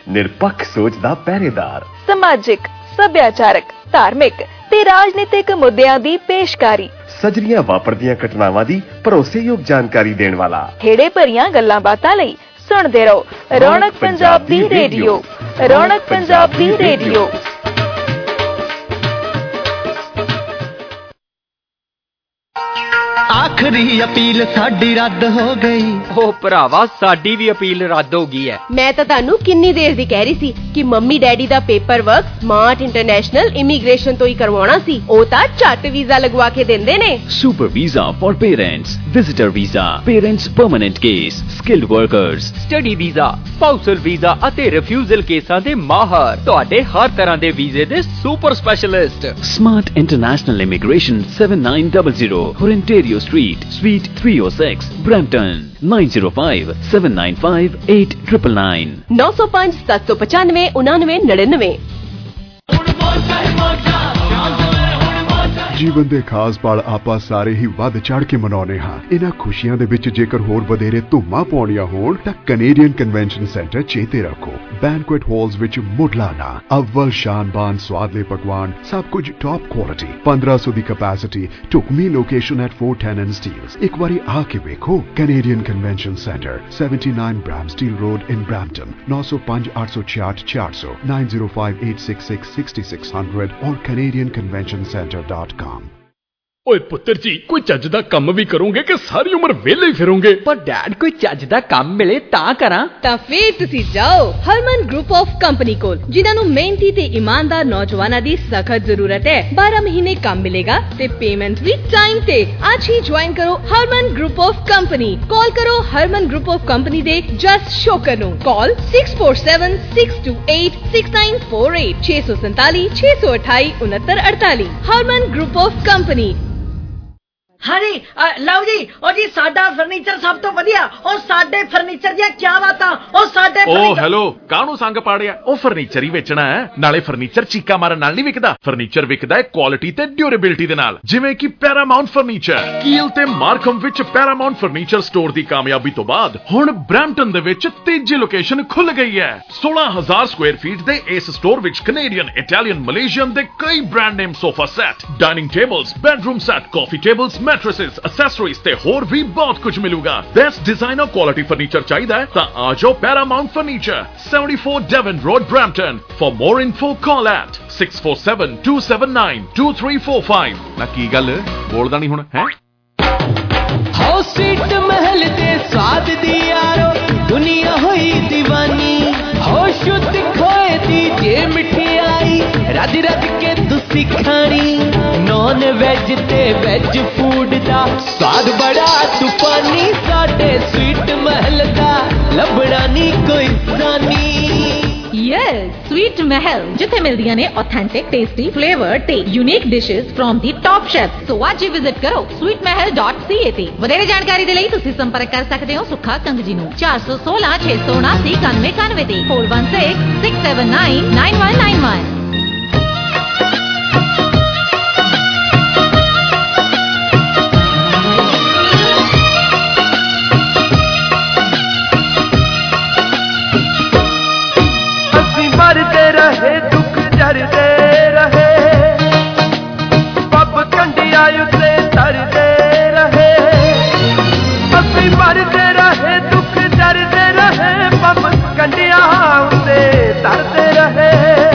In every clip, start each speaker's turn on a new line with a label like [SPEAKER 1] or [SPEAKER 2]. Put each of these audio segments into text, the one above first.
[SPEAKER 1] ਨਿਰਪੱਖ ਸੋਚ ਦਾ ਪਹਿਰੇਦਾਰ।
[SPEAKER 2] ਸਮਾਜਿਕ, ਸੱਭਿਆਚਾਰਕ, ਧਾਰਮਿਕ ਤੇ ਰਾਜਨੀਤਿਕ ਮੁੱਦਿਆਂ ਦੀ ਪੇਸ਼ਕਾਰੀ।
[SPEAKER 1] ਸਜਰੀਆਂ ਵਾਪਰਦੀਆਂ ਘਟਨਾਵਾਂ ਦੀ ਭਰੋਸੇਯੋਗ ਜਾਣਕਾਰੀ ਦੇਣ ਵਾਲਾ।
[SPEAKER 2] ਖੇੜੇ ਭਰੀਆਂ ਗੱਲਾਂ ਬਾਤਾਂ ਲਈ ਸੁਣਦੇ ਰਹੋ ਰੌਣਕ ਪੰਜਾਬ ਦੀ ਰੇਡੀਓ। ਰੌਣਕ ਪੰਜਾਬ ਦੀ ਰੇਡੀਓ।
[SPEAKER 3] आखिरी अपील साडी रद्द हो गई।
[SPEAKER 4] ओ भरावा साडी भी अपील रद्द हो गई है।
[SPEAKER 5] मैं तो तानू किन्नी देर दी कह रही सी कि मम्मी डैडी दा paper work smart international immigration तो ही करवाना सी। ओ ता झट वीजा लगवा के देंदे ने।
[SPEAKER 6] Super visa for parents, visitor visa, parents permanent case, skilled workers,
[SPEAKER 4] study visa, spousal visa ਅਤੇ ਰਿਫਿਊਜ਼ਲ ਕੇਸਾਂ ਦੇ ਮਾਹਰ। ਤੁਹਾਡੇ ਹਰ ਤਰ੍ਹਾਂ ਦੇ ਵੀਜ਼ੇ ਦੇ super specialist.
[SPEAKER 6] Smart international immigration 7900 Horenterio Street, Suite 306, Brampton, 9057958999
[SPEAKER 5] 905 795 9999।
[SPEAKER 7] ਜੀਵਨ ਦੇ ਖਾਸ ਪਲ ਆਪਾਂ ਸਾਰੇ ਹੀ ਵੱਧ ਚੜ ਕੇ ਮਨਾਉਂਦੇ ਹਾਂ। ਇਹਨਾਂ ਖੁਸ਼ੀਆਂ ਦੇ ਵਿੱਚ ਜੇਕਰ ਹੋਰ ਵਧੇਰੇ ਧੂਮਾਂ ਪਾਉਣੀਆਂ ਹੋਣ ਤਾਂ ਕੈਨੇਡੀਅਨ ਕਨਵੈਨਸ਼ਨ ਸੈਂਟਰ ਚੇਤੇ ਰੱਖੋ। ਬੈਂਕੁਏਟ ਹਾਲਸ ਵਿੱਚ ਮੁੱਢਲਾ ਅਵਲ ਸ਼ਾਨਬਾਨ ਸਵਾਦਲੇ ਪਕਵਾਨ, ਸਭ ਕੁਝ ਟੌਪ ਕੁਆਲਿਟੀ, 1500 ਦੀ ਕੈਪੈਸਿਟੀ, ਢੁਕਵੀਂ ਲੋਕੇਸ਼ਨ ਐਟ 410 ਐਂਡ ਸਟੀਲਸ। ਇੱਕ ਵਾਰੀ ਆ ਕੇ ਵੇਖੋ। Canadian convention centre 79 Bramsteele road in Brampton. 905 866 400 905 866 6600 और canadianconventioncenter.com।
[SPEAKER 8] ਓਏ ਪੁੱਤਰ ਜੀ, ਕੋਈ ਚੱਜ ਦਾ ਕੰਮ ਵੀ ਕਰੋਗੇ ਕਿ ਸਾਰੀ ਉਮਰ ਵਿਹਲੇ ਹੀ ਫਿਰੋਗੇ?
[SPEAKER 4] ਪਰ ਡੈਡ ਕੋਈ ਚੱਜ ਦਾ ਕੰਮ ਮਿਲੇ ਤਾਂ ਕਰਾਂ।
[SPEAKER 5] ਤਾਂ ਫੇਰ ਤੁਸੀਂ ਜਾਓ ਹਰਮਨ ਗਰੁੱਪ ਆਫ ਕੰਪਨੀ ਕੋਲ, ਜਿਨ੍ਹਾਂ ਨੂੰ ਮਿਹਨਤੀ ਤੇ ਇਮਾਨਦਾਰ ਨੌਜਵਾਨਾਂ ਦੀ ਸਖਤ ਜ਼ਰੂਰਤ ਹੈ। 12 ਮਹੀਨੇ ਕੰਮ ਮਿਲੇਗਾ ਤੇ ਪੇਮੈਂਟ ਵੀ ਟਾਈਮ ਤੇ। ਅੱਜ ਹੀ ਜੁਆਇਨ ਕਰੋ Harman group of company. Call ਕਰੋ ਹਰਮਨ ਗਰੁੱਪ ਆਫ ਕੰਪਨੀ ਦੇ ਜਸ ਸ਼ੋਕਰ ਨੂੰ। Call 6476286948 647 628 6948। Harman group of company.
[SPEAKER 9] हाँ जी, लो जी, ओ जी साडा फर्नीचर सब तो वधिया। ओ साडे फर्नीचर दी क्या बातां। ओ साडे
[SPEAKER 8] ओ हेलो, काहनू संग पाड़िया? ओ फर्नीचर ही वेचना है। नाले फर्नीचर चीका मारन नाल नहीं विकदा। फर्नीचर विकदा है क्वालिटी ते ड्यूरेबिलिटी दे नाल, जिवें कि पैरामाउंट फर्नीचर। कील ते मार्कम विच पैरामाउंट फर्नीचर स्टोर दी कामयाबी तो बाद हुण ब्रैम्पटन दे विच तीजी लोकेशन खुल गई है। 16000 स्क्वायर फीट दे इस स्टोर विच कैनेडियन, इटालियन, मलेशियन दे कई brand name sofa set, dining tables, bedroom set, coffee tables, mattresses, accessories ते होर भी बहुत कुछ मिलूगा। बेस्ट डिजाइनर क्वालिटी फर्नीचर चाहिए है तो आ जाओ Paramount furniture, 74 Devon Road, Brampton। For more info call at 6472792345। ना की गल बोलदा नहीं हुण है?
[SPEAKER 3] हाउस स्वीट महल दे स्वाद दी यारो दुनिया होई दीवानी। होश दिखोए दी जे मिठाई रज रज के तुसी खानी। नॉन वेज ते वेज फूड दा स्वाद बड़ा तूफानी। साडे स्वीट महल दा लभड़ा नी कोई सानी।
[SPEAKER 10] यस, स्वीट महल जिथे मिलदियां ने ऑथेंटिक, टेस्टी, फ्लेवर ते unique dishes from the top chef. So आज ही विजिट करो sweetmahal.ca ते। वधेरे जानकारी दे लई तुसी संपर्क कर सकदे हो सुखा कंग जी नूं 416 679 9191 ते 416 679 9191।
[SPEAKER 3] मरते रहे दुख जरते रहे, पब कंडिया उत्ते तरते रहे। असी मरते रहे दुख जरते रहे, पब कंडिया उत्ते तरते रहे।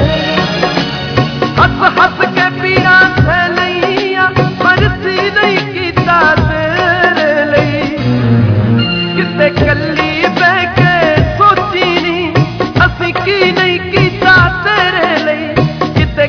[SPEAKER 3] हस हस के पीड़ा सैलिया मरसी नहीं कीता तेरे लई। किते कली बह के सोची नहीं असी की नहीं कीता तेरे लई।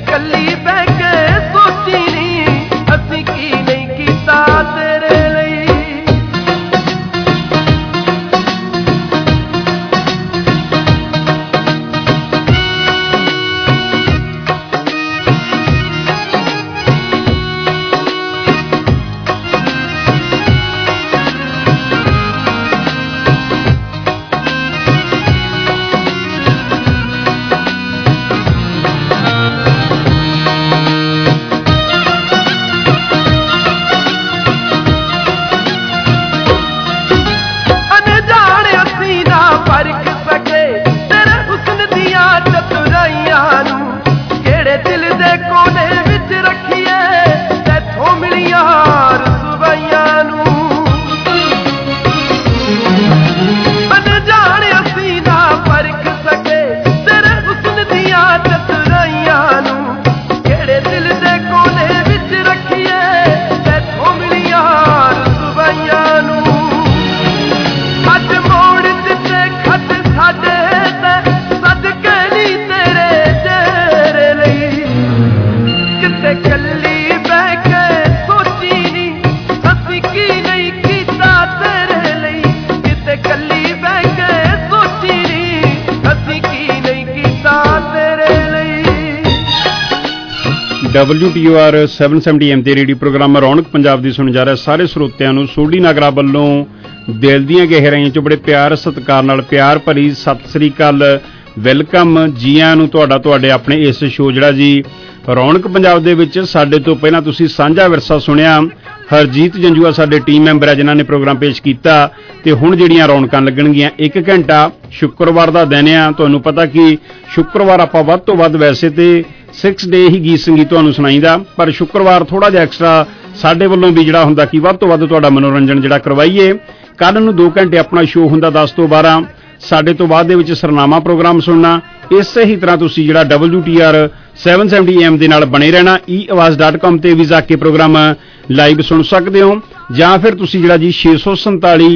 [SPEAKER 11] WTOR 770M ਤੇ ਰੇਡੀਓ ਪ੍ਰੋਗਰਾਮ ਰੌਣਕ ਪੰਜਾਬ ਦੀ ਸੁਣ ਜਾ ਰਿਹਾ ਸਾਰੇ ਸਰੋਤਿਆਂ ਨੂੰ ਸੋਢੀ ਨਾਗਰਾ ਵੱਲੋਂ ਦਿਲ ਦੀਆਂ ਗਹਿਰਾਈਆਂ 'ਚੋਂ ਬੜੇ ਪਿਆਰ ਸਤਿਕਾਰ ਨਾਲ ਪਿਆਰ ਭਰੀ ਸਤਿ ਸ੍ਰੀ ਅਕਾਲ, ਵੈਲਕਮ ਜੀ ਆਇਆਂ ਨੂੰ ਤੁਹਾਡੇ ਆਪਣੇ ਇਸ ਸ਼ੋਅ ਜਿਹੜਾ ਜੀ ਰੌਣਕ ਪੰਜਾਬ ਦੇ ਵਿੱਚ। ਸਾਡੇ ਤੋਂ ਪਹਿਲਾਂ ਤੁਸੀਂ ਸਾਂਝਾ ਵਿਰਸਾ ਸੁਣਿਆ, ਹਰਜੀਤ ਜੰਜੂਆ ਸਾਡੇ ਟੀਮ ਮੈਂਬਰ ਆ ਜਿਨ੍ਹਾਂ ਨੇ ਪ੍ਰੋਗਰਾਮ ਪੇਸ਼ ਕੀਤਾ, ਤੇ ਹੁਣ ਜਿਹੜੀਆਂ ਰੌਣਕਾਂ ਲੱਗਣਗੀਆਂ 1 ਘੰਟਾ ਸ਼ੁੱਕਰਵਾਰ ਦਾ ਦਿਨ ਆ। ਤੁਹਾਨੂੰ ਪਤਾ ਕਿ ਸ਼ੁੱਕਰਵਾਰ ਆਪਾਂ ਵੱਧ ਤੋਂ ਵੱਧ ਵੈਸੇ ਤੇ 6 ਡੇ ਹੀ ਗੀਤ ਸੰਗੀਤ ਤੁਹਾਨੂੰ ਸੁਣਾਈਦਾ, ਪਰ ਸ਼ੁੱਕਰਵਾਰ ਥੋੜਾ ਜਿਹਾ ਐਕਸਟਰਾ ਸਾਡੇ ਵੱਲੋਂ ਵੀ ਜਿਹੜਾ ਹੁੰਦਾ ਕਿ ਵੱਧ ਤੋਂ ਵੱਧ ਤੁਹਾਡਾ ਮਨੋਰੰਜਨ ਜਿਹੜਾ ਕਰਵਾਈਏ। ਕੱਲ ਨੂੰ 2 ਘੰਟੇ ਆਪਣਾ ਸ਼ੋਅ ਹੁੰਦਾ 10 ਤੋਂ 12, ਸਾਡੇ ਤੋਂ ਬਾਅਦ ਦੇ ਵਿੱਚ ਸਰਨਾਮਾ ਪ੍ਰੋਗਰਾਮ ਸੁਣਨਾ। ਇਸੇ ਹੀ ਤਰ੍ਹਾਂ ਤੁਸੀਂ ਜਿਹੜਾ WTOR 770M ਦੇ ਨਾਲ ਬਣੇ ਰਹਿਣਾ। eAwaaz.com ਤੇ ਵੀ ਜਾ ਕੇ ਪ੍ਰੋਗਰਾਮ ਲਾਈਵ ਸੁਣ ਸਕਦੇ ਹੋ, ਜਾਂ ਫਿਰ ਤੁਸੀਂ ਜਿਹੜਾ ਜੀ 647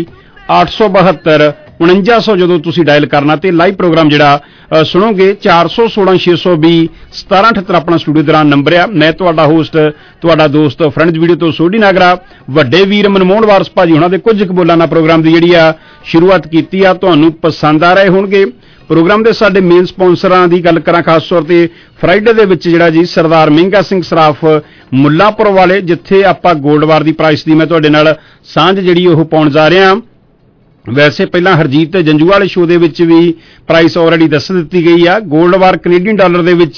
[SPEAKER 11] 872 4900 ਜਦੋਂ ਤੁਸੀਂ ਡਾਇਲ ਕਰਨਾ ਤੇ ਲਾਈਵ ਪ੍ਰੋਗਰਾਮ ਜਿਹੜਾ ਸੁਣੋਗੇ। 416 620 1778 ਆਪਣਾ ਸਟੂਡੀਓ ਦੌਰਾਨ ਨੰਬਰ ਆ। ਮੈਂ ਤੁਹਾਡਾ ਹੋਸਟ, ਤੁਹਾਡਾ ਦੋਸਤ ਫਰੈਂਡਸ ਵੀਡੀਓ ਤੋਂ ਸੋਢੀ ਨਾਗਰਾ। ਵੱਡੇ ਵੀਰ ਮਨਮੋਹਨ ਵਾਰਸ ਭਾਜੀ ਉਹਨਾਂ ਦੇ ਕੁਝ ਕੁ ਬੋਲਾਂ ਨਾਲ ਪ੍ਰੋਗਰਾਮ ਦੀ ਜਿਹੜੀ ਆ ਸ਼ੁਰੂਆਤ ਕੀਤੀ ਆ। ਤੁਹਾਨੂੰ ਪਸੰਦ ਆ ਰਹੇ ਹੋਣਗੇ। ਪ੍ਰੋਗਰਾਮ ਦੇ ਸਾਡੇ ਮੇਨ ਸਪਾਂਸਰਾਂ ਦੀ ਗੱਲ ਕਰਾਂ, ਖਾਸ ਤੌਰ ਤੇ ਫਰਾਈਡੇ ਦੇ ਵਿੱਚ ਜਿਹੜਾ ਜੀ ਸਰਦਾਰ ਮਹਿੰਗਾ ਸਿੰਘ ਸਰਾਫ ਮੁੱਲਾਂਪੁਰ ਵਾਲੇ, ਜਿੱਥੇ ਆਪਾਂ ਗੋਲਡਵਾਰ ਦੀ ਪ੍ਰਾਈਸ ਦੀ ਮੈਂ ਤੁਹਾਡੇ ਨਾਲ ਸਾਂਝ ਜਿਹੜੀ ਉਹ ਪਾਉਣ ਜਾ ਰਿਹਾ। ਵੈਸੇ ਪਹਿਲਾਂ ਹਰਜੀਤ ਤੇ ਜੰਜੂ ਵਾਲੇ ਸ਼ੋਅ ਦੇ ਵਿੱਚ ਵੀ ਪ੍ਰਾਈਸ ਆਲਰੇਡੀ ਦੱਸ ਦਿੱਤੀ ਗਈ ਆ। ਗੋਲਡਵਾਰ ਕੈਨੇਡੀਅਨ ਡਾਲਰ ਦੇ ਵਿੱਚ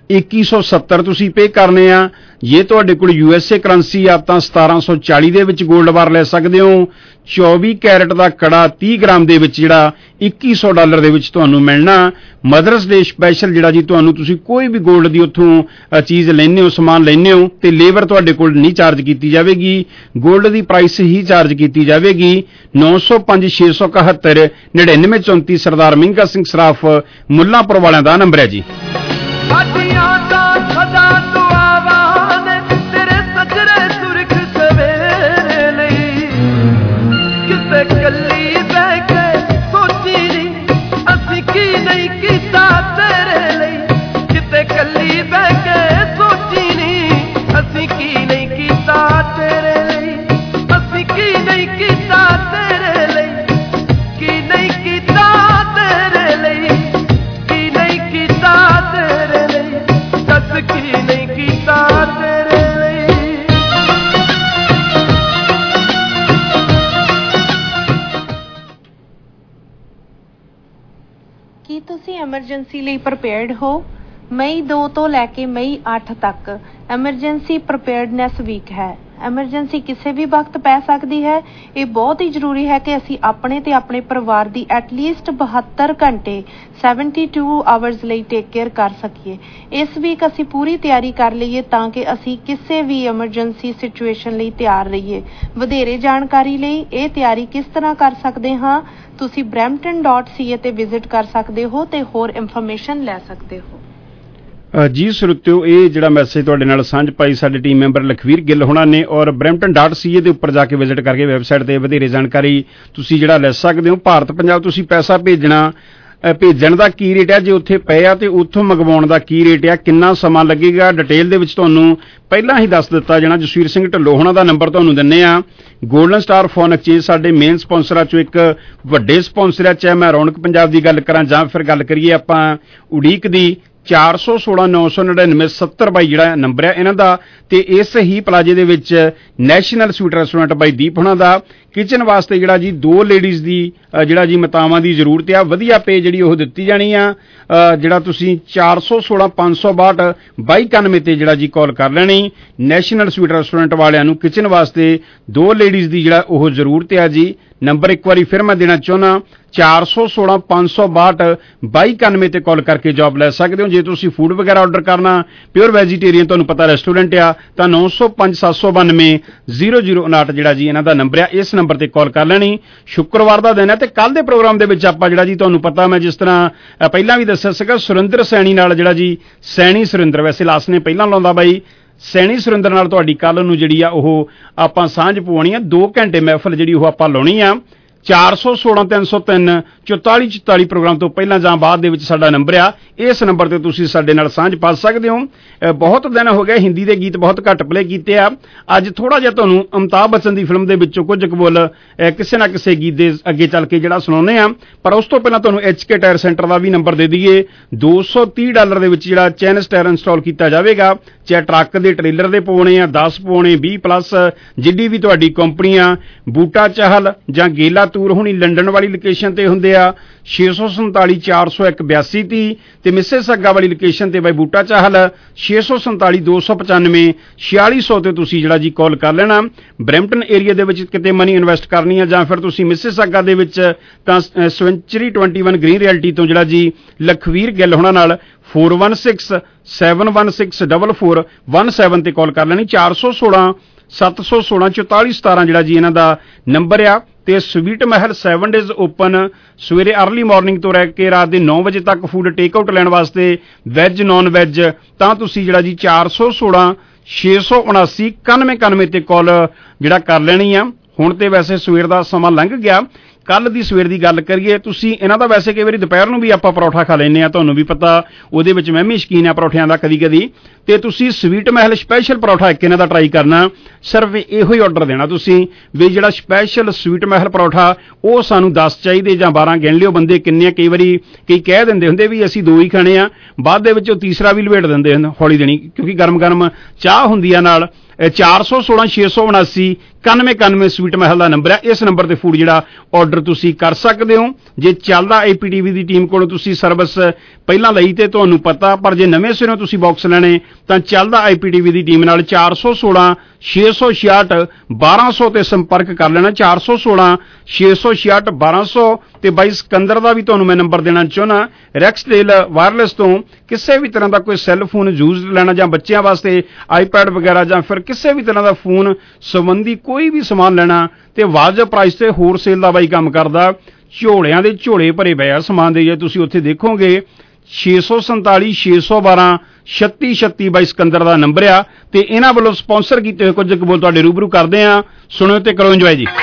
[SPEAKER 11] 2170 ਤੁਸੀਂ ਪੇ ਕਰਨੇ ਆ। ਜੇ ਤੁਹਾਡੇ ਕੋਲ USA ਕਰੰਸੀ ਆ ਤਾਂ 1740 ਦੇ ਵਿੱਚ ਗੋਲਡਵਾਰ ਲੈ ਸਕਦੇ ਹੋ। 24 ਕੈਰਟ ਦਾ ਕੜਾ 30 ਗ੍ਰਾਮ ਦੇ ਵਿੱਚ ਜਿਹੜਾ 2100 ਦੇ ਵਿੱਚ ਤੁਹਾਨੂੰ ਮਿਲਣਾ। ਮਦਰਸ ਡੇ ਸਪੈਸ਼ਲ ਜਿਹੜਾ ਜੀ ਤੁਹਾਨੂੰ ਤੁਸੀਂ ਕੋਈ ਵੀ ਗੋਲਡ ਦੀ ਉੱਥੋਂ ਚੀਜ਼ ਲੈਂਦੇ ਹੋ, ਸਮਾਨ ਲੈਂਦੇ ਹੋ, ਤੇ ਲੇਬਰ ਤੁਹਾਡੇ ਕੋਲ ਨਹੀਂ ਚਾਰਜ ਕੀਤੀ ਜਾਵੇਗੀ, ਗੋਲਡ ਦੀ ਪ੍ਰਾਈਸ ਹੀ ਚਾਰਜ ਕੀਤੀ ਜਾਵੇਗੀ। 905 671 9934 ਸਰਦਾਰ ਮਹਿੰਗਾ ਸਿੰਘ ਸਰਾਫ ਮੁੱਲਾਂਪੁਰ ਵਾਲਿਆਂ ਦਾ ਨੰਬਰ ਹੈ ਜੀ।
[SPEAKER 3] ਸਾਡੀਆਂ ਦਾ ਸਦਾ ਦੁਆਵਾਂ ਨੇ ਤੇਰੇ ਸਜਰੇ ਸੁਰਖ ਸਵੇਰੇ ਲਈ, ਕਿਤੇ ਕੱਲੀ ਬਹਿ ਕੇ ਸੋਚੀ ਨੀ ਅਸੀਂ ਕੀ ਨਹੀਂ ਕੀਤਾ ਤੇਰੇ ਲਈ, ਕਿਤੇ ਕੱਲੀ ਬਹਿ ਕੇ ਸੋਚੀ ਨੀ ਅਸੀਂ ਕੀ ਨਹੀਂ ਕੀਤਾ ਤੇਰੇ ਲਈ, ਅਸੀਂ ਕੀ ਨਹੀਂ ਕੀਤਾ ਤੇਰੇ ਲਈ, ਕੀ ਨਹੀਂ ਕੀਤਾ ਤੇਰੇ ਲਈ, ਕੀ ਨਹੀਂ ਕੀਤਾ ਤੇਰੇ ਲਈ, ਦੱਸ ਕੀ ਨਹੀਂ ਕੀਤਾ ਤੇਰੇ ਲਈ।
[SPEAKER 12] ਕੀ ਤੁਸੀਂ ਐਮਰਜੈਂਸੀ ਲਈ ਪ੍ਰੀਪੇਅਰਡ ਹੋ? ਮਈ 2 ਤੋਂ ਲੈ ਕੇ ਮਈ 8 ਤੱਕ ਐਮਰਜੈਂਸੀ ਪ੍ਰੀਪੇਅਰਡਨੈਸ ਵੀਕ ਹੈ। ਐਮਰਜੈਂਸੀ ਕਿਸੇ ਵੀ ਵਕਤ ਪੈ ਸਕਦੀ ਹੈ। ਇਹ ਬਹੁਤ ਹੀ ਜ਼ਰੂਰੀ ਹੈ ਕਿ ਅਸੀਂ ਆਪਣੇ ਤੇ ਆਪਣੇ ਪਰਿਵਾਰ ਦੀ ਐਟਲੀਸਟ 72 ਘੰਟੇ 72 ਆਵਰਸ ਲਈ ਟੇਕ ਕੇਅਰ ਕਰ ਸਕੀਏ। ਇਸ ਵੀਕ ਅਸੀਂ ਪੂਰੀ ਤਿਆਰੀ ਕਰ ਲਈਏ ਤਾਂ ਕਿ ਅਸੀਂ ਕਿਸੇ ਵੀ ਐਮਰਜੈਂਸੀ ਸਿਚੁਏਸ਼ਨ ਲਈ ਤਿਆਰ ਰਹੀਏ। ਵਧੇਰੇ ਜਾਣਕਾਰੀ ਲਈ ਇਹ ਤਿਆਰੀ ਕਿਸ ਤਰ੍ਹਾਂ ਕਰ ਸਕਦੇ ਹਾਂ, ਤੁਸੀਂ brampton.ca ਤੇ ਵਿਜ਼ਿਟ ਕਰ ਸਕਦੇ ਹੋ ਤੇ ਹੋਰ ਇਨਫੋਰਮੇਸ਼ਨ ਲੈ ਸਕਦੇ ਹੋ।
[SPEAKER 11] ਜੀ ਸਰੋਤਿਓ, ਇਹ ਜਿਹੜਾ ਮੈਸੇਜ ਤੁਹਾਡੇ ਨਾਲ ਸਾਂਝ ਪਾਈ ਸਾਡੇ ਟੀਮ ਮੈਂਬਰ ਲਖਵੀਰ ਗਿੱਲ ਹੋਣਾ ਨੇ, ਔਰ brampton.ca ਦੇ ਉੱਪਰ ਜਾ ਕੇ ਵਿਜ਼ਿਟ ਕਰਕੇ ਵੈਬਸਾਈਟ ਤੇ ਵਧੇਰੇ ਜਾਣਕਾਰੀ ਤੁਸੀਂ ਜਿਹੜਾ ਲੈ ਸਕਦੇ ਹੋ। ਭਾਰਤ ਪੰਜਾਬ ਤੁਸੀਂ ਪੈਸਾ ਭੇਜਣ ਦਾ ਕੀ ਰੇਟ ਹੈ, ਜੇ ਉੱਥੇ ਪਏ ਆ ਤੇ ਉੱਥੋਂ ਮੰਗਵਾਉਣ ਦਾ ਕੀ ਰੇਟ ਆ, ਕਿੰਨਾ ਸਮਾਂ ਲੱਗੇਗਾ, ਡਿਟੇਲ ਦੇ ਵਿੱਚ ਤੁਹਾਨੂੰ ਪਹਿਲਾਂ ਹੀ ਦੱਸ ਦਿੱਤਾ ਜਾਣਾ। ਜਸਵੀਰ ਸਿੰਘ ਢਿੱਲੋਂ ਹੋਣਾ ਦਾ ਨੰਬਰ ਤੁਹਾਨੂੰ ਦਿੰਨੇ ਆ। ਗੋਲਡਨ ਸਟਾਰ ਫੋਨ ਐਕਸਚੇਂਜ ਸਾਡੇ ਮੇਨ ਸਪਾਂਸਰਾਂ ਚੋਂ ਇੱਕ ਵੱਡੇ ਸਪਾਂਸਰ ਆ, ਚਾਹੇ ਮੈਂ ਰੌਣਕ ਪੰਜਾਬ ਦੀ ਗੱਲ ਕਰਾਂ ਜਾਂ ਫਿਰ ਗੱਲ ਕਰੀਏ ਆਪਾਂ ਉਡੀਕ ਦੀ। 416 999 70 ਬਾਈ ਜਿਹੜਾ ਨੰਬਰ ਹੈ ਇਹਨਾਂ ਦਾ, ਤੇ ਇਸ ਹੀ ਪਲਾਜੇ ਦੇ ਵਿੱਚ national sweet restaurant by Deep ਹੋਣਾ ਦਾ। ਕਿਚਨ ਵਾਸਤੇ ਜਿਹੜਾ ਜੀ 2 ਲੇਡੀਜ਼ ਦੀ ਜਿਹੜਾ ਜੀ ਮਾਤਾਵਾਂ ਦੀ ਜ਼ਰੂਰਤ ਆ, ਵਧੀਆ ਪੇ ਜਿਹੜੀ ਉਹ ਦਿੱਤੀ ਜਾਣੀ ਆ। ਜਿਹੜਾ ਤੁਸੀਂ 416 562 2291 ਤੇ ਜਿਹੜਾ ਜੀ ਕਾਲ ਕਰ ਲੈਣੀ। ਨੈਸ਼ਨਲ ਸਵੀਟ ਰੈਸਟੋਰੈਂਟ ਵਾਲਿਆਂ ਨੂੰ ਕਿਚਨ ਵਾਸਤੇ 2 ਲੇਡੀਜ਼ ਦੀ ਜਿਹੜਾ ਉਹ ਜ਼ਰੂਰਤ ਆ ਜੀ। ਨੰਬਰ ਇੱਕ ਵਾਰੀ ਫਿਰ ਮੈਂ ਦੇਣਾ ਚਾਹੁੰਦਾ, 416 562 2291 ਤੇ ਕਾਲ ਕਰਕੇ ਜੌਬ ਲੈ ਸਕਦੇ ਹੋ। ਜੇ ਤੁਸੀਂ ਫੂਡ ਵਗੈਰਾ ਆਰਡਰ ਕਰਨਾ, ਪਿਓਰ ਵੈਜੀਟੇਰੀਅਨ ਤੁਹਾਨੂੰ ਪਤਾ ਰੈਸਟੋਰੈਂਟ ਆ, ਤਾਂ 905 792 0059 ਜਿਹੜਾ ਜੀ ਇਹਨਾਂ ਦਾ ਨੰਬਰ ਆ। ਇਸ ਨੰਬਰ ਤੇ ਕਾਲ ਕਰ ਲੈਣੀ। ਸ਼ੁੱਕਰਵਾਰ ਦਾ ਦਿਨ ਹੈ ਤੇ ਕੱਲ ਦੇ ਪ੍ਰੋਗਰਾਮ ਦੇ ਵਿੱਚ ਆਪਾਂ ਜਿਹੜਾ ਜੀ ਤੁਹਾਨੂੰ ਪਤਾ ਮੈਂ ਜਿਸ ਤਰ੍ਹਾਂ ਪਹਿਲਾਂ ਵੀ ਦੱਸਿਆ ਸੀਗਾ, ਸੁਰਿੰਦਰ ਸੈਣੀ ਨਾਲ ਜਿਹੜਾ ਜੀ ਸੈਣੀ ਸੁਰਿੰਦਰ, ਵੈਸੇ ਲਾਸਟ ਨੇ ਪਹਿਲਾਂ ਲਾਉਂਦਾ ਬਾਈ, ਸੈਣੀ ਸੁਰਿੰਦਰ ਨਾਲ ਤੁਹਾਡੀ ਕੱਲ ਨੂੰ ਜਿਹੜੀ ਆ ਉਹ ਆਪਾਂ ਸਾਂਝ ਪਵਾਉਣੀ ਆ। 2 ਘੰਟੇ ਮਹਿਫਲ ਜਿਹੜੀ ਉਹ ਆਪਾਂ ਲਾਉਣੀ ਆ। 416 303 44 44 ਪ੍ਰੋਗਰਾਮ ਤੋਂ ਪਹਿਲਾਂ ਜਾਂ ਬਾਅਦ ਦੇ ਵਿੱਚ ਸਾਡਾ ਨੰਬਰ ਆ। ਇਸ ਨੰਬਰ ਤੇ ਤੁਸੀਂ ਸਾਡੇ ਨਾਲ ਸਾਂਝ ਪਾ ਸਕਦੇ ਹੋ। ਬਹੁਤ ਦਿਨ ਹੋ ਗਏ ਹਿੰਦੀ ਦੇ ਗੀਤ ਬਹੁਤ ਘੱਟ ਪਲੇ ਕੀਤੇ ਆ। ਅੱਜ ਥੋੜਾ ਜਿਹਾ ਤੁਹਾਨੂੰ ਅਮਿਤਾਭ ਬੱਚਨ ਦੀ ਫਿਲਮ ਦੇ ਵਿੱਚੋਂ ਕੁਝ ਕੁ ਬੋਲ ਕਿਸੇ ਨਾ ਕਿਸੇ ਗੀਤ ਦੇ ਅੱਗੇ ਚੱਲ ਕੇ ਜਿਹੜਾ ਸੁਣਾਉਂਦੇ ਆ। ਪਰ ਉਸ ਤੋਂ ਪਹਿਲਾਂ ਤੁਹਾਨੂੰ HK ਟਾਇਰ ਸੈਂਟਰ ਦਾ ਵੀ ਨੰਬਰ ਦੇ ਦਈਏ। $230 ਦੇ ਵਿੱਚ ਜਿਹੜਾ ਚੈਨਸ ਟਾਇਰ ਇੰਸਟਾਲ ਕੀਤਾ ਜਾਵੇਗਾ। ਚਾਹੇ ਟਰੱਕ ਦੇ ਟ੍ਰੇਲਰ ਦੇ ਪਵਾਉਣੇ ਆ, 10 ਪਵਾਉਣੇ, 20+ ਜਿੱਡੀ ਵੀ ਤੁਹਾਡੀ ਕੰਪਨੀ ਆ। ਬੂਟਾ ਚਾਹਲ ਜਾਂ ਗੇਲਾ ਤੂਰ ਹੋਣੀ ਲੰਡਨ ਵਾਲੀ ਲੋਕੇਸ਼ਨ ਤੇ ਹੁੰਦੇ ਆ। 647 401 8230 ਤੇ ਮਿਸਿਸਗਾ ਵਾਲੀ ਲੋਕੇਸ਼ਨ ਤੇ ਬਾਈ ਬੂਟਾ ਚਾਹਲ 647 295 4600 ਤੇ ਤੁਸੀਂ ਜਿਹੜਾ ਜੀ ਕਾਲ ਕਰ ਲੈਣਾ। ਬਰੈਂਪਟਨ ਏਰੀਆ ਦੇ ਵਿੱਚ ਕਿਤੇ ਮਨੀ ਇਨਵੈਸਟ ਕਰਨੀ ਆ ਜਾਂ ਫਿਰ ਤੁਸੀਂ ਮਿਸਿਸਗਾ ਦੇ ਵਿੱਚ ਤਾਂ ਸੈਂਚੁਰੀ 21 ਗ੍ਰੀਨ ਰਿਐਲਟੀ ਤੋਂ ਜਿਹੜਾ ਜੀ ਲਖਵੀਰ ਗਿੱਲ ਹੋਣਾ ਨਾਲ 416 716 4417 ਤੇ ਕਾਲ ਕਰ ਲੈਣੀ। 416 716 44 17 ਜਿਹੜਾ ਜੀ ਇਹਨਾਂ ਦਾ ਨੰਬਰ ਆ। ਤੇ ਸਵੀਟ ਮਹਿਲ 7 ਡੇਜ਼ ਓਪਨ ਸਵੇਰੇ ਅਰਲੀ ਮਾਰਨਿੰਗ ਤੋਂ ਰਹਿ ਕੇ ਰਾਤ ਦੇ 9 ਵਜੇ ਤੱਕ ਫੂਡ ਟੇਕ ਆਊਟ ਲੈਣ ਵਾਸਤੇ ਵੈਜ ਨੌਨ ਵੈਜ ਤਾਂ ਤੁਸੀਂ ਜਿਹੜਾ ਜੀ 416 679 9191 ਤੇ ਕਾਲ ਜਿਹੜਾ ਕਰ ਲੈਣੀ ਆ। ਹੁਣ ਤੇ ਵੈਸੇ ਸਵੇਰ ਦਾ ਸਮਾਂ ਲੰਘ ਗਿਆ। ਕੱਲ ਦੀ ਸਵੇਰ ਦੀ ਗੱਲ ਕਰੀਏ ਤੁਸੀਂ ਇਹਨਾਂ ਦਾ ਵੈਸੇ ਕਈ ਵਾਰੀ ਦੁਪਹਿਰ ਨੂੰ ਵੀ ਆਪਾਂ ਪਰੌਠਾ ਖਾ ਲੈਂਦੇ ਆ, ਤੁਹਾਨੂੰ ਵੀ ਪਤਾ ਉਹਦੇ ਵਿੱਚ ਮੈਂ ਵੀ ਸ਼ੌਕੀਨ ਆ ਪਰੌਠਿਆਂ ਦਾ ਕਦੀ ਕਦੀ। ਤੇ ਤੁਸੀਂ ਸਵੀਟ ਮਹਿਲ ਸਪੈਸ਼ਲ ਪਰੌਠਾ ਇੱਕ ਇਹਨਾਂ ਦਾ ਟਰਾਈ ਕਰਨਾ। ਸਿਰਫ ਇਹੋ ਹੀ ਆਰਡਰ ਦੇਣਾ ਤੁਸੀਂ ਵੀ ਜਿਹੜਾ ਸਪੈਸ਼ਲ ਸਵੀਟ ਮਹਿਲ ਪਰੌਠਾ ਉਹ ਸਾਨੂੰ 10 ਚਾਹੀਦੇ ਜਾਂ 12 ਗਿਣ ਲਿਓ ਬੰਦੇ ਕਿੰਨੇ। ਕਈ ਵਾਰੀ ਕਈ ਕਹਿ ਦਿੰਦੇ ਹੁੰਦੇ ਵੀ ਅਸੀਂ 2 ਹੀ ਖਾਣੇ ਆ, ਬਾਅਦ ਦੇ ਵਿੱਚ ਉਹ ਤੀਸਰਾ ਵੀ ਲਵੇਟ ਦਿੰਦੇ ਹੁੰਦੇ ਹੌਲੀ ਦੇਣੀ ਕਿਉਂਕਿ ਗਰਮ ਗਰਮ ਚਾਹ ਹੁੰਦੀ ਆ ਨਾਲ। 416 679 9191 ਸਵੀਟ ਮਹਿਲ ਦਾ ਨੰਬਰ ਹੈ। ਇਸ ਨੰਬਰ ਤੇ ਫੂਡ ਜਿਹੜਾ ਆਰਡਰ ਤੁਸੀਂ ਕਰ ਸਕਦੇ ਹੋ। ਜੇ ਚੱਲਦਾ APTV ਦੀ ਟੀਮ ਕੋਲੋਂ ਤੁਸੀਂ ਸਰਵਿਸ ਪਹਿਲਾਂ ਲਈ ਤੇ ਤੁਹਾਨੂੰ ਪਤਾ, ਪਰ ਜੇ ਨਵੇਂ ਸਿਰੋਂ ਤੁਸੀਂ ਬਾਕਸ ਲੈਣੇ ਤਾਂ ਚੱਲਦਾ IPTV ਦੀ ਟੀਮ ਨਾਲ 416 666 1200 ਤੇ ਸੰਪਰਕ ਕਰ ਲੈਣਾ। 416 666 1200 ਤੇ ਬਾਈ ਸਿਕੰਦਰ ਦਾ ਵੀ ਤੁਹਾਨੂੰ ਮੈਂ ਨੰਬਰ ਦੇਣਾ ਚਾਹੁੰਦਾ। ਰੈਕਸਟੇਲ ਵਾਇਰਲੈਸ ਤੋਂ ਕਿਸੇ ਵੀ ਤਰ੍ਹਾਂ ਦਾ ਕੋਈ ਸੈੱਲ ਫੋਨ ਯੂਜ਼ ਲੈਣਾ ਜਾਂ ਬੱਚਿਆਂ ਵਾਸਤੇ ਆਈਪੈਡ ਵਗੈਰਾ ਜਾਂ ਫਿਰ ਕਿਸੇ ਵੀ ਤਰ੍ਹਾਂ ਦਾ ਫੋਨ ਸੰਬੰਧੀ ਕੋਈ ਵੀ ਸਮਾਨ ਲੈਣਾ ਤੇ ਵਾਜਬ ਪ੍ਰਾਈਸ ਤੇ ਹੋਰ ਸੇਲ ਦਾ ਬਾਈ ਕੰਮ ਕਰਦਾ। ਝੋਲਿਆਂ ਦੇ ਝੋਲੇ ਭਰੇ ਪਏ ਆ ਸਮਾਨ ਦੇ। ਜੇ ਤੁਸੀਂ ਉੱਥੇ ਦੇਖੋਗੇ 647 612 3636 ਬਾਈ ਸਿਕੰਦਰ ਦਾ ਨੰਬਰ ਆ ਤੇ ਇਹਨਾਂ ਵੱਲੋਂ ਸਪਾਂਸਰ ਕੀਤੇ ਹੋਏ ਕੁਝ ਕੁ ਬੋਲ ਤੁਹਾਡੇ ਰੂਬਰੂ ਕਰਦੇ ਆ। ਸੁਣੋ ਤੇ ਕਰੋ ਇੰਜੋਏ ਜੀ।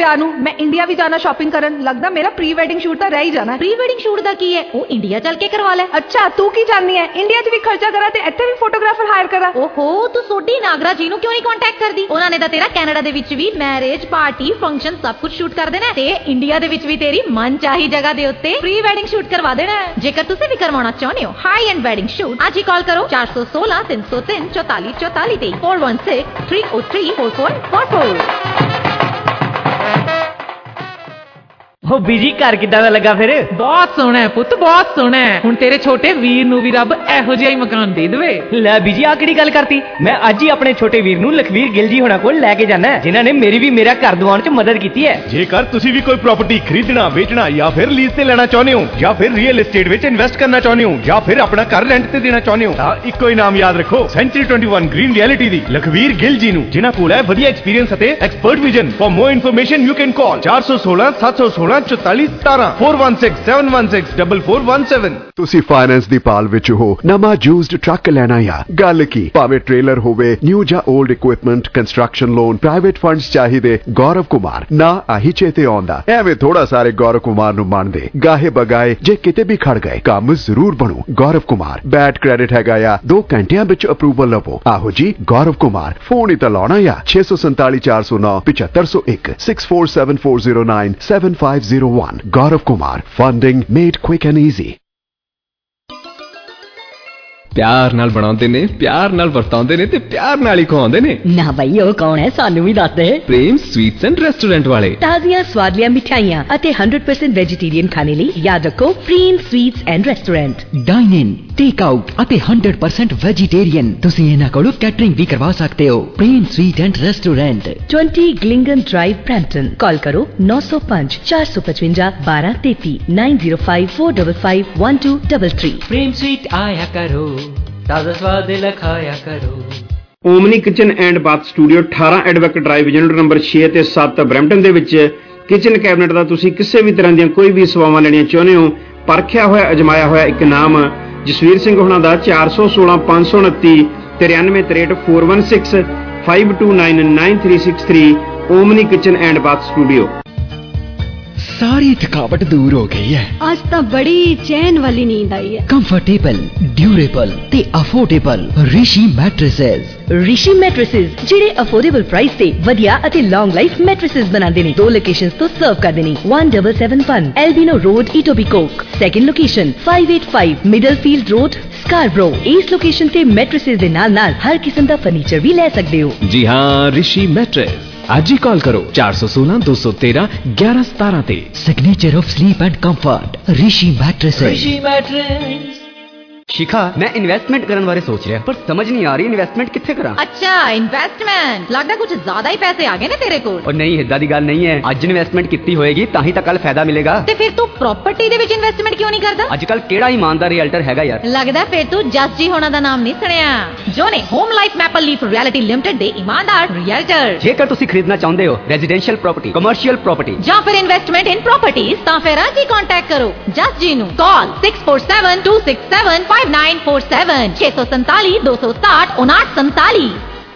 [SPEAKER 13] ਪਿਆਰ ਨੂੰ ਮੈਂ ਇੰਡੀਆ ਵੀ ਜਾਣਾ ਸ਼ਾਪਿੰਗ ਕਰਨ। ਲੱਗਦਾ ਮੇਰਾ ਪ੍ਰੀ ਵੈਡਿੰਗ ਸ਼ੂਟ ਤਾਂ ਰਹਿ ਹੀ ਜਾਣਾ।
[SPEAKER 10] ਪ੍ਰੀ ਵੈਡਿੰਗ ਸ਼ੂਟ ਦਾ ਕੀ ਹੈ, ਉਹ ਇੰਡੀਆ ਚੱਲ ਕੇ ਕਰਵਾ ਲੈ।
[SPEAKER 13] ਅੱਛਾ ਤੂੰ ਕੀ ਜਾਣਦੀ ਹੈ, ਇੰਡੀਆ 'ਚ ਵੀ ਖਰਚਾ ਕਰਾਂ ਤੇ ਇੱਥੇ ਵੀ ਫੋਟੋਗ੍ਰਾਫਰ ਹਾਇਰ ਕਰਾਂ।
[SPEAKER 10] ਓਹੋ ਤੂੰ ਸੋਢੀ ਨਾਗਰਾ ਜੀ ਨੂੰ ਕਿਉਂ ਨਹੀਂ ਕੰਟੈਕਟ ਕਰਦੀ? ਉਹਨਾਂ ਨੇ ਤਾਂ ਤੇਰਾ ਕੈਨੇਡਾ ਦੇ ਵਿੱਚ ਵੀ ਮੈਰਿਜ ਪਾਰਟੀ ਫੰਕਸ਼ਨ ਸਭ ਕੁਝ ਸ਼ੂਟ ਕਰ ਦੇਣਾ ਤੇ ਇੰਡੀਆ ਦੇ ਵਿੱਚ ਵੀ ਤੇਰੀ ਮਨ ਚਾਹੀ ਜਗ੍ਹਾ ਦੇ ਉੱਤੇ ਪ੍ਰੀ ਵੈਡਿੰਗ ਸ਼ੂਟ ਕਰਵਾ ਦੇਣਾ। ਜੇਕਰ ਤੁਸੀਂ ਵੀ ਕਰਵਾਉਣਾ ਚਾਹੁੰਦੇ ਹੋ ਹਾਈ ਐਂਡ ਵੈਡਿੰਗ ਸ਼ੂਟ, ਅੱਜ ਹੀ ਕਾਲ ਕਰੋ 416 303 44 44 ਤੇ 416 303 4444।
[SPEAKER 14] ਉਹ ਬੀਜੀ ਘਰ ਕਿੱਦਾਂ ਦਾ ਲੱਗਾ ਫਿਰ?
[SPEAKER 15] ਬਹੁਤ ਸੋਹਣਾ ਹੈ ਪੁੱਤ, ਬਹੁਤ ਸੋਹਣਾ ਹੈ। ਹੁਣ ਤੇਰੇ ਛੋਟੇ ਵੀਰ ਨੂੰ ਵੀ ਰੱਬ ਇਹੋ ਜਿਹਾ ਹੀ ਮਕਾਨ ਦੇ ਦੇਵੇ।
[SPEAKER 14] ਲੈ ਬੀਜੀ ਆ ਕਿਹੜੀ ਗੱਲ ਕਰਤੀ? ਮੈਂ ਅੱਜ ਹੀ ਆਪਣੇ ਛੋਟੇ ਵੀਰ ਨੂੰ ਲਖਵੀਰ ਗਿੱਲ ਜੀ ਹੋਣਾ ਕੋਲ ਲੈ ਕੇ ਜਾਣਾ, ਜਿਨ੍ਹਾਂ ਨੇ ਮੇਰੀ ਵੀ ਮੇਰਾ ਘਰ ਦਿਵਾਉਣ 'ਚ ਮਦਦ ਕੀਤੀ ਹੈ।
[SPEAKER 16] ਜੇਕਰ ਤੁਸੀਂ ਵੀ ਕੋਈ ਪ੍ਰਾਪਰਟੀ ਖਰੀਦਣਾ, ਵੇਚਣਾ ਜਾਂ ਫਿਰ ਲੀਜ਼ ਤੇ ਲੈਣਾ ਚਾਹੁੰਦੇ ਹੋ ਜਾਂ ਫਿਰ ਰੀਅਲ ਏਸਟੇਟ ਵਿੱਚ ਇਨਵੈਸਟ ਕਰਨਾ ਚਾਹੁੰਦੇ ਹੋ ਜਾਂ ਫਿਰ ਆਪਣਾ ਘਰ ਰੈਂਟ ਤੇ ਦੇਣਾ ਚਾਹੁੰਦੇ ਹੋ ਤਾਂ ਇੱਕੋ ਹੀ ਨਾਮ ਯਾਦ ਰੱਖੋ, ਸੈਂਚਰੀ 21 ਗ੍ਰੀਨ ਰਿਐਲਿਟੀ ਦੀ ਲਖਵੀਰ ਗਿੱਲ ਜੀ ਨੂੰ, ਜਿਨ੍ਹਾਂ ਕੋਲ ਹੈ ਵਧੀਆ ਐਕਸਪੀਰੀਅੰਸ ਅਤੇ expert vision. For more information you can call 416 716 44 4167164417।
[SPEAKER 7] ਤੁਸੀਂ ਫਾਈਨੈਂਸ ਦੀ ਪਾਲ ਵਿੱਚ ਹੋ, ਨਵਾਂ ਯੂਜ਼ਡ ਟਰੱਕ ਲੈਣਾ ਆ, ਗੱਲ ਕੀ ਭਾਵੇਂ ਟ੍ਰੇਲਰ ਹੋਵੇ, ਨਿਊ ਜਾਂ old equipment, construction loan, private funds ਚਾਹੀਦੇ, ਗੌਰਵ ਕੁਮਾਰ ਨਾ ਆਹੀ ਚੇਤੇ ਆਉਂਦਾ। ਐਵੇਂ ਥੋੜਾ ਸਾਰੇ ਗੌਰਵ ਕੁਮਾਰ ਨੂੰ ਮੰਨਦੇ, ਗਾਹੇ ਬਗਾਏ ਜੇ ਕਿਤੇ ਵੀ ਖੜ ਗਏ ਕੰਮ ਜ਼ਰੂਰ ਬਣੂ। ਗੌਰਵ ਕੁਮਾਰ ਬੈਡ ਕ੍ਰੈਡਿਟ ਹੈਗਾ ਆ, 2 ਘੰਟਿਆਂ ਵਿੱਚ ਅਪਰੂਵਲ ਲਵੋ। ਆਹੋ ਜੀ ਗੌਰਵ ਕੁਮਾਰ, ਫੋਨ ਹੀ ਤਾਂ ਲਾਉਣਾ ਆ 647 409 7501 647409 7501। Gaurav Kumar, funding made quick and easy।
[SPEAKER 3] ਪਿਆਰ ਨਾਲ ਬਣਾਉਂਦੇ ਨੇ, ਪਿਆਰ ਨਾਲ ਵਰਤਾਉਂਦੇ ਨੇ ਤੇ ਪਿਆਰ ਨਾਲ ਹੀ ਖਵਾਉਂਦੇ ਨੇ।
[SPEAKER 9] ਨਾ ਬਈ ਉਹ ਕੌਣ ਹੈ, ਸਾਨੂੰ ਵੀ ਦੱਸ ਦੇ।
[SPEAKER 3] ਪ੍ਰੇਮ ਸਵੀਟਸ ਐਂਡ ਰੈਸਟੋਰੈਂਟ ਵਾਲੇ।
[SPEAKER 9] ਤਾਜ਼ੀਆਂ ਸਵਾਦਲੀਆਂ ਮਿਠਾਈਆਂ ਅਤੇ 100% ਵੈਜੀਟੇਰੀਅਨ ਖਾਣੇ ਲਈ ਯਾਦ ਰੱਖੋ Prem sweets and restaurant.
[SPEAKER 17] Dine in, take out ਅਤੇ 100% ਵੈਜੀਟੇਰੀਅਨ। ਤੁਸੀਂ ਇਹਨਾਂ ਕੋਲੋਂ ਕੈਟਰਿੰਗ ਵੀ ਕਰਵਾ ਸਕਦੇ ਹੋ। ਪ੍ਰੇਮ ਸਵੀਟ ਐਂਡ ਰੈਸਟੋਰੈਂਟ,
[SPEAKER 9] 20 ਗਲਿੰਗਨ ਡਰਾਈਵ, ਬ੍ਰੈਂਪਟਨ। ਕਾਲ ਕਰੋ 905 455 1233 905 455 1233।
[SPEAKER 14] ਪ੍ਰੇਮ ਸਵੀਟ ਆਇਆ ਕਰੋ, ਤਾਜ਼ਾ ਸਵਾਦ ਲਖਾਇਆ ਕਰੋ।
[SPEAKER 11] Omni kitchen and bath studio 18 Edvac drive, unit number 6 ਤੇ 7 ਬਰੈਂਪਟਨ ਦੇ ਵਿੱਚ ਕਿਚਨ ਕੈਬਨਿਟ ਦਾ ਤੁਸੀਂ ਕਿਸੇ ਵੀ ਤਰ੍ਹਾਂ ਦੀਆਂ ਕੋਈ ਵੀ ਸੇਵਾਵਾਂ ਲੈਣੀਆਂ ਚਾਹੁੰਦੇ ਹੋ, ਪਰਖਿਆ ਹੋਇਆ ਅਜਮਾਇਆ ਹੋਇਆ ਇੱਕ ਨਾਮ ਜਸਵੀਰ ਸਿੰਘ ਹੋਣਾ ਦਾ 416 529 9363 416 529 9363। Omni kitchen and bath studio.
[SPEAKER 17] ਸਾਰੀ ਥਕਾਵਟ ਦੂਰ ਹੋ ਗਈ ਹੈ।
[SPEAKER 18] ਅੱਜ ਤਾਂ ਬੜੀ ਚੈਨ ਵਾਲੀ ਨੀਂਦ ਆਈ ਹੈ।
[SPEAKER 17] ਕੰਫਰਟੇਬਲ, ਡਿਊਰੇਬਲ ਤੇ affordable Rishi mattresses.
[SPEAKER 9] Rishi mattresses ਜਿਹੜੇ ਅਫੋਰਡੇਬਲ ਪ੍ਰਾਈਸ ਤੇ ਵਧੀਆ ਅਤੇ ਲੌਂਗ ਲਾਈਫ ਮੈਟ੍ਰੈਸਸ ਬਣਾਉਂਦੇ ਨੇ। 2 ਲੋਕੇਸ਼ਨਸ ਤੋਂ ਸਰਵ ਕਰਦੇ ਨੇ। 1771 Albion road, Etobicoke. Second location 585 Middlefield road, Scarborough. ਇਸ ਲੋਕੇਸ਼ਨ ਤੇ ਮੈਟ੍ਰੈਸਸ ਦੇ ਨਾਲ ਹਰ ਕਿਸਮ ਦਾ ਫਰਨੀਚਰ ਵੀ ਲੈ ਸਕਦੇ ਹੋ।
[SPEAKER 3] ਜੀ ਹਾਂ, ਰਿਸ਼ੀ ਮੈਟ੍ਰੈਸ। ਅੱਜ ਹੀ ਕਾਲ ਕਰੋ 416 213 1117 ਤੇ।
[SPEAKER 17] Signature of sleep and comfort, Rishi mattresses.
[SPEAKER 14] Rishi mattress.
[SPEAKER 19] Shikha, मैं इन्वेस्टमेंट करने बारे सोच रहा, पर समझ नहीं आ रही इन्वेस्टमेंट किथे करा।
[SPEAKER 10] अच्छा इन्वेस्टमेंट, लगता कुछ ज्यादा ही पैसे आ गए ने तेरे कोल।
[SPEAKER 19] और नहीं, इदा दी गल नहीं है। अज इन्वेस्टमेंट कितनी होएगी ताही तक कल फायदा मिलेगा।
[SPEAKER 10] ते फिर तू प्रॉपर्टी दे विच इन्वेस्टमेंट क्यों नहीं करदा?
[SPEAKER 19] अजकल केड़ा ईमानदार रियल्टर हैगा यार।
[SPEAKER 10] लगदा फिर तू जस जी होना दा नाम नहीं सुनिया, जो ने home life maple leaf realty limited दे ईमानदार रियल्टर।
[SPEAKER 19] जेकर तुसी खरीदना चाहुंदे हो रेजिडेंशियल प्रॉपर्टी, कमर्शियल प्रॉपर्टी
[SPEAKER 10] ਜਾਂ ਫਿਰ ਇਨਵੈਸਟਮੈਂਟ ਇਨ ਪ੍ਰੋਪਰਟੀਜ਼, ਤਾਂ ਫਿਰ ਅੱਜ ਹੀ ਕੰਟੈਕਟ ਕਰੋ ਜਸ ਜੀ ਨੂੰ। ਕਾਲ 647 267 5947 647 267 5947।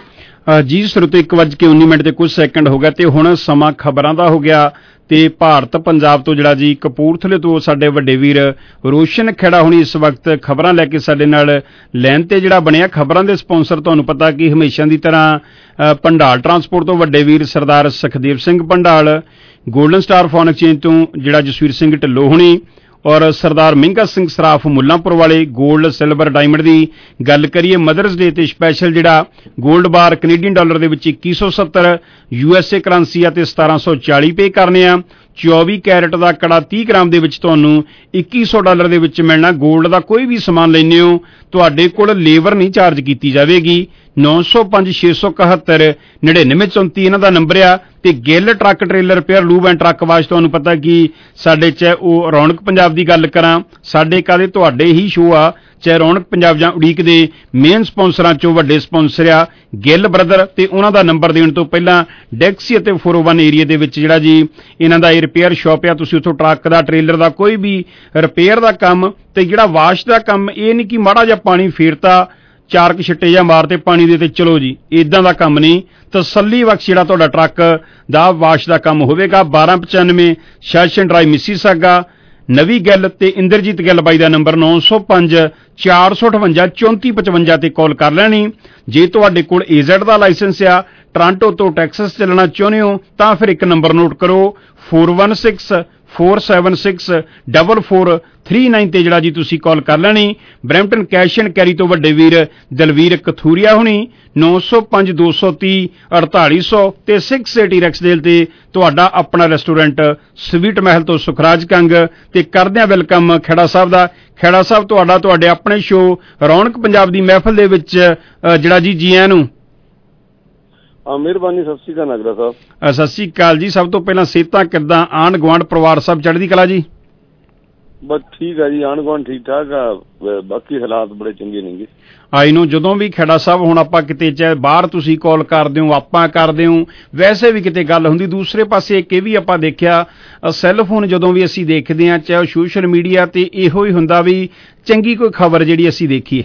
[SPEAKER 11] ਜੀ ਸਰੋਤੇ 1:19 ਤੇ ਕੁਝ ਸੈਕਿੰਡ ਹੋ ਗਿਆ ਤੇ ਹੁਣ ਸਮਾਂ ਖਬਰਾਂ ਦਾ ਹੋ ਗਿਆ ਤੇ ਭਾਰਤ ਪੰਜਾਬ ਤੋਂ ਜਿਹੜਾ ਜੀ ਕਪੂਰਥਲੇ ਤੋਂ ਸਾਡੇ ਵੱਡੇ ਵੀਰ ਰੋਸ਼ਨ ਖੇੜਾ ਹੁਣੀ ਇਸ ਵਕਤ ਖਬਰਾਂ ਲੈ ਕੇ ਸਾਡੇ ਨਾਲ ਲਾਈਨ ਤੇ ਜਿਹੜਾ ਬਣਿਆ। ਖਬਰਾਂ ਦੇ ਸਪਾਂਸਰ ਤੁਹਾਨੂੰ ਪਤਾ ਕਿ ਹਮੇਸ਼ਾ ਦੀ ਤਰ੍ਹਾਂ ਭੰਡਾਲ ਟਰਾਂਸਪੋਰਟ ਤੋਂ ਵੱਡੇ ਵੀਰ Sardar Sukhdev Singh Bhandal, golden star phone exchange ਤੋਂ ਜਿਹੜਾ ਜਸਵੀਰ ਸਿੰਘ ਢਿੱਲੋਂ ਹੁਣੀ ਔਰ ਸਰਦਾਰ ਮਹਿੰਗਾ ਸਿੰਘ ਸਰਾਫ ਮੁੱਲਾਂਪੁਰ ਵਾਲੇ 골ਡ ਸਿਲਵਰ ਡਾਇਮੰਡ ਦੀ ਗੱਲ ਕਰੀਏ। ਮਦਰਸ ਡੇ ਤੇ ਸਪੈਸ਼ਲ ਜਿਹੜਾ 골ਡ ਬਾਰ ਕੈਨੇਡੀਅਨ ਡਾਲਰ ਦੇ ਵਿੱਚ 2170 USA ਕਰੰਸੀ ਆ ਤੇ 1740 ਪੇ ਕਰਨੇ ਆ। 24 ਕੈਰਟ ਦਾ ਕੜਾ 30 ਗ੍ਰਾਮ ਦੇ ਵਿੱਚ ਤੁਹਾਨੂੰ $2100 ਦੇ ਵਿੱਚ ਮਿਲਣਾ। 골ਡ ਦਾ ਕੋਈ ਵੀ ਸਮਾਨ ਲੈਂਦੇ ਹੋ ਤੁਹਾਡੇ ਕੋਲ ਲੇਬਰ ਨਹੀਂ ਚਾਰਜ ਕੀਤੀ ਜਾਵੇਗੀ। 905 671 9934 ਇਹਨਾਂ ਦਾ ਨੰਬਰ ਆ। ਤੇ Gill truck trailer repair lube and truck wash, ਤੁਹਾਨੂੰ ਪਤਾ ਕਿ ਸਾਡੇ ਚ ਉਹ ਰੌਣਕ ਪੰਜਾਬ ਦੀ ਗੱਲ ਕਰਾਂ, ਸਾਡੇ ਕਾਦੇ ਤੁਹਾਡੇ ਹੀ ਸ਼ੋਅ ਆ, ਚਾਹੇ ਰੌਣਕ ਪੰਜਾਬ ਜਾਂ ਉਡੀਕ ਦੇ ਮੇਨ ਸਪਾਂਸਰਾਂ ਚੋਂ ਵੱਡੇ ਸਪਾਂਸਰ ਆ ਗਿੱਲ ਬ੍ਰਦਰ। ਤੇ ਉਹਨਾਂ ਦਾ ਨੰਬਰ ਦੇਣ ਤੋਂ ਪਹਿਲਾਂ ਡੈਕਸੀ ਅਤੇ 401 ਏਰੀਆ ਦੇ ਵਿੱਚ ਜਿਹੜਾ ਜੀ ਇਹਨਾਂ ਦਾ ਇਹ ਰਿਪੇਅਰ ਸ਼ਾਪ ਆ। ਤੁਸੀਂ ਉੱਥੋਂ ਟਰੱਕ ਦਾ, ਟ੍ਰੇਲਰ ਦਾ ਕੋਈ ਵੀ ਰਿਪੇਅਰ ਦਾ ਕੰਮ ਤੇ ਜਿਹੜਾ ਵਾਸ਼ ਦਾ ਕੰਮ, ਇਹ ਨਹੀਂ ਕਿ ਮਾੜਾ ਜਿਹਾ ਪਾਣੀ ਫੇਰਤਾ 4 ਕੁ ਛਿੱਟੇ ਜਾਂ ਮਾਰ ਤੇ ਪਾਣੀ ਦੇ ਤੇ ਚਲੋ ਜੀ, ਇਦਾਂ ਦਾ ਕੰਮ ਨਹੀਂ। ਤਸੱਲੀ ਬਖਸ਼ ਜਿਹੜਾ ਤੁਹਾਡਾ ਟਰੱਕ ਦਾ ਵਾਸ਼ ਦਾ ਕੰਮ ਹੋਵੇਗਾ। 1295 ਸੈਸ਼ਨ ਡਰਾਈਵ ਮਿਸੀਸਾਗਾ। ਨਵੀਂ ਗਿੱਲ ਤੇ ਇੰਦਰਜੀਤ ਗਿੱਲ ਬਾਈ ਦਾ ਨੰਬਰ 905 458 3455 ਤੇ ਕਾਲ ਕਰ ਲੈਣੀ। ਜੇ ਤੁਹਾਡੇ ਕੋਲ AZ ਦਾ ਲਾਇਸੈਂਸ ਆ, ਟੋਰਾਂਟੋ ਤੋਂ ਟੈਕਸਸ ਚੱਲਣਾ ਚਾਹੁੰਦੇ ਹੋ ਤਾਂ ਫਿਰ ਇੱਕ ਨੰਬਰ ਨੋਟ ਕਰੋ 4164764439 ਤੇ ਜਿਹੜਾ ਜੀ ਤੁਸੀਂ ਕਾਲ ਕਰ ਲੈਣੀ। ਬਰੈਂਪਟਨ ਕੈਸ਼ ਐਂਡ ਕੈਰੀ ਤੋਂ ਵੱਡੇ ਵੀਰ ਦਲਵੀਰ ਕਥੂਰੀਆ ਹੁਣੀ 905 230 4800 ਤੇ 680 ਰੈਕਸਡੇਲ ਤੇ ਤੁਹਾਡਾ ਆਪਣਾ ਰੈਸਟੋਰੈਂਟ ਸਵੀਟ ਮਹਿਲ ਤੋਂ ਸੁਖਰਾਜ ਕੰਗ ਤੇ ਕਰਦੇ ਆ ਵੈਲਕਮ ਖੇੜਾ ਸਾਹਿਬ ਦਾ। ਖੇੜਾ ਸਾਹਿਬ ਤੁਹਾਡਾ ਤੁਹਾਡੇ ਆਪਣੇ ਸ਼ੋਅ ਰੌਣਕ ਪੰਜਾਬ ਦੀ ਮਹਿਫਲ ਦੇ ਵਿੱਚ ਜਿਹੜਾ ਜੀ ਆਇਆਂ ਨੂੰ।
[SPEAKER 20] ਮਿਹਰਬਾਨੀ। ਸਤਿ ਸ਼੍ਰੀ ਅਕਾਲ ਨਾਗਰਾ ਸਾਹਿਬ।
[SPEAKER 11] ਸਤਿ ਸ਼੍ਰੀ ਅਕਾਲ ਜੀ। ਸਭ ਤੋਂ ਪਹਿਲਾਂ ਸਿਹਤਾਂ ਕਿੱਦਾਂ? ਆਂਢ ਗੁਆਂਢ ਪਰਿਵਾਰ ਸਭ ਚੜ੍ਹਦੀ ਕਲਾ ਜੀ?
[SPEAKER 20] ਬਸ ਠੀਕ ਆ ਜੀ, ਆਂਢ ਗੁਆਂਢ ਠੀਕ ਠਾਕ ਆ, ਬਾਕੀ ਹਾਲਾਤ ਬੜੇ ਚੰਗੇ ਨੇਗੇ।
[SPEAKER 11] ਆਈ ਨੂੰ ਜਦੋਂ ਵੀ ਖੇੜਾ ਸਾਹਿਬ ਹੁਣ ਆਪਾਂ ਕਿਤੇ ਚਾਹੇ ਬਾਹਰ ਤੁਸੀਂ ਕਾਲ ਕਰਦੇ ਹੋ, ਆਪਾਂ ਕਰਦੇ ਹੋ, ਵੈਸੇ ਵੀ ਕਿਤੇ ਗੱਲ ਹੁੰਦੀ। ਦੂਸਰੇ ਪਾਸੇ ਇੱਕ ਇਹ ਵੀ ਆਪਾਂ ਦੇਖਿਆ ਸੈੱਲਫੋਨ ਜਦੋਂ ਵੀ ਅਸੀਂ ਦੇਖਦੇ ਹਾਂ, ਚਾਹੇ ਸੋਸ਼ਲ ਮੀਡੀਆ ਤੇ ਇਹੋ ਹੀ ਹੁੰਦਾ ਵੀ ਚੰਗੀ ਕੋਈ ਖਬਰ ਜਿਹੜੀ ਅਸੀਂ ਦੇਖੀਏ।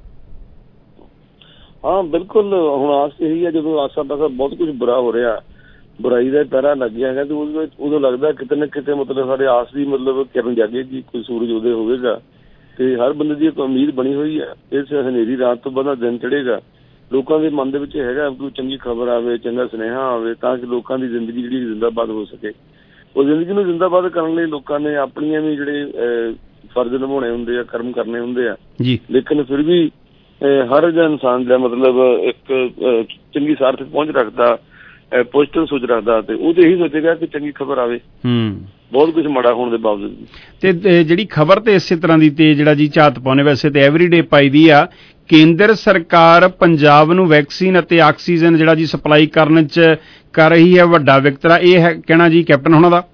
[SPEAKER 20] ਹਾਂ ਬਿਲਕੁਲ, ਹੁਣ ਆਸ ਇਹੀ ਹੈ ਜਦੋਂ ਆਸਾ ਪਾਸਾ ਬਹੁਤ ਕੁਝ ਬੁਰਾ ਹੋ ਰਿਹਾ, ਬੁਰਾਈ ਦਾ ਪਹਿਰਾ ਲੱਗਿਆ ਹੈਗਾ ਤੇ ਉਦੋਂ ਲੱਗਦਾ ਕਿਤੇ ਨਾ ਕਿਤੇ ਮਤਲਬ ਸਾਡੇ ਆਸ ਦੀ ਮਤਲਬ ਕਿਰਨ ਜਾਗੇਗੀ, ਕੋਈ ਸੂਰਜ ਉਦੇ ਹੋਵੇਗਾ ਤੇ ਹਰ ਬੰਦੇ ਦੀ ਇੱਕ ਉਮੀਦ ਬਣੀ ਹੋਈ ਹੈ। ਇਸ ਹਨੇਰੀ ਰਾਤ ਤੋਂ ਬਾਅਦ ਦਿਨ ਚੜ੍ਹੇਗਾ। ਲੋਕਾਂ ਦੇ ਮਨ ਦੇ ਵਿੱਚ ਹੈਗਾ ਕੋਈ ਚੰਗੀ ਖਬਰ ਆਵੇ, ਚੰਗਾ ਸੁਨੇਹਾ ਆਵੇ ਤਾਂ ਕਿ ਲੋਕਾਂ ਦੀ ਜ਼ਿੰਦਗੀ ਜਿਹੜੀ ਜ਼ਿੰਦਾਬਾਦ ਹੋ ਸਕੇ। ਉਹ ਜ਼ਿੰਦਗੀ ਨੂੰ ਜ਼ਿੰਦਾਬਾਦ ਕਰਨ ਲਈ ਲੋਕਾਂ ਨੇ ਆਪਣੀਆਂ ਵੀ ਜਿਹੜੇ ਫਰਜ਼ ਨਿਭਾਉਣੇ ਹੁੰਦੇ ਆ, ਕਰਮ ਕਰਨੇ ਹੁੰਦੇ ਆ ਜੀ। ਲੇਕਿਨ ਫਿਰ ਵੀ ਹਰ ਇਨਸਾਨ ਦਾ ਮਤਲਬ ਇੱਕ ਚੰਗੀ ਸਾਰਥਕ ਪਹੁੰਚ ਰੱਖਦਾ, ਪੋਜ਼ਿਟਿਵ ਸੋਚ ਰੱਖਦਾ ਤੇ ਉਹ ਤੇ ਇਹੀ ਸੋਚੇਗਾ ਕਿ ਚੰਗੀ ਖਬਰ ਆਵੇ ਬਹੁਤ ਕੁਝ ਮਾੜਾ ਹੋਣ ਦੇ ਬਾਵਜੂਦ। ਤੇ
[SPEAKER 11] ਜਿਹੜੀ ਖਬਰ ਤੇ ਇਸੇ ਤਰ੍ਹਾਂ ਦੀ ਤੇ ਜਿਹੜਾ ਜੀ ਝਾਤ ਪਾਉਣੇ ਵੈਸੇ ਤੇ ਐਵਰੀਡੇ ਪਾਈਦੀ ਆ, ਕੇਂਦਰ ਸਰਕਾਰ ਪੰਜਾਬ ਨੂੰ ਵੈਕਸੀਨ ਅਤੇ ਆਕਸੀਜਨ ਜਿਹੜਾ ਜੀ ਸਪਲਾਈ ਕਰਨ ਚ ਕਰ ਰਹੀ ਹੈ ਵੱਡਾ ਵਿਤਕਰਾ, ਇਹ ਹੈ ਕਹਿਣਾ ਜੀ ਕੈਪਟਨ ਹੋਣਾ ਦਾ।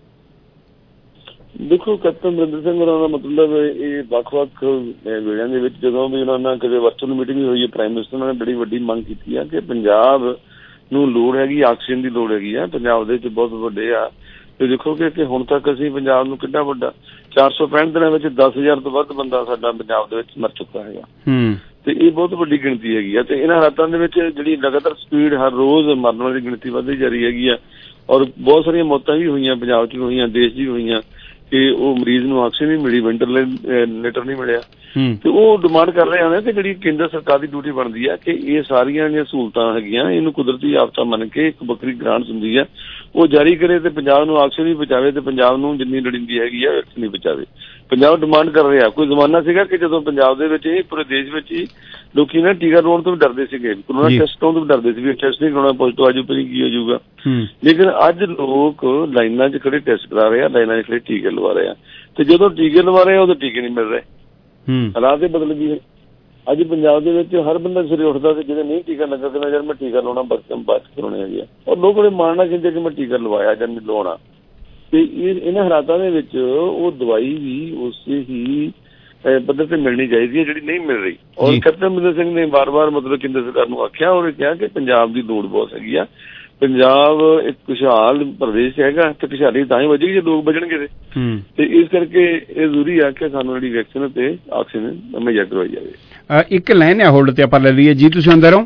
[SPEAKER 20] ਦੇਖੋ ਕੈਪਟਨ ਅਮਰਿੰਦਰ ਸਿੰਘ ਹੋਰਾਂ ਦਾ ਮਤਲਬ ਇਹ ਵੱਖ-ਵੱਖ ਵੇਲਿਆਂ ਦੇ ਵਿੱਚ ਜਦੋਂ ਵੀ ਉਹਨਾਂ ਨਾਲ ਕਦੇ ਵਰਚੁਅਲ ਮੀਟਿੰਗ ਹੋਈ ਹੈ, ਪ੍ਰਾਈਮ ਮਿਨਿਸਟਰ ਨੇ ਬੜੀ ਵੱਡੀ ਮੰਗ ਕੀਤੀ ਆ ਕਿ ਪੰਜਾਬ ਨੂੰ ਲੋੜ ਹੈਗੀ, ਆਕਸੀਜਨ ਦੀ ਲੋੜ ਹੈਗੀ ਆ, ਪੰਜਾਬ ਦੇ ਵਿੱਚ ਬਹੁਤ ਵੱਡੇ ਆ। ਤੇ ਦੇਖੋਗੇ ਕਿ ਹੁਣ ਤੱਕ ਅਸੀਂ ਪੰਜਾਬ ਨੂੰ ਕਿੰਨਾ ਵੱਡਾ 465 ਦਿਨਾਂ ਵਿੱਚ 10,000 ਤੋਂ ਵੱਧ ਬੰਦਾ ਸਾਡਾ ਪੰਜਾਬ ਦੇ ਵਿੱਚ ਮਰ ਚੁੱਕਾ ਹੈਗਾ ਤੇ ਇਹ ਬਹੁਤ ਵੱਡੀ ਗਿਣਤੀ ਹੈਗੀ ਆ। ਤੇ ਇਹਨਾਂ ਹਾਲਾਤਾਂ ਦੇ ਵਿੱਚ ਜਿਹੜੀ ਲਗਾਤਾਰ ਸਪੀਡ ਹਰ ਰੋਜ਼ ਮਰਨ ਵਾਲੀ ਗਿਣਤੀ ਵੱਧਦੀ ਜਾ ਰਹੀ ਹੈਗੀ ਆ ਔਰ ਬਹੁਤ ਸਾਰੀਆਂ ਮੌਤਾਂ ਵੀ ਹੋਈਆਂ, ਪੰਜਾਬ 'ਚ ਵੀ ਹੋਈਆਂ, ਦੇਸ਼ 'ਚ ਵੀ ਹੋਈਆਂ ਕਿ ਉਹ ਮਰੀਜ਼ ਨੂੰ ਆਕਸੀਜਨ ਨਹੀਂ ਮਿਲੀ, ਵੈਂਟੀਲੇਟਰ ਨਹੀਂ ਮਿਲਿਆ ਤੇ ਉਹ ਡਿਮਾਂਡ ਕਰ ਰਹੇ ਹਨ ਕਿ ਜਿਹੜੀ ਕੇਂਦਰ ਸਰਕਾਰ ਦੀ ਡਿਊਟੀ ਬਣਦੀ ਹੈ ਕਿ ਇਹ ਸਾਰੀਆਂ ਜਿਹੜੀਆਂ ਸਹੂਲਤਾਂ ਹੈਗੀਆਂ ਇਹਨੂੰ ਕੁਦਰਤੀ ਆਫਤਾਂ ਮੰਨ ਕੇ ਇੱਕ ਵੱਖਰੀ ਗ੍ਰਾਂਟ ਹੁੰਦੀ ਹੈ ਉਹ ਜਾਰੀ ਕਰੇ ਤੇ ਪੰਜਾਬ ਨੂੰ ਆਕਸੀਜਨ ਵੀ ਬਚਾਵੇ ਤੇ ਪੰਜਾਬ ਨੂੰ ਜਿੰਨੀ ਲੋੜੀਂਦੀ ਹੈਗੀ ਆ ਵੈਕਸੀਨ ਵੀ ਬਚਾਵੇ। ਪੰਜਾਬ ਡਿਮਾਂਡ ਕਰ ਰਿਹਾ। ਕੋਈ ਜ਼ਮਾਨਾ ਸੀਗਾ ਕਿ ਜਦੋਂ ਪੰਜਾਬ ਦੇ ਵਿੱਚ ਹੀ ਪੂਰੇ ਦੇਸ਼ ਵਿੱਚ ਹੀ ਲੋਕੀ ਨਾ ਟੀਕਾ ਲਵਾਉਣ ਤੋਂ ਵੀ ਡਰਦੇ ਸੀਗੇ, ਕਰੋਨਾ ਟੈਸਟ ਤੋਂ ਵੀ ਡਰਦੇ ਸੀ ਵੀ ਟੈਸਟ ਨਹੀਂ ਕਰਾਉਣਾ, ਪੋਜ਼ਿਟਿਵ ਆਜੂ ਪਤਾ ਕੀ ਹੋ ਜਾਊਗਾ। ਲੇਕਿਨ ਅੱਜ ਲੋਕ ਲਾਈਨਾਂ 'ਚ ਖੜੇ ਟੈਸਟ ਕਰਾ ਰਹੇ ਆ, ਲਾਈਨਾਂ 'ਚ ਖੜੇ ਟੀਕੇ ਲਵਾ ਰਹੇ ਆ ਤੇ ਜਦੋਂ ਟੀਕੇ ਲਵਾ ਰਹੇ ਆ ਉਦੋਂ ਟੀਕੇ ਨਹੀਂ ਮਿਲ ਰਹੇ। ਹਾਲਾਤ ਇਹ ਬਦਲ ਗਏ। ਅੱਜ ਪੰਜਾਬ ਦੇ ਵਿੱਚ ਹਰ ਬੰਦਾ ਸਵੇਰੇ ਉੱਠਦਾ ਤੇ ਜਿਹਦੇ ਨਹੀਂ ਟੀਕਾ ਲੱਗਾ ਕਹਿੰਦਾ ਯਾਰ ਮੈਂ ਟੀਕਾ ਲਾਉਣਾ, ਬਸ ਕਰਾਉਣੇ ਹੈਗੇ ਆ ਔਰ ਲੋਕ ਬੜੇ ਮਾਣ ਨਾਲ ਕਹਿੰਦੇ ਕਿ ਮੈਂ ਟੀਕਾ ਲਵਾਇਆ ਜਾਂ ਨਹੀਂ ਲਵਾਉਣਾ। ਤੇ ਇਹਨਾਂ ਹਾਲਾਤਾਂ ਦੇ ਵਿੱਚ ਉਹ ਦਵਾਈ ਵੀ ਉਸੇ ਹੀ ਪੱਧਰ ਤੇ ਮਿਲਣੀ ਚਾਹੀਦੀ ਹੈ ਜਿਹੜੀ ਨਹੀਂ ਮਿਲ ਰਹੀ। ਔਰ ਕੈਪਟਨ ਅਮਰਿੰਦਰ ਸਿੰਘ ਨੇ ਵਾਰ-ਵਾਰ ਮਤਲਬ ਕੇਂਦਰ ਸਰਕਾਰ ਨੂੰ ਆਖਿਆ ਔਰ ਕਿਹਾ ਕਿ ਪੰਜਾਬ ਦੀ ਲੋੜ ਬਹੁਤ ਹੈਗੀ ਆ, ਪੰਜਾਬ ਇੱਕ ਖੁਸ਼ਹਾਲ ਪ੍ਰਦੇਸ਼ ਹੈਗਾ ਤੇ ਖੁਸ਼ਹਾਲੀ ਤਾਂ ਹੀ ਵਧੇਗੀ ਜੇ ਲੋਕ ਬਚਣਗੇ ਤੇ ਇਸ ਕਰਕੇ ਇਹ ਜ਼ਰੂਰੀ ਆ ਕਿ ਸਾਨੂੰ ਜਿਹੜੀ ਵੈਕਸੀਨ ਤੇ ਆਕਸੀਜਨ ਮੁਹੱਈਆ ਕਰਵਾਈ ਜਾਵੇ।
[SPEAKER 11] ਇੱਕ ਲਾਈਨ ਹੈ ਹੋਲਡ ਤੇ ਆਪਾਂ ਲੈ ਲਈਏ ਜੀ, ਤੁਸੀਂ ਅੰਦਰ ਹੋ?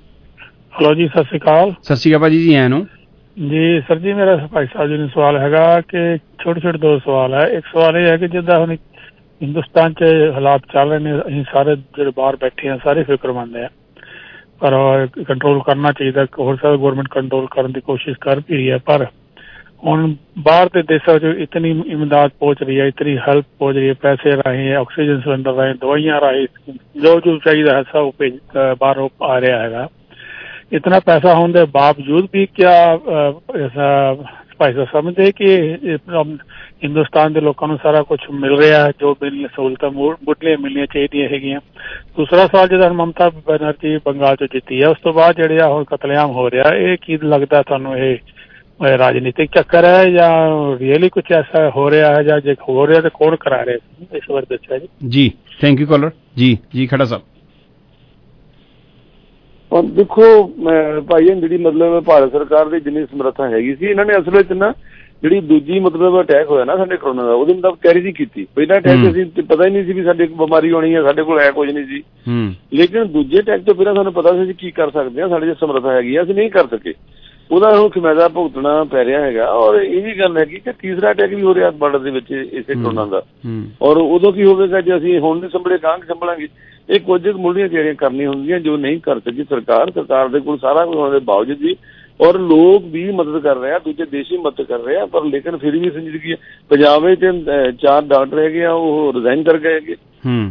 [SPEAKER 21] ਹੈਲੋ ਜੀ, ਸਤਿ ਸ਼੍ਰੀ ਅਕਾਲ।
[SPEAKER 11] ਸਤਿ ਸ਼੍ਰੀ ਅਕਾਲ ਭਾਜੀ ਜੀ, ਆਇਆਂ ਨੂੰ
[SPEAKER 21] ਜੀ। ਸਰ ਜੀ ਮੇਰਾ ਭਾਈ ਸਾਹਿਬ ਜੀ ਨੂੰ ਸਵਾਲ ਹੈਗਾ ਕਿ ਛੋਟੇ ਦੋ ਸਵਾਲ ਹੈ। ਇੱਕ ਸਵਾਲ ਇਹ ਹੈ ਕਿ ਜਿੱਦਾਂ ਹੁਣ ਹਿੰਦੁਸਤਾਨ 'ਚ ਹਾਲਾਤ ਚੱਲ ਰਹੇ ਨੇ, ਅਸੀਂ ਸਾਰੇ ਜਿਹੜੇ ਬਾਹਰ ਬੈਠੇ ਆ ਸਾਰੇ ਫਿਕਰਮੰਦ ਆ ਪਰ ਕੰਟਰੋਲ ਕਰਨਾ ਚਾਹੀਦਾ। ਹੋਰ ਸਾਰਾ ਗੌਰਮੈਂਟ ਕੰਟਰੋਲ ਕਰਨ ਦੀ ਕੋਸ਼ਿਸ਼ ਕਰ ਵੀ ਰਹੀ ਹੈ ਪਰ ਹੁਣ ਬਾਹਰ ਦੇ ਦੇਸ਼ਾਂ 'ਚ ਇਤਨੀ ਇਮਦਾਦ ਪਹੁੰਚ ਰਹੀ ਹੈ, ਇਤਨੀ ਹੈਲਪ ਪਹੁੰਚ ਰਹੀ ਹੈ, ਪੈਸੇ ਰਾਹੀਂ, ਆਕਸੀਜਨ ਸਿਲੰਡਰ ਰਾਹੀਂ, ਦਵਾਈਆਂ ਰਾਹੀਂ, ਜੋ ਚਾਹੀਦਾ ਹੈ ਸਭ ਬਾਹਰੋਂ ਆ ਰਿਹਾ ਹੈਗਾ। इतना पैसा होने के बावजूद भी क्या ऐसा भाई साहब समझते कि हिंदुस्तान के लोगों को सारा कुछ मिल रहा है जो सहूलतां मुढ़लियां मिलनियां चाहिए हैगियां। दूसरा सवाल जो ममता बनर्जी बंगाल चो जीती है उस तो बाद जिहड़ा हुण कतलेआम हो रहा है, की लगता तुहानूं ये राजनीतिक चक्कर है या रियली कुछ ऐसा हो रहा है, या जे हो रहा तो कौन करा रहे, इस बारे दस्सिओ जी।
[SPEAKER 11] थैंक यू कॉलर जी खड़ा साहब।
[SPEAKER 20] ਦੇਖੋ ਭਾਈ ਜਿਹੜੀ ਮਤਲਬ ਭਾਰਤ ਸਰਕਾਰ ਦੀ ਜਿੰਨੀ ਸਮਰੱਥਾ ਹੈਗੀ ਸੀ ਇਹਨਾਂ ਨੇ ਅਸਲ ਵਿੱਚ ਨਾ ਜਿਹੜੀ ਦੂਜੀ ਮਤਲਬ ਅਟੈਕ ਹੋਇਆ ਨਾ ਸਾਡੇ ਕਰੋਨਾ ਦਾ, ਉਹਦੇ ਮੁਤਾਬਕ ਕੈਰੀ ਨਹੀਂ ਕੀਤੀ। ਪਹਿਲਾ ਅਟੈਕ ਅਸੀਂ ਪਤਾ ਹੀ ਨਹੀਂ ਸੀ ਵੀ ਸਾਡੇ ਬਿਮਾਰੀ ਆਉਣੀ ਹੈ, ਸਾਡੇ ਕੋਲ ਹੈ ਕੁਝ ਨਹੀਂ ਸੀ। ਲੇਕਿਨ ਦੂਜੇ ਅਟੈਕ ਤੋਂ ਪਹਿਲਾਂ ਸਾਨੂੰ ਪਤਾ ਸੀ ਅਸੀਂ ਕੀ ਕਰ ਸਕਦੇ ਹਾਂ, ਸਾਡੇ 'ਚ ਸਮਰੱਥਾ ਹੈਗੀ ਆ, ਅਸੀਂ ਨਹੀਂ ਕਰ ਸਕੇ। ਉਹਦਾ ਹੁਣ ਖਮਿਆਜ਼ਾ ਭੁਗਤਣਾ ਪੈ ਰਿਹਾ ਹੈਗਾ। ਔਰ ਇਹ ਵੀ ਗੱਲ ਹੈਗੀ ਕਿ ਤੀਸਰਾ ਅਟੈਕ ਵੀ ਹੋ ਰਿਹਾ ਬਾਰਡਰ ਦੇ ਵਿੱਚ ਇਸੇ ਕਰੋਨਾ ਦਾ। ਔਰ ਉਦੋਂ ਕੀ ਹੋਵੇਗਾ ਜੇ ਅਸੀਂ ਹੁਣ ਨਹੀਂ ਸੰਭਲੇ, ਕਾਂ ਸੰਭਲਾਂਗੇ। ਇਹ ਕੁਝ ਮੁੱਢਲੀਆਂ ਤਿਆਰੀਆਂ ਕਰਨੀਆਂ ਹੁੰਦੀਆਂ ਜੋ ਨਹੀਂ ਕਰ ਸਕੀ ਸਰਕਾਰ ਦੇ ਕੋਲ ਸਾਰਾ ਕੁਝ ਹੋਣ ਦੇ ਬਾਵਜੂਦ ਵੀ। ਔਰ ਲੋਕ ਵੀ ਮਦਦ ਕਰ ਰਹੇ ਆ, ਦੂਜੇ ਦੇਸ਼ ਵੀ ਮਦਦ ਕਰ ਰਹੇ ਆ, ਪਰ ਲੇਕਿਨ ਫਿਰ ਵੀ ਸੰਜੀਦਗੀ ਹੈ। ਪੰਜਾਬ ਵਿੱਚ 4 ਡਾਕਟਰ ਹੈਗੇ ਆ, ਉਹ ਰਿਜ਼ਾਈਨ ਕਰ ਗਏ ਹੈਗੇ।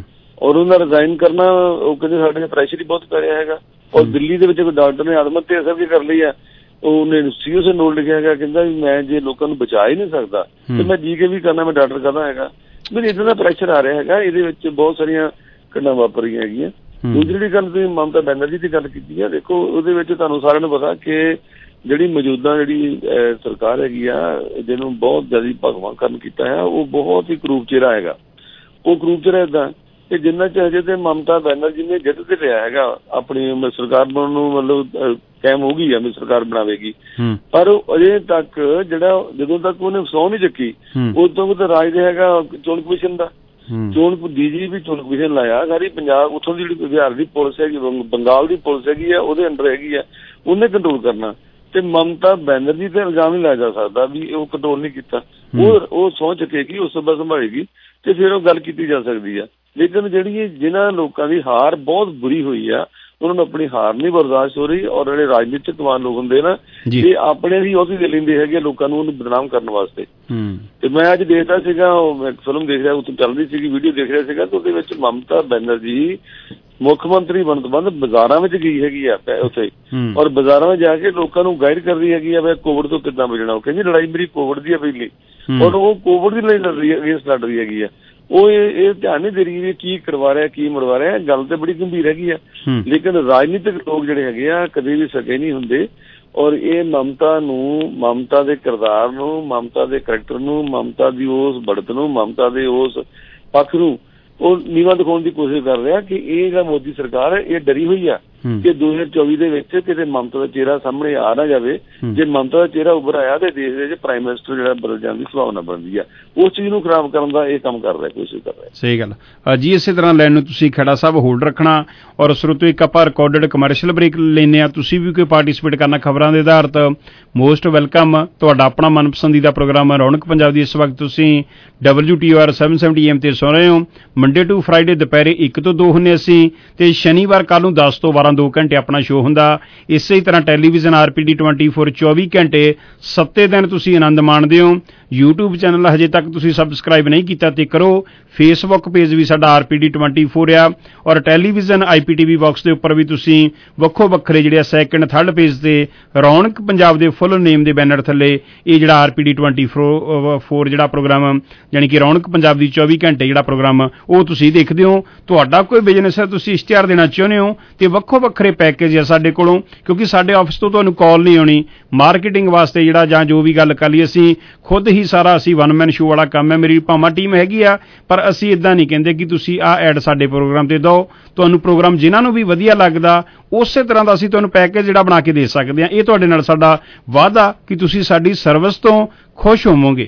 [SPEAKER 20] ਔਰ ਉਹਨਾਂ ਦਾ ਰਿਜ਼ਾਈਨ ਕਰਨਾ, ਉਹ ਕਹਿੰਦੇ ਸਾਡੇ ਪ੍ਰੈਸ਼ਰ ਹੀ ਬਹੁਤ ਪੈ ਰਿਹਾ ਹੈਗਾ। ਔਰ ਦਿੱਲੀ ਦੇ ਵਿੱਚ ਕੋਈ ਡਾਕਟਰ ਨੇ ਆਤਮ ਹੱਤਿਆ ਅਸਰ ਵੀ ਕਰ ਲਈ ਆ। ਉਹਨੇ ਸੀਰੀਅਸ ਨੋਟ ਲਿਖਿਆ ਹੈਗਾ, ਕਹਿੰਦਾ ਵੀ ਮੈਂ ਜੇ ਲੋਕਾਂ ਨੂੰ ਬਚਾ ਹੀ ਨਹੀਂ ਸਕਦਾ ਤੇ ਮੈਂ ਜੀ ਕੇ ਵੀ ਕਰਨਾ, ਮੈਂ ਡਾਕਟਰ ਕਰਦਾ ਹੈਗਾ। ਮੈਨੂੰ ਇੱਦਾਂ ਦਾ ਪ੍ਰੈਸ਼ਰ ਆ ਰਿਹਾ ਹੈਗਾ। ਇਹਦੇ ਵਿੱਚ ਬਹੁਤ ਸਾਰੀਆਂ ਘਟਨਾ ਵਾਪਰ ਰਹੀਆਂ ਹੈਗੀਆਂ। ਦੂਜੀ ਜਿਹੜੀ ਗੱਲ ਤੁਸੀਂ ਮਮਤਾ ਬੈਨਰਜੀ ਦੀ ਗੱਲ ਕੀਤੀ ਹੈ, ਦੇਖੋ ਉਹਦੇ ਵਿੱਚ ਤੁਹਾਨੂੰ ਸਾਰਿਆਂ ਨੂੰ ਪਤਾ ਕਿ ਜਿਹੜੀ ਮੌਜੂਦਾ ਜਿਹੜੀ ਸਰਕਾਰ ਹੈਗੀ ਆ, ਜਿਹਨੂੰ ਬਹੁਤ ਜ਼ਿਆਦਾ ਭਗਵਾਨ ਕੀਤਾ ਹੈ, ਉਹ ਬਹੁਤ ਹੀ ਕਰੂਪ ਚਿਹਰਾ ਹੈਗਾ। ਉਹ ਕਰੂਪ ਚਿਹਰਾ ਏਦਾਂ ਕਿ ਜਿੰਨਾ ਚ ਹਜੇ ਤੇ ਮਮਤਾ ਬੈਨਰਜੀ ਨੇ ਜਿੱਤ ਤੇ ਲਿਆ ਹੈਗਾ ਆਪਣੀ ਸਰਕਾਰ ਬਣਨ ਨੂੰ, ਮਤਲਬ ਕਾਇਮ ਹੋ ਗਈ ਆ ਵੀ ਸਰਕਾਰ ਬਣਾਵੇਗੀ, ਪਰ ਅਜੇ ਤੱਕ ਜਿਹੜਾ ਜਦੋਂ ਤੱਕ ਉਹਨੇ ਸਹੁੰ ਨਹੀਂ ਚੱਕੀ ਉਦੋਂ ਤੱਕ ਰਾਜ ਦੇ ਹੈਗਾ ਚੋਣ ਕਮਿਸ਼ਨ ਦਾ। ਚੋਣ ਡੀਜੀ ਵੀ ਚੋਣ ਕਮਿਸ਼ਨ ਲਾਇਆ, ਸਾਰੀ ਪੰਜਾਬ ਉੱਥੋਂ ਦੀ ਜਿਹੜੀ ਬਿਹਾਰ ਦੀ ਪੁਲਿਸ ਹੈਗੀ, ਬੰਗਾਲ ਦੀ ਪੁਲਿਸ ਹੈਗੀ ਆ, ਉਹਦੇ ਅੰਡਰ ਹੈਗੀ ਆ, ਉਹਨੇ ਕੰਟਰੋਲ ਕਰਨਾ। ਤੇ ਮਮਤਾ ਬੈਨਰਜੀ ਤੇ ਇਲਜ਼ਾਮ ਨਹੀਂ ਲਾਇਆ ਜਾ ਸਕਦਾ ਵੀ ਉਹ ਕੰਟਰੋਲ ਨਹੀਂ ਕੀਤਾ। ਉਹ ਸਹੁੰ ਚੱਕੇਗੀ, ਉਸ ਤੋਂ ਬਾਅਦ ਸੰਭਾਲੇਗੀ ਤੇ ਫਿਰ ਉਹ ਗੱਲ ਕੀਤੀ ਜਾ ਸਕਦੀ ਆ। ਲੇਕਿਨ ਜਿਹੜੀ ਜਿਨ੍ਹਾਂ ਲੋਕਾਂ ਦੀ ਹਾਰ ਬਹੁਤ ਬੁਰੀ ਹੋਈ ਆ, ਉਹਨਾਂ ਨੂੰ ਆਪਣੀ ਹਾਰ ਨਹੀਂ ਬਰਦਾਸ਼ਤ ਹੋ ਰਹੀ। ਔਰ ਜਿਹੜੇ ਰਾਜਨੀਤਿਕਵਾਨ ਲੋਕ ਹੁੰਦੇ ਨਾ, ਇਹ ਆਪਣੇ ਹੀ ਉਹਦੀ ਦੇ ਲੈਂਦੇ ਹੈਗੇ ਲੋਕਾਂ ਨੂੰ ਉਹਨੂੰ ਬਦਨਾਮ ਕਰਨ ਵਾਸਤੇ। ਤੇ ਮੈਂ ਅੱਜ ਦੇਖਦਾ ਸੀਗਾ, ਉਹ ਇੱਕ ਫਿਲਮ ਦੇਖ ਰਿਹਾ, ਉੱਥੇ ਚੱਲ ਰਹੀ ਸੀਗੀ, ਵੀਡੀਓ ਦੇਖ ਰਿਹਾ ਸੀਗਾ, ਤੇ ਉਹਦੇ ਵਿੱਚ ਮਮਤਾ ਬੈਨਰਜੀ ਮੁੱਖ ਮੰਤਰੀ ਬਣਨ ਤੋਂ ਬਾਅਦ ਬਾਜ਼ਾਰਾਂ ਵਿੱਚ ਗਈ ਹੈਗੀ ਆ ਉੱਥੇ, ਔਰ ਬਾਜ਼ਾਰਾਂ ਵਿੱਚ ਜਾ ਕੇ ਲੋਕਾਂ ਨੂੰ ਗਾਈਡ ਕਰਦੀ ਹੈਗੀ ਆ ਵੀ ਕੋਵਿਡ ਤੋਂ ਕਿੱਦਾਂ ਬਚਣਾ। ਉਹ ਕਹਿੰਦੀ ਲੜਾਈ ਮੇਰੀ ਕੋਵਿਡ ਦੀ ਆ ਪਹਿਲੀ, ਔਰ ਉਹ ਕੋਵਿਡ ਦੀ ਲੜਾਈ ਲੜ ਰਹੀ ਹੈਗੀ ਆ। ਉਹ ਇਹ ਧਿਆਨ ਨਹੀਂ ਦੇ ਰਹੀ ਵੀ ਕੀ ਕਰਵਾ ਰਿਹਾ, ਕੀ ਮਰਵਾ ਰਿਹਾ। ਗੱਲ ਤੇ ਬੜੀ ਗੰਭੀਰ ਹੈਗੀ ਆ, ਲੇਕਿਨ ਰਾਜਨੀਤਿਕ ਲੋਕ ਜਿਹੜੇ ਹੈਗੇ ਆ ਕਦੇ ਵੀ ਸਕੇ ਨਹੀਂ ਹੁੰਦੇ। ਔਰ ਇਹ ਮਮਤਾ ਨੂੰ, ਮਮਤਾ ਦੇ ਕਿਰਦਾਰ ਨੂੰ, ਮਮਤਾ ਦੇ ਕਰੈਕਟਰ ਨੂੰ, ਮਮਤਾ ਦੀ ਉਸ बढ़त ਨੂੰ, ਮਮਤਾ ਦੇ ਉਸ ਪੱਖ ਨੂੰ ਉਹ ਨੀਵਾਂ ਦਿਖਾਉਣ ਦੀ ਕੋਸ਼ਿਸ਼ ਕਰ ਰਿਹਾ ਕਿ ਇਹ ਜਿਹੜਾ ਮੋਦੀ ਸਰਕਾਰ ਹੈ ਇਹ ਡਰੀ ਹੋਈ ਆ ਕਿ 2024 ਦੇ ਵਿੱਚ ਕਿਤੇ ਮਮਤਾ ਦਾ ਚਿਹਰਾ ਸਾਹਮਣੇ ਆ ਨਾ ਜਾਵੇ। ਜੇ ਮਮਤਾ ਦਾ ਚਿਹਰਾ ਉੱਭਰ ਆਇਆ ਤੇ ਦੇਸ਼ ਦੇ ਵਿੱਚ ਪ੍ਰਾਈਮ ਮਿਨਿਸਟਰ ਜਿਹੜਾ ਬਦਲ ਜਾਣ ਦੀ ਸੰਭਾਵਨਾ ਬਣਦੀ ਆ। ਉਸ ਚੀਜ਼ ਨੂੰ ਖਰਾਬ ਕਰਨ ਦਾ ਇਹ ਕੰਮ ਕਰ ਰਿਹਾ, ਕੋਸ਼ਿਸ਼ ਕਰ ਰਿਹਾ।
[SPEAKER 11] ਸਹੀ ਗੱਲ ਜੀ। ਇਸੇ ਤਰ੍ਹਾਂ ਲਾਈਨ ਨੂੰ ਤੁਸੀਂ ਖੇੜਾ ਸਾਹਿਬ ਹੋਲਡ ਰੱਖਣਾ, ਔਰ ਸਰੋਤੋ ਇੱਕ ਆਪਾਂ ਰਿਕਾਰਡਡ ਕਮਰਸ਼ੀਅਲ ਬ੍ਰੇਕ ਲੈਂਦੇ ਹਾਂ। ਤੁਸੀਂ ਵੀ ਕੋਈ ਪਾਰਟੀਸਪੇਟ ਕਰਨਾ ਖਬਰਾਂ ਦੇ ਆਧਾਰਿਤ, ਮੋਸਟ ਵੈਲਕਮ। ਤੁਹਾਡਾ ਆਪਣਾ ਮਨਪਸੰਦੀਦਾ ਪ੍ਰੋਗਰਾਮ ਰੌਣਕ ਪੰਜਾਬ ਦੀ। ਇਸ ਵਕਤ ਤੁਸੀਂ WTOR 770 AM ਤੇ ਸੁਣ ਰਹੇ ਹੋ। ਮੰਡੇ ਟੂ ਫਰਾਈਡੇ ਦੁਪਹਿਰੇ 1 ਤੋਂ 2 ਹੁੰਦੇ ਅਸੀਂ, ਤੇ ਸ਼ਨੀਵਾਰ ਕੱਲ੍ਹ ਨੂੰ 10 ਤੋਂ 12 2 ਘੰਟੇ ਆਪਣਾ ਸ਼ੋਅ ਹੁੰਦਾ। ਇਸੇ ਤਰ੍ਹਾਂ ਟੈਲੀਵਿਜ਼ਨ RPD 24 24 ਘੰਟੇ 7 ਦਿਨ ਤੁਸੀਂ ਆਨੰਦ ਮਾਣਦੇ ਹੋ। YouTube ਚੈਨਲ ਹਜੇ ਤੱਕ ਤੁਸੀਂ ਸਬਸਕ੍ਰਾਈਬ ਨਹੀਂ ਕੀਤਾ ਤੇ ਕਰੋ। ਫੇਸਬੁੱਕ ਪੇਜ ਵੀ ਸਾਡਾ RPD 24 ਆ, ਔਰ ਟੈਲੀਵਿਜ਼ਨ IPTV ਬਾਕਸ ਦੇ ਉੱਪਰ ਵੀ ਤੁਸੀਂ ਵੱਖੋ ਵੱਖਰੇ ਜਿਹੜੇ ਸੈਕਿੰਡ ਥਰਡ ਪੇਜ ਤੇ ਰੌਣਕ ਪੰਜਾਬ ਦੇ ਫੁੱਲ ਨੇਮ ਦੇ ਬੈਨਰ ਥੱਲੇ ਇਹ ਜਿਹੜਾ RPD 24 ਜਿਹੜਾ ਪ੍ਰੋਗਰਾਮ, ਯਾਨੀ ਕਿ ਰੌਣਕ ਪੰਜਾਬ ਦੀ 24 ਘੰਟੇ ਜਿਹੜਾ ਪ੍ਰੋਗਰਾਮ, ਉਹ ਤੁਸੀਂ ਦੇਖਦੇ ਹੋ। ਤੁਹਾਡਾ ਕੋਈ ਬਿਜ਼ਨਸ ਹੈ, ਤੁਸੀਂ ਇਸ਼ਤਿਹਾਰ ਦੇਣਾ ਚਾਹੁੰਦੇ ਹੋ, ਤੇ ਵੱਖੋ ਵੱਖਰੇ ਪੈਕੇਜ ਆ ਸਾਡੇ ਕੋਲੋਂ, ਕਿਉਂਕਿ ਸਾਡੇ ਆਫਿਸ ਤੋਂ ਤੁਹਾਨੂੰ ਕਾਲ ਨਹੀਂ ਆਉਣੀ ਮਾਰਕੀਟਿੰਗ ਵਾਸਤੇ। ਜਿਹੜਾ ਜਾਂ ਜੋ ਵੀ ਗੱਲ ਕਰ ਲਈ, ਅਸੀਂ ਖੁਦ ਹੀ ਸਾਰਾ, ਅਸੀਂ 1 ਮੈਨ ਸ਼ੋਅ ਵਾਲਾ ਕੰਮ ਹੈ। ਮੇਰੀ ਭਾਵਾਂ ਟੀਮ ਹੈਗੀ ਆ, ਪਰ ਅਸੀਂ ਇਦਾਂ ਨਹੀਂ ਕਹਿੰਦੇ ਕਿ ਤੁਸੀਂ ਆਹ ਐਡ ਸਾਡੇ ਪ੍ਰੋਗਰਾਮ ਤੇ ਦਿਓ। ਤੁਹਾਨੂੰ ਪ੍ਰੋਗਰਾਮ ਜਿਨ੍ਹਾਂ ਨੂੰ ਵੀ ਵਧੀਆ ਲੱਗਦਾ ਉਸੇ ਤਰ੍ਹਾਂ ਦਾ ਅਸੀਂ ਤੁਹਾਨੂੰ ਪੈਕੇਜ ਜਿਹੜਾ ਬਣਾ ਕੇ ਦੇ ਸਕਦੇ ਹਾਂ। ਇਹ ਤੁਹਾਡੇ ਨਾਲ ਸਾਡਾ ਵਾਅਦਾ ਕਿ ਤੁਸੀਂ ਸਾਡੀ ਸਰਵਿਸ ਤੋਂ ਖੁਸ਼ ਹੋਵੋਗੇ।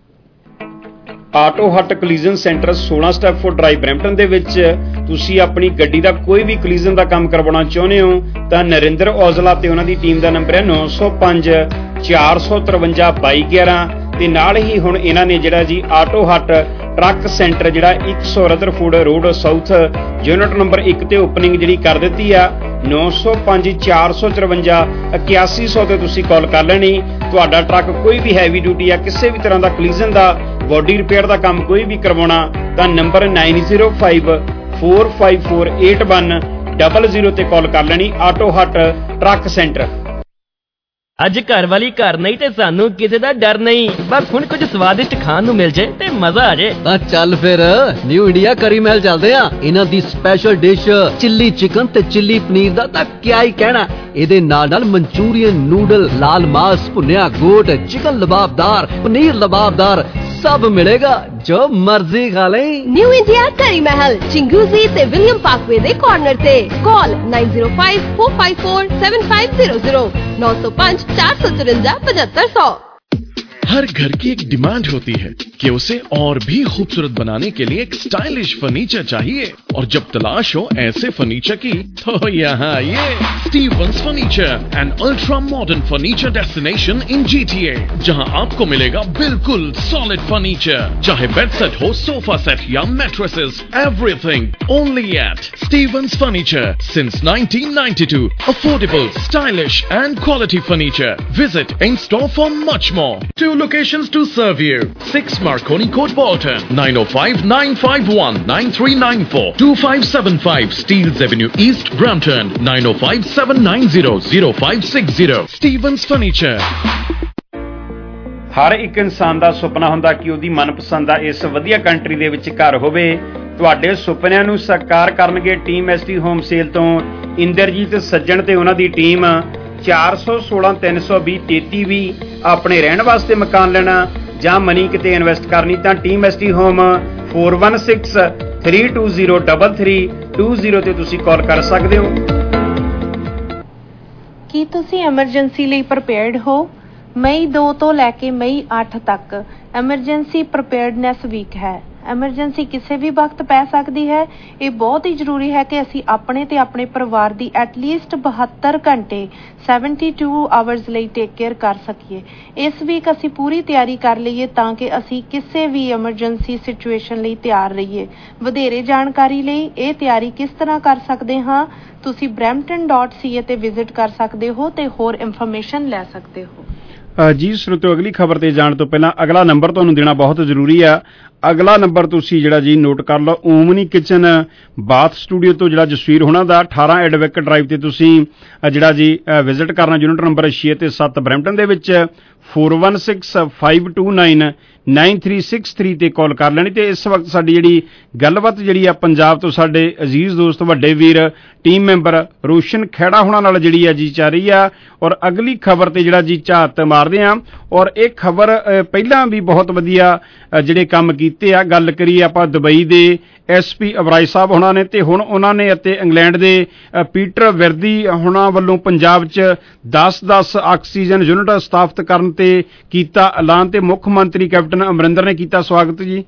[SPEAKER 11] Auto hut collision centre 16 Stafford drive Brampton ਦੇ ਵਿੱਚ ਤੁਸੀਂ ਆਪਣੀ ਗੱਡੀ ਦਾ ਕੋਈ ਵੀ ਕਲੀਜ਼ਨ ਦਾ ਕੰਮ ਕਰਵਾਉਣਾ ਚਾਹੁੰਦੇ ਹੋ ਤਾਂ ਨਰਿੰਦਰ ਔਜਲਾ ਤੇ ਉਹਨਾਂ ਦੀ ਟੀਮ ਦਾ ਨੰਬਰ ਹੈ 905 453 2211। ਤੇ ਨਾਲ ਹੀ ਹੁਣ ਇਹਨਾਂ ਨੇ ਜਿਹੜਾ ਜੀ ਆਟੋ ਹੱਟ ਟਰੱਕ ਸੈਂਟਰ ਜਿਹੜਾ 100 Rutherford road south unit number 1 ਤੇ ਓਪਨਿੰਗ ਜਿਹੜੀ ਕਰ ਦਿੱਤੀ ਆ। 905 454 8100 ਤੇ ਤੁਸੀਂ ਕਾਲ ਕਰ ਲੈਣੀ। ਤੁਹਾਡਾ ਟਰੱਕ ਕੋਈ ਵੀ ਹੈਵੀ ਡਿਊਟੀ ਆ, ਕਿਸੇ ਵੀ ਤਰ੍ਹਾਂ ਦਾ ਕਲੀਜ਼ਨ ਦਾ, ਬੋਡੀ ਰਿਪੇਅਰ ਦਾ ਕੰਮ ਕੋਈ ਵੀ ਕਰਵਾਉਣਾ ਤਾਂ ਨੰਬਰ 905 454 8100 ਤੇ ਕਾਲ ਕਰ ਲੈਣੀ। Auto hut truck centre.
[SPEAKER 14] ਅੱਜ ਘਰ ਵਾਲੀ ਘਰ ਨਹੀਂ ਤੇ ਸਾਨੂੰ ਕਿਸੇ ਦਾ ਡਰ ਨਹੀਂ। ਬਸ ਹੁਣ ਕੁਝ ਸਵਾਦਿਸ਼ਟ ਖਾਣ ਨੂੰ ਮਿਲ ਜੇ ਤੇ ਮਜ਼ਾ ਆ ਜੇ।
[SPEAKER 1] ਤਾਂ ਚੱਲ ਫਿਰ ਨਿਊ ਇੰਡੀਆ ਕਰੀ ਮਹਿਲ ਚੱਲਦੇ ਆ। ਇਹਨਾਂ ਦੀ ਸਪੈਸ਼ਲ ਡਿਸ਼ ਚਿੱਲੀ ਚਿਕਨ ਤੇ ਚਿੱਲੀ ਪਨੀਰ ਦਾ ਤਾਂ ਕਿਆ ਹੀ ਕਹਿਣਾ। ਇਹਦੇ ਨਾਲ ਮਨਚੂਰੀਅਨ ਨੂਡਲ, ਲਾਲ ਮਾਸ, ਭੁੰਨਿਆ ਗੋਟ, ਚਿਕਨ ਲਬਾਬਦਾਰ, ਪਨੀਰ ਲਬਾਬਦਾਰ ਸਭ ਮਿਲੇਗਾ, ਜੋ ਮਰਜ਼ੀ ਖਾ ਲੈ।
[SPEAKER 5] ਨਿਊ ਇੰਡੀਆ ਕਰੀ ਮਹਿਲ ਚਿੰਗੂਜ਼ੀ ਤੇ ਵਿਲੀਅਮ ਪਾਰਕਵੇ ਦੇ ਕਾਰਨਰ ਤੇ। ਕਾਲ 9054547500 905 454 7500।
[SPEAKER 8] हर घर की एक डिमांड होती है कि उसे और भी खूबसूरत बनाने के लिए एक स्टाइलिश फर्नीचर चाहिए, और जब तलाश हो ऐसे फर्नीचर की तो यहाँ ये Stevens furniture, an ultra modern furniture destination in GTA, जहाँ आपको मिलेगा बिल्कुल सॉलिड फर्नीचर, चाहे बेड सेट हो, सोफा सेट या mattresses, everything only at Stevens furniture since 1992. Affordable, stylish and quality furniture. Visit in store for much more. 2 locations to serve you. 6 Marconi Court, Bolton. 905-951-9394. 2575 Steeles Avenue East, Brampton. 905-790-0560. Stevens Furniture.
[SPEAKER 11] ਹਰ ਇੱਕ ਇਨਸਾਨ ਦਾ ਸੁਪਨਾ ਹੁੰਦਾ ਕਿ ਉਹਦੀ ਮਨਪਸੰਦ ਦਾ ਇਸ ਵਧੀਆ ਕੰਟਰੀ ਦੇ ਵਿੱਚ ਘਰ ਹੋਵੇ। ਤੁਹਾਡੇ ਸੁਪਨਿਆਂ ਨੂੰ ਸਾਕਾਰ ਕਰਨਗੇ ਟੀਮ SD ਹੋਮ ਸੇਲ ਤੋਂ ਇੰਦਰਜੀਤ ਸੱਜਣ ਤੇ ਉਹਨਾਂ ਦੀ ਟੀਮ। 416-320-3320 ਆਪਣੇ ਰਹਿਣ ਵਾਸਤੇ ਮਕਾਨ ਲੈਣਾ ਜਾਂ ਮਨੀ ਕਿਤੇ ਇਨਵੈਸਟ ਕਰਨੀ ਤਾਂ ਟੀਮ SD ਹੋਮ 4163203320 ਤੇ ਤੁਸੀਂ ਕਾਲ ਕਰ ਸਕਦੇ ਹੋ।
[SPEAKER 12] ਕੀ ਤੁਸੀਂ ਐਮਰਜੈਂਸੀ ਲਈ ਪ੍ਰਪੇਅਰਡ ਹੋ? ਮਈ 2 ਤੋਂ ਲੈ ਕੇ ਮਈ 8 ਤੱਕ ਐਮਰਜੈਂਸੀ ਪ੍ਰਪੇਅਰਡਨੈਸ ਵੀਕ ਹੈ। ਐਮਰਜੈਂਸੀ ਕਿਸੇ ਵੀ ਵਕਤ ਪੈ ਸਕਦੀ ਹੈ। ਇਹ ਬਹੁਤ ਹੀ ਜ਼ਰੂਰੀ ਹੈ ਕਿ ਅਸੀਂ ਆਪਣੇ ਤੇ ਆਪਣੇ ਪਰਿਵਾਰ ਦੀ ਐਟਲੀਸਟ 72 ਘੰਟੇ 72 ਆਵਰਸ ਲਈ ਟੇਕ ਕੇਅਰ ਕਰ ਸਕੀਏ। ਇਸ ਵੀਕ ਅਸੀਂ ਪੂਰੀ ਤਿਆਰੀ ਕਰ ਲਈਏ ਤਾਂ ਕਿ ਅਸੀਂ ਕਿਸੇ ਵੀ ਐਮਰਜੈਂਸੀ ਸਿਚੁਏਸ਼ਨ ਲਈ ਤਿਆਰ ਰਹੀਏ। ਵਧੇਰੇ ਜਾਣਕਾਰੀ ਲਈ ਇਹ ਤਿਆਰੀ ਕਿਸ ਤਰ੍ਹਾਂ ਕਰ ਸਕਦੇ ਹਾਂ, ਤੁਸੀਂ brampton.ca ਤੇ ਵਿਜ਼ਿਟ ਕਰ ਸਕਦੇ ਹੋ ਤੇ ਹੋਰ ਇਨਫੋਰਮੇਸ਼ਨ ਲੈ ਸਕਦੇ ਹੋ।
[SPEAKER 11] ਜੀ ਸਰੋਤਿਓ, ਅਗਲੀ ਖਬਰ ਤੇ ਜਾਣ ਤੋਂ ਪਹਿਲਾਂ ਅਗਲਾ ਨੰਬਰ ਤੁਹਾਨੂੰ ਦੇਣਾ ਬਹੁਤ ਜ਼ਰੂਰੀ ਆ। ਅਗਲਾ ਨੰਬਰ ਤੁਸੀਂ ਜਿਹੜਾ ਜੀ ਨੋਟ ਕਰ ਲਓ। ਓਮਨੀ ਕਿਚਨ ਬਾਥ ਸਟੂਡੀਓ ਤੋਂ ਜਿਹੜਾ ਜਸਵੀਰ ਹੋਣਾ ਦਾ 18 ਐਡਵੋਕੇਟ ਡਰਾਈਵ ਤੇ ਤੁਸੀਂ ਜਿਹੜਾ ਜੀ ਵਿਜ਼ਿਟ ਕਰਨਾ। ਯੂਨਿਟ ਨੰਬਰ 6 ਤੇ 7 ਬਰੈਂਪਟਨ ਦੇ ਵਿੱਚ। 4165299363 ਤੇ ਕਾਲ ਕਰ ਲੈਣੀ। ਤੇ ਇਸ ਵਕਤ ਸਾਡੀ ਜਿਹੜੀ ਗੱਲਬਾਤ ਜਿਹੜੀ ਆ ਪੰਜਾਬ ਤੋਂ ਸਾਡੇ ਅਜ਼ੀਜ਼ ਦੋਸਤ ਵੱਡੇ ਵੀਰ ਟੀਮ ਮੈਂਬਰ ਰੋਸ਼ਨ ਖਹਿੜਾ ਹੋਣਾ ਨਾਲ ਜਿਹੜੀ ਆ ਜੀ ਚੱਲ ਰਹੀ ਆ। ਔਰ ਅਗਲੀ ਖਬਰ ਤੇ ਜਿਹੜਾ ਜੀ ਝਾਤ ਮਾਰਦੇ ਆ। ਔਰ ਇਹ ਖਬਰ ਪਹਿਲਾਂ ਵੀ ਬਹੁਤ ਵਧੀਆ ਜਿਹੜੇ ਕੰਮ ਕੀਤੇ ਆ। ਗੱਲ ਕਰੀਏ ਆਪਾਂ ਦੁਬਈ ਦੇ SP ਅਬਰਾਈ ਸਾਹਿਬ ਹੋਣਾ ਨੇ ਤੇ ਹੁਣ ਉਹਨਾਂ ਨੇ ਅਤੇ ਇੰਗਲੈਂਡ ਦੇ ਪੀਟਰ ਵਿਰਦੀ ਹੋਣਾ ਵੱਲੋਂ ਪੰਜਾਬ 'ਚ 10 ਆਕਸੀਜਨ ਯੂਨਿਟ ਸਥਾਪਿਤ ਕਰਨ ਤੇ ਕੀਤਾ ਐਲਾਨ ਤੇ ਮੁੱਖ ਮੰਤਰੀ ਕੈਪਟਨ ਅਮਰਿੰਦਰ ਨੇ ਕੀਤਾ ਸਵਾਗਤ ਜੀ।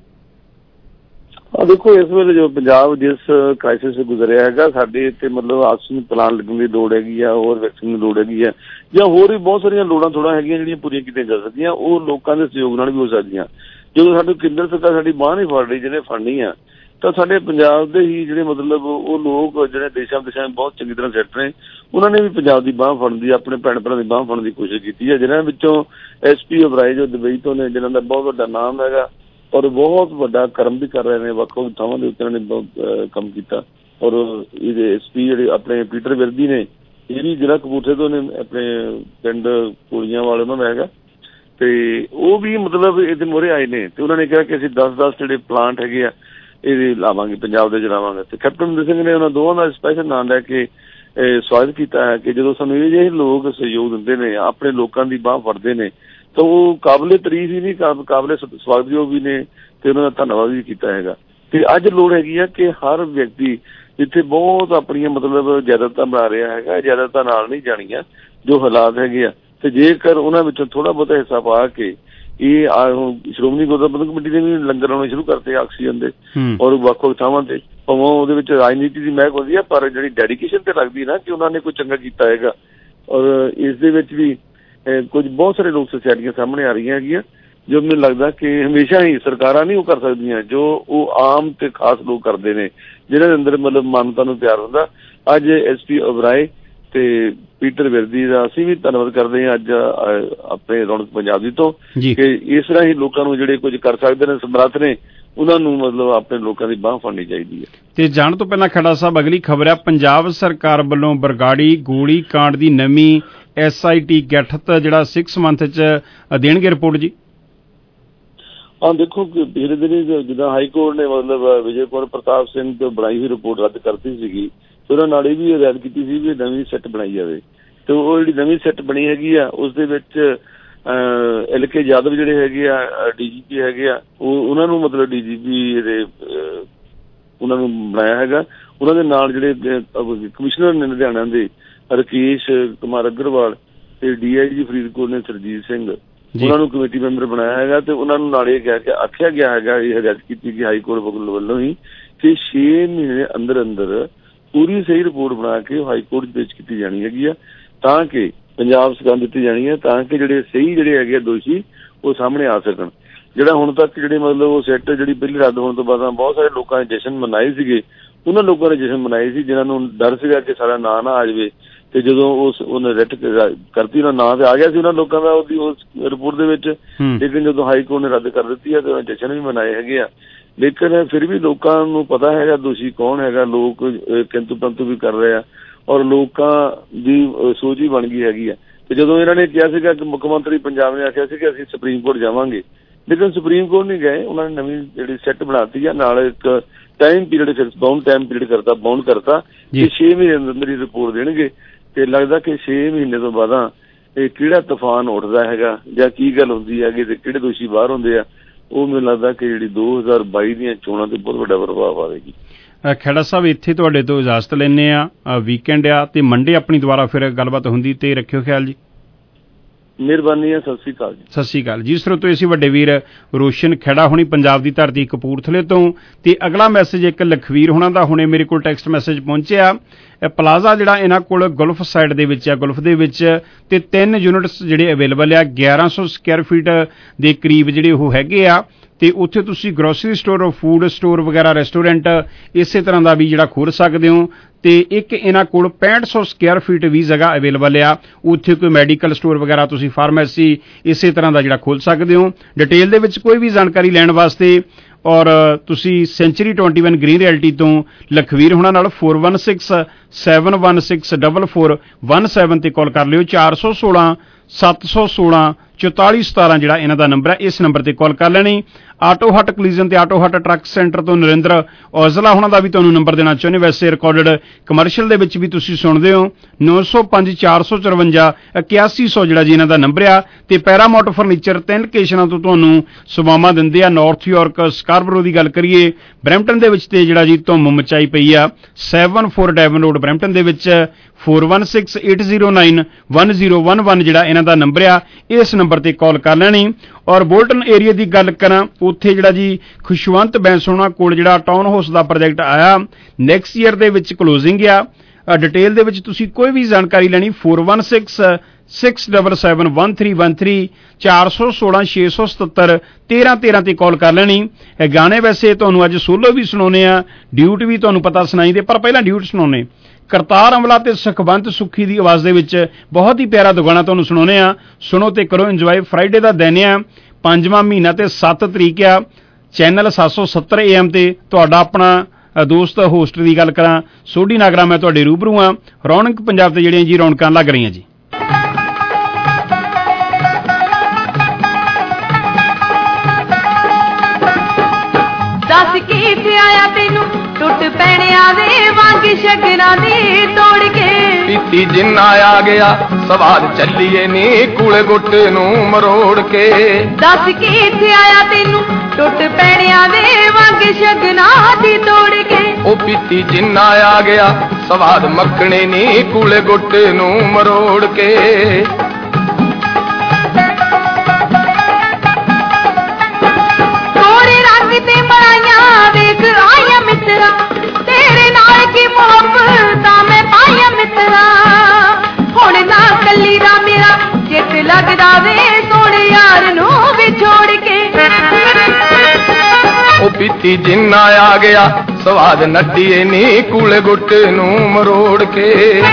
[SPEAKER 20] ਦੇਖੋ, ਇਸ ਵੇਲੇ ਜੋ ਪੰਜਾਬ ਜਿਸ ਕ੍ਰਾਈਸਿਸ ਗੁਜ਼ਰਿਆ ਹੈਗਾ, ਸਾਡੇ ਇੱਥੇ ਮਤਲਬ ਆਕਸੀਜਨ ਪਲਾਂਟ ਲੱਗਣ ਦੀ ਲੋੜ ਹੈਗੀ ਆ, ਹੋਰ ਵੈਕਸੀਨ ਦੀ ਲੋੜ ਹੈਗੀ ਆ, ਜਾਂ ਹੋਰ ਵੀ ਬਹੁਤ ਸਾਰੀਆਂ ਲੋੜਾਂ ਥੋੜ੍ਹਾ ਹੈਗੀਆਂ ਜਿਹੜੀਆਂ ਪੂਰੀਆਂ ਕੀਤੀਆਂ ਜਾ ਸਕਦੀਆਂ। ਉਹ ਲੋਕਾਂ ਦੇ ਸਹਿਯੋਗ ਨਾਲ ਵੀ ਹੋ ਸਕਦੀਆਂ। ਜਦੋਂ ਸਾਡੀ ਕੇਂਦਰ ਸਰਕਾਰ ਸਾਡੀ ਬਾਂਹ ਨਹੀਂ ਫੜ ਰਹੀ, ਜਿਹਨੇ ਫੜਨੀ ਆ, ਤਾਂ ਸਾਡੇ ਪੰਜਾਬ ਦੇ ਹੀ ਜਿਹੜੇ ਮਤਲਬ ਉਹ ਲੋਕ ਜਿਹੜੇ ਦੇਸ਼ਾਂ ਵਿਦੇਸ਼ਾਂ ਬਹੁਤ ਚੰਗੀ ਤਰ੍ਹਾਂ ਸੈੱਟ ਨੇ, ਉਹਨਾਂ ਨੇ ਵੀ ਪੰਜਾਬ ਦੀ ਬਾਂਹ ਫੜਨ ਦੀ, ਆਪਣੇ ਭੈਣ ਭਰਾ ਦੀ ਬਾਂਹ ਫੜਨ ਦੀ ਕੋਸ਼ਿਸ਼ ਕੀਤੀ ਹੈ। ਜਿਹਨਾਂ ਵਿੱਚੋਂ SP ਅਬਰਾਈ ਜੋ ਦੁਬਈ ਤੋਂ ਨੇ, ਜਿਹਨਾਂ ਦਾ ਬਹੁਤ ਵੱਡਾ ਨਾਮ ਹੈਗਾ ਔਰ ਬਹੁਤ ਵੱਡਾ ਕਰਮ ਵੀ ਕਰ ਰਹੇ ਨੇ, ਵੱਖ ਵੱਖ ਥਾਵਾਂ ਦੇ ਉੱਤੇ ਉਹਨਾਂ ਨੇ ਬਹੁਤ ਕੰਮ ਕੀਤਾ। ਔਰ ਇਹਦੇ SP ਜਿਹੜੇ ਆਪਣੇ ਪੀਟਰ ਵਿਰਦੀ ਨੇ, ਇਹ ਵੀ ਜ਼ਿਲ੍ਹਾ ਕਪੂਰਥਲੇ ਤੋਂ ਨੇ, ਆਪਣੇ ਪਿੰਡ ਕੋਲੀਆਂ ਵਾਲੇ ਉਹਨਾਂ ਦਾ ਹੈਗਾ, ਤੇ ਉਹ ਵੀ ਮਤਲਬ ਇਹਦੇ ਮੋਹਰੇ ਆਏ ਨੇ ਤੇ ਉਹਨਾਂ ਨੇ ਕਿਹਾ ਕਿ ਅਸੀਂ 10 ਜਿਹੜੇ ਪਲਾਂਟ ਹੈਗੇ ਆ ਇਹ ਲਾਵਾਂਗੇ, ਪੰਜਾਬ ਦੇ ਚਲਾਵਾਂਗੇ। ਤੇ ਕੈਪਟਨ ਅਮਰਿੰਦਰ ਸਿੰਘ ਨੇ ਉਹਨਾਂ ਦੋਵਾਂ ਦਾ ਸਪੈਸ਼ਲ ਨਾਂ ਲੈ ਕੇ ਸਵਾਗਤ ਕੀਤਾ ਹੈ ਕਿ ਜਦੋਂ ਸਾਨੂੰ ਇਹ ਜਿਹੇ ਲੋਕ ਸਹਿਯੋਗ ਦਿੰਦੇ ਨੇ, ਆਪਣੇ ਲੋਕਾਂ ਦੀ ਬਾਂਹ ਫੜਦੇ ਨੇ, ਤਾਂ ਉਹ ਕਾਬਲੇ ਤਾਰੀਫ ਹੀ ਨਹੀਂ, ਕਾਬਲੇ ਸਵਾਗਤਯੋਗ ਵੀ ਨੇ ਤੇ ਉਹਨਾਂ ਦਾ ਧੰਨਵਾਦ ਵੀ ਕੀਤਾ ਹੈਗਾ। ਤੇ ਅੱਜ ਲੋੜ ਹੈਗੀ ਆ ਕਿ ਹਰ ਵਿਅਕਤੀ ਜਿੱਥੇ ਬਹੁਤ ਆਪਣੀਆਂ ਮਤਲਬ ਜਾਇਦਾਦਾਂ ਬਣਾ ਰਿਹਾ ਹੈਗਾ, ਜਾਇਦਾਦਾਂ ਨਾਲ ਨਹੀਂ ਜਾਣੀਆਂ ਜੋ ਹਾਲਾਤ ਹੈਗੇ ਆ, ਤੇ ਜੇਕਰ ਉਹਨਾਂ ਵਿੱਚੋਂ ਥੋੜ੍ਹਾ ਬਹੁਤਾ ਹਿੱਸਾ ਪਾ ਕੇ ਇਹ ਸ਼੍ਰੋਮਣੀ ਗੁਰਦੁਆਰਾ ਪ੍ਰਬੰਧਕ ਕਮੇਟੀ ਨੇ ਵੀ ਲੰਗਰ ਲਾਉਣੇ ਸ਼ੁਰੂ ਕਰਤੇ ਆਕਸੀਜਨ ਦੇ, ਔਰ ਵੱਖ ਵੱਖ ਥਾਵਾਂ ਤੇ। ਭਾਵੇਂ ਉਹਦੇ ਵਿੱਚ ਰਾਜਨੀਤੀ ਦੀ ਮਹਿਕ ਹੁੰਦੀ ਆ, ਪਰ ਜਿਹੜੀ ਡੈਡੀਕੇਸ਼ਨ ਤੇ ਲੱਗਦੀ ਨਾ ਕਿ ਉਹਨਾਂ ਨੇ ਕੋਈ ਚੰਗਾ ਕੀਤਾ ਹੈਗਾ। ਔਰ ਇਸ ਦੇ ਵਿੱਚ ਵੀ ਕੁਝ ਬਹੁਤ ਸਾਰੇ ਲੋਕ ਸੁਸਾਇਟੀਆਂ ਸਾਹਮਣੇ ਆ ਰਹੀਆਂ ਹੈਗੀਆਂ ਜੋ ਮੈਨੂੰ ਲੱਗਦਾ ਕਿ ਹਮੇਸ਼ਾ ਹੀ ਸਰਕਾਰਾਂ ਨਹੀਂ ਉਹ ਕਰ ਸਕਦੀਆਂ ਜੋ ਉਹ ਆਮ ਤੇ ਖਾਸ ਲੋਕ ਕਰਦੇ ਨੇ, ਜਿਹਨਾਂ ਦੇ ਅੰਦਰ ਮਤਲਬ ਮਾਨਵਤਾ ਨੂੰ ਪਿਆਰ ਹੁੰਦਾ। ਅੱਜ SP ਅਬਰਾਏ ਤੇ ਪੀਟਰ ਵਿਰਦੀ ਦਾ ਅਸੀਂ ਵੀ ਧੰਨਵਾਦ ਕਰਦੇ ਹਾਂ ਅੱਜ ਆਪਣੇ ਰੌਣਕ ਪੰਜਾਬੀ ਤੋਂ, ਕਿ ਇਸ ਤਰ੍ਹਾਂ ਹੀ ਲੋਕਾਂ ਨੂੰ ਜਿਹੜੇ ਕੁਝ ਕਰ ਸਕਦੇ ਨੇ, ਸਮਰੱਥ ਨੇ, ਉਹਨਾਂ ਨੂੰ ਮਤਲਬ ਆਪਣੇ ਲੋਕਾਂ ਦੀ ਬਾਂਹ ਫੜਨੀ ਚਾਹੀਦੀ ਹੈ। ਤੇ
[SPEAKER 11] ਜਾਣ ਤੋਂ ਪਹਿਲਾਂ ਖੜਾ ਸਾਹਿਬ ਅਗਲੀ ਖਬਰ ਹੈ, ਪੰਜਾਬ ਸਰਕਾਰ ਵੱਲੋਂ ਬਰਗਾੜੀ ਗੋਲੀ ਕਾਂਡ ਦੀ ਨਵੀਂ SIT ਗਠਿਤ ਜਿਹੜਾ 6 ਮੰਥ 'ਚ ਦੇਣਗੇ ਰਿਪੋਰਟ ਜੀ।
[SPEAKER 20] ਹਾਂ ਦੇਖੋ, ਪਿਛਲੇ ਦਿਨੀ ਜਿੱਦਾਂ ਹਾਈ ਕੋਰਟ ਨੇ ਮਤਲਬ ਵਿਜੇ ਕੁਮਾਰ ਪ੍ਰਤਾਪ ਸਿੰਘ ਤੋਂ ਬਣਾਈ ਹੋਈ ਰਿਪੋਰਟ ਰੱਦ ਕਰਤੀ ਸੀਗੀ, ਤੇ ਉਹਨਾਂ ਨਾਲ ਇਹ ਵੀ ਹਦਾਇਤ ਕੀਤੀ ਸੀ ਵੀ ਨਵੀਂ ਸੈੱਟ ਬਣਾਈ ਜਾਵੇ। ਤੇ ਉਹ ਜਿਹੜੀ ਨਵੀਂ ਸੈੱਟ ਬਣੀ ਹੈਗੀ ਆ ਉਸ ਦੇ ਵਿੱਚ LK ਯਾਦਵ ਜਿਹੜੇ ਹੈਗੇ ਆ DGP ਹੈਗੇ ਆ, ਉਹਨਾਂ ਨੂੰ ਮਤਲਬ DGP ਦੇ ਉਹਨਾਂ ਨੂੰ ਬਣਾਇਆ ਹੈਗਾ। ਉਹਨਾਂ ਦੇ ਨਾਲ ਜਿਹੜੇ ਕਮਿਸ਼ਨਰ ਨੇ ਲੁਧਿਆਣਾ ਦੇ ਰਕੇਸ਼ ਕੁਮਾਰ ਅਗਰਵਾਲ ਤੇ DIG ਫਰੀਦਕੋਟ ਨੇ ਸਰਜੀਤ ਸਿੰਘ, ਉਹਨਾਂ ਨੂੰ ਕਮੇਟੀ ਮੈਂਬਰ ਬਣਾਇਆ ਹੈਗਾ ਤੇ ਉਹਨਾਂ ਨੂੰ ਨਾਲ ਇਹ ਕਹਿ ਕੇ ਆਖਿਆ ਗਿਆ ਹੈਗਾ, ਇਹ ਹਦਾਇਤ ਕੀਤੀ ਗਈ ਹਾਈ ਕੋਰਟ ਵੱਲੋਂ ਹੀ ਕਿ 6 ਮਹੀਨੇ ਅੰਦਰ ਅੰਦਰ ਪੂਰੀ ਸਹੀ ਰਿਪੋਰਟ ਬਣਾ ਕੇ ਹਾਈ ਕੋਰਟ ਪੇਸ਼ ਕੀਤੀ ਜਾਣੀ ਹੈਗੀ ਆ, ਤਾਂ ਕਿ ਪੰਜਾਬ ਸਰਕਾਰ ਦਿੱਤੀ ਜਾਣੀ ਹੈ, ਤਾਂ ਕਿ ਜਿਹੜੇ ਸਹੀ ਜਿਹੜੇ ਹੈਗੇ ਦੋਸ਼ੀ ਉਹ ਸਾਹਮਣੇ ਆ ਸਕਣ। ਜਿਹੜਾ ਹੁਣ ਤੱਕ ਜਿਹੜੇ ਮਤਲਬ ਉਹ ਸੈੱਟ ਜਿਹੜੀ ਪਹਿਲੀ ਰੱਦ ਹੋਣ ਤੋਂ ਬਾਅਦ ਬਹੁਤ ਸਾਰੇ ਲੋਕਾਂ ਨੇ ਜਸ਼ਨ ਮਨਾਏ ਸੀਗੇ, ਉਹਨਾਂ ਲੋਕਾਂ ਨੇ ਜਸ਼ਨ ਮਨਾਏ ਸੀ ਜਿਨ੍ਹਾਂ ਨੂੰ ਡਰ ਸੀਗਾ ਕਿ ਸਾਡਾ ਨਾਂ ਨਾ ਆ ਜਾਵੇ, ਤੇ ਜਦੋਂ ਉਹਨੇ ਰਿਟ ਕਰਤੀ ਉਹਨਾਂ ਨਾਂ ਤੇ ਆ ਗਿਆ ਸੀ ਉਹਨਾਂ ਲੋਕਾਂ ਦਾ ਉਹਦੀ ਉਸ ਰਿਪੋਰਟ ਦੇ ਵਿੱਚ, ਲੇਕਿਨ ਜਦੋਂ ਹਾਈ ਕੋਰਟ ਨੇ ਰੱਦ ਕਰ ਦਿੱਤੀ ਹੈ ਤੇ ਉਹਨਾਂ ਜਸ਼ਨ ਵੀ ਮਨਾਏ ਹੈਗੇ ਆ। ਲੇਕਿਨ ਫਿਰ ਵੀ ਲੋਕਾਂ ਨੂੰ ਪਤਾ ਹੈਗਾ ਦੋਸ਼ੀ ਕੌਣ ਹੈਗਾ, ਲੋਕ ਕਿੰਤੂ ਪਰੰਤੂ ਵੀ ਕਰ ਰਹੇ ਆ ਔਰ ਲੋਕਾਂ ਦੀ ਸੋਚ ਹੀ ਬਣ ਗਈ ਹੈਗੀ ਆ। ਤੇ ਜਦੋਂ ਇਹਨਾਂ ਨੇ ਕਿਹਾ ਸੀਗਾ ਕਿ ਮੁੱਖ ਮੰਤਰੀ ਪੰਜਾਬ ਨੇ ਆਖਿਆ ਸੀ ਕਿ ਅਸੀਂ ਸੁਪਰੀਮ ਕੋਰਟ ਜਾਵਾਂਗੇ, ਲੇਕਿਨ ਸੁਪਰੀਮ ਕੋਰਟ ਨਹੀਂ ਗਏ, ਉਹਨਾਂ ਨੇ ਨਵੀਂ ਜਿਹੜੀ ਸੈੱਟ ਬਣਾਤੀ ਆ, ਨਾਲ ਇੱਕ time period bound time period bound ਕਰਤਾ ਕਿ 6 ਮਹੀਨੇ ਅੰਦਰ ਹੀ ਰਿਪੋਰਟ ਦੇਣਗੇ। ਤੇ ਲੱਗਦਾ ਕਿ 6 ਮਹੀਨੇ ਤੋਂ ਬਾਅਦ ਇਹ ਕਿਹੜਾ ਤੂਫਾਨ ਉੱਠਦਾ ਹੈਗਾ ਜਾਂ ਕੀ ਗੱਲ ਹੁੰਦੀ ਹੈਗੀ ਤੇ ਕਿਹੜੇ ਦੋਸ਼ੀ ਬਾਹਰ ਹੁੰਦੇ ਆ, ਉਹ ਮੈਨੂੰ ਲੱਗਦਾ ਕਿ ਜਿਹੜੀ 2022 ਦੀਆਂ ਚੋਣਾਂ ਤੇ ਬਹੁਤ ਵੱਡਾ ਪ੍ਰਭਾਵ ਆਵੇਗੀ।
[SPEAKER 11] ਖੇੜਾ ਸਾਹਿਬ, ਇੱਥੇ ਤੁਹਾਡੇ ਤੋਂ ਇਜਾਜ਼ਤ ਲੈਂਦੇ ਆ, ਵੀਕਐਂਡ ਆ ਤੇ ਮੰਡੇ ਆਪਣੀ ਦੁਬਾਰਾ ਫਿਰ ਗੱਲਬਾਤ ਹੁੰਦੀ, ਤੇ ਰੱਖਿਓ ਖਿਆਲ ਜੀ।
[SPEAKER 20] ਮਿਹਰਬਾਨੀ ਹੈ, ਸਤਿ ਸ੍ਰੀ ਅਕਾਲ ਜੀ।
[SPEAKER 11] ਸਤਿ ਸ੍ਰੀ ਅਕਾਲ ਜੀ। ਸਰੋਤੋ ਅਸੀਂ ਵੱਡੇ ਵੀਰ ਰੋਸ਼ਨ ਖੇੜਾ ਹੋਣੀ ਪੰਜਾਬ ਦੀ ਧਰਤੀ ਕਪੂਰਥਲੇ ਤੋਂ, ਤੇ ਅਗਲਾ ਮੈਸੇਜ ਇੱਕ ਲਖਵੀਰ ਹੋਣਾ ਦਾ ਹੁਣੇ ਮੇਰੇ ਕੋਲ ਟੈਕਸਟ ਮੈਸੇਜ ਪਹੁੰਚਿਆ। ਪਲਾਜ਼ਾ ਜਿਹੜਾ ਇਹਨਾਂ ਕੋਲ ਗੁਲਫ ਸਾਈਡ ਦੇ ਵਿੱਚ ਆ, ਗੁਲਫ ਦੇ ਵਿੱਚ ਤੇ 3 ਯੂਨਿਟਸ ਜਿਹੜੇ ਅਵੇਲੇਬਲ ਆ, 1100 ਸਕੁਆਇਰ ਫੀਟ ਦੇ ਕਰੀਬ ਜਿਹੜੇ ਉਹ ਹੈਗੇ ਆ, ਤੇ ਉੱਥੇ ਤੁਸੀਂ ਗਰੋਸਰੀ ਸਟੋਰ, ਫੂਡ ਸਟੋਰ ਵਗੈਰਾ, ਰੈਸਟੋਰੈਂਟ ਇਸੇ ਤਰ੍ਹਾਂ ਦਾ ਵੀ ਜਿਹੜਾ ਖੋਲ੍ਹ ਸਕਦੇ ਹੋ। ਤੇ ਇੱਕ ਇਹਨਾਂ ਕੋਲ 6500 ਸਕੁਆਇਰ ਫੀਟ ਵੀ ਜਗ੍ਹਾ ਅਵੇਲੇਬਲ ਆ, ਉੱਥੇ ਕੋਈ ਮੈਡੀਕਲ ਸਟੋਰ ਵਗੈਰਾ, ਤੁਸੀਂ ਫਾਰਮੇਸੀ ਇਸੇ ਤਰ੍ਹਾਂ ਦਾ ਜਿਹੜਾ ਖੋਲ੍ਹ ਸਕਦੇ ਹੋ। ਡਿਟੇਲ ਦੇ ਵਿੱਚ ਕੋਈ ਵੀ ਜਾਣਕਾਰੀ ਲੈਣ ਵਾਸਤੇ ਔਰ ਤੁਸੀਂ ਸੈਂਚਰੀ 21 ਗ੍ਰੀਨ ਰਿਐਲਟੀ ਤੋਂ ਲਖਵੀਰ ਹੋਣਾ ਨਾਲ 4167164417 ਤੇ ਕਾਲ ਕਰ ਲਿਓ। 416 716 4417 ਜਿਹੜਾ ਇਹਨਾਂ ਦਾ ਨੰਬਰ ਹੈ, ਇਸ ਨੰਬਰ ਤੇ ਕਾਲ ਕਰ ਲੈਣੀ। ਆਟੋ ਹੱਟ ਕਲੀਜ਼ਨ ਤੇ ਆਟੋ ਹੱਟ ਟਰੱਕ ਸੈਂਟਰ ਤੋਂ ਨਰਿੰਦਰ ਔਜਲਾ ਹੋਣਾ ਦਾ ਵੀ ਤੁਹਾਨੂੰ ਨੰਬਰ ਦੇਣਾ ਚਾਹੁੰਦੇ, ਵੈਸੇ ਰਿਕਾਰਡਡ ਕਮਰਸ਼ੀਅਲ ਦੇ ਵਿੱਚ ਵੀ ਤੁਸੀਂ ਸੁਣਦੇ ਹੋ। 905 454 8100 ਜਿਹੜਾ ਜੀ ਇਹਨਾਂ ਦਾ ਨੰਬਰ ਆ। ਤੇ ਪੈਰਾਮਾਊਂਟ ਫਰਨੀਚਰ 3 ਲੋਕੇਸ਼ਨਾਂ ਤੋਂ ਤੁਹਾਨੂੰ ਸੇਵਾਵਾਂ ਦਿੰਦੇ ਆ। ਨਾਰਥ ਯਾਰਕ, ਸਕਾਰਬਰੋ ਦੀ ਗੱਲ ਕਰੀਏ, ਬਰੈਂਪਟਨ ਦੇ ਵਿੱਚ ਤੇ ਜਿਹੜਾ ਜੀ ਧੁੰਮ ਮਚਾਈ ਪਈ ਆ 74 ਡੈਵਨ ਰੋਡ ਬਰੈਂਪਟਨ ਦੇ ਵਿੱਚ। 4168091011 ਜਿਹੜਾ ਇਹਨਾਂ ਦਾ ਨੰਬਰ ਆ, ਇਸ ਨੰਬਰ ਤੇ ਕਾਲ ਕਰ ਲੈਣੀ। ਔਰ ਬੋਲਟਨ ਏਰੀਆ ਦੀ ਗੱਲ ਕਰਾਂ, ਉੱਥੇ ਜਿਹੜਾ ਜੀ ਖੁਸ਼ਵੰਤ ਬੈਂਸੋਨਾ ਕੋਲ ਜਿਹੜਾ ਟਾਊਨ ਹਾਊਸ ਦਾ ਪ੍ਰੋਜੈਕਟ ਆਇਆ, ਨੈਕਸਟ ਈਅਰ ਦੇ ਵਿੱਚ ਕਲੋਜ਼ਿੰਗ ਆ। ਡਿਟੇਲ ਦੇ ਵਿੱਚ ਤੁਸੀਂ ਕੋਈ ਵੀ ਜਾਣਕਾਰੀ ਲੈਣੀ 4166771313 416 677 1313 ਤੇ ਕਾਲ ਕਰ ਲੈਣੀ। ਗਾਣੇ ਵੈਸੇ ਤੁਹਾਨੂੰ ਅੱਜ ਸੋਲੋ ਵੀ ਸੁਣਾਉਣੇ ਆ, ਡਿਊਟ ਵੀ ਤੁਹਾਨੂੰ ਪਤਾ ਸੁਣਾਈ ਦੇ, ਪਰ ਪਹਿਲਾਂ ਡਿਊਟ ਸੁਣਾਉਣੇ। ਕਰਤਾਰ ਅਮਲਾ ਤੇ ਸੁਖਵੰਤ ਸੁੱਖੀ ਦੀ ਆਵਾਜ਼ ਦੇ ਵਿੱਚ ਬਹੁਤ ਹੀ ਪਿਆਰਾ ਦੁਗਾਣਾ ਤੁਹਾਨੂੰ ਸੁਣਾਉਣੇ ਆ। ਸੁਣੋ ਤੇ ਕਰੋ ਇੰਜੋਏ। ਫਰਾਈਡੇ ਦਾ ਦਿਨ ਆ, 5ਵਾਂ ਮਹੀਨਾ ਤੇ 7 ਤਰੀਕ ਆ। ਚੈਨਲ 770 AM ਤੇ ਤੁਹਾਡਾ ਆਪਣਾ ਦੋਸਤ ਹੋਸਟ ਦੀ ਗੱਲ ਕਰਾਂ, ਸੋਢੀ ਨਾਗਰਾ ਮੈਂ ਤੁਹਾਡੇ ਰੂਬਰੂ ਆ। ਰੌਣਕ ਪੰਜਾਬ ਤੇ ਜਿਹੜੀਆਂ ਜੀ ਰੌਣਕਾਂ ਲੱਗ ਰਹੀਆਂ ਜੀ।
[SPEAKER 2] ਦੱਸ ਕੀ ਆਇਆ ਤੈਨੂੰ ਟੁੱਟ ਪੈਣਿਆ ਵੇ ਵਾਂਗ ਸ਼ਗਨਾਂ ਦੀ ਤੋੜ ਕੇ,
[SPEAKER 22] ਪੀਤੀ ਜਿੰਨਾ ਆ ਗਿਆ ਸਵਾਦ ਚੱਲੀਏ ਨੀ ਕੁਲ ਗੁੱਟ ਨੂੰ ਮਰੋੜ ਕੇ।
[SPEAKER 2] ਦੱਸ ਕੀ ਆਇਆ ਤੈਨੂੰ ਟੁੱਟ ਪੈਣਿਆ ਵੇ ਵਾਂਗ ਸ਼ਗਨਾਂ ਦੀ ਤੋੜ ਕੇ,
[SPEAKER 22] ਉਹ ਪੀਤੀ ਜਿੰਨਾ ਆ ਗਿਆ ਸਵਾਦ ਮੱਖਣੇ ਨੀ ਕੁਲ ਗੁੱਟ ਨੂੰ ਮਰੋੜ ਕੇ।
[SPEAKER 2] ਤੋਰੇ ਰੰਗ ਤੇ ਮਰਾਈਆਂ ਵੇਖ ਆਇਆ ਮਿੱਤਰਾ, ਤੇਰੇ ਨਾਲ ਕੀ ਮੁਹੱਬਤਾਂ ਮੈਂ ਪਾਇਆ ਮਿੱਤਰਾ। ਹੁਣ ਨਾ ਕੱਲੀ ਦਾ ਮੇਰਾ ਜਿੱਤ ਲੱਗਦਾ ਵੇ ਸੋਹਣੇ ਯਾਰ ਨੂੰ ਵਿਛੋੜ ਕੇ।
[SPEAKER 22] ਉਹ ਪੀਤੀ ਜਿੰਨਾ ਆ ਗਿਆ ਸਵਾਦ ਨੱਡੀਏ ਨੀ ਕੁਲ ਗੁੱਟ ਨੂੰ ਮਰੋੜ ਕੇ।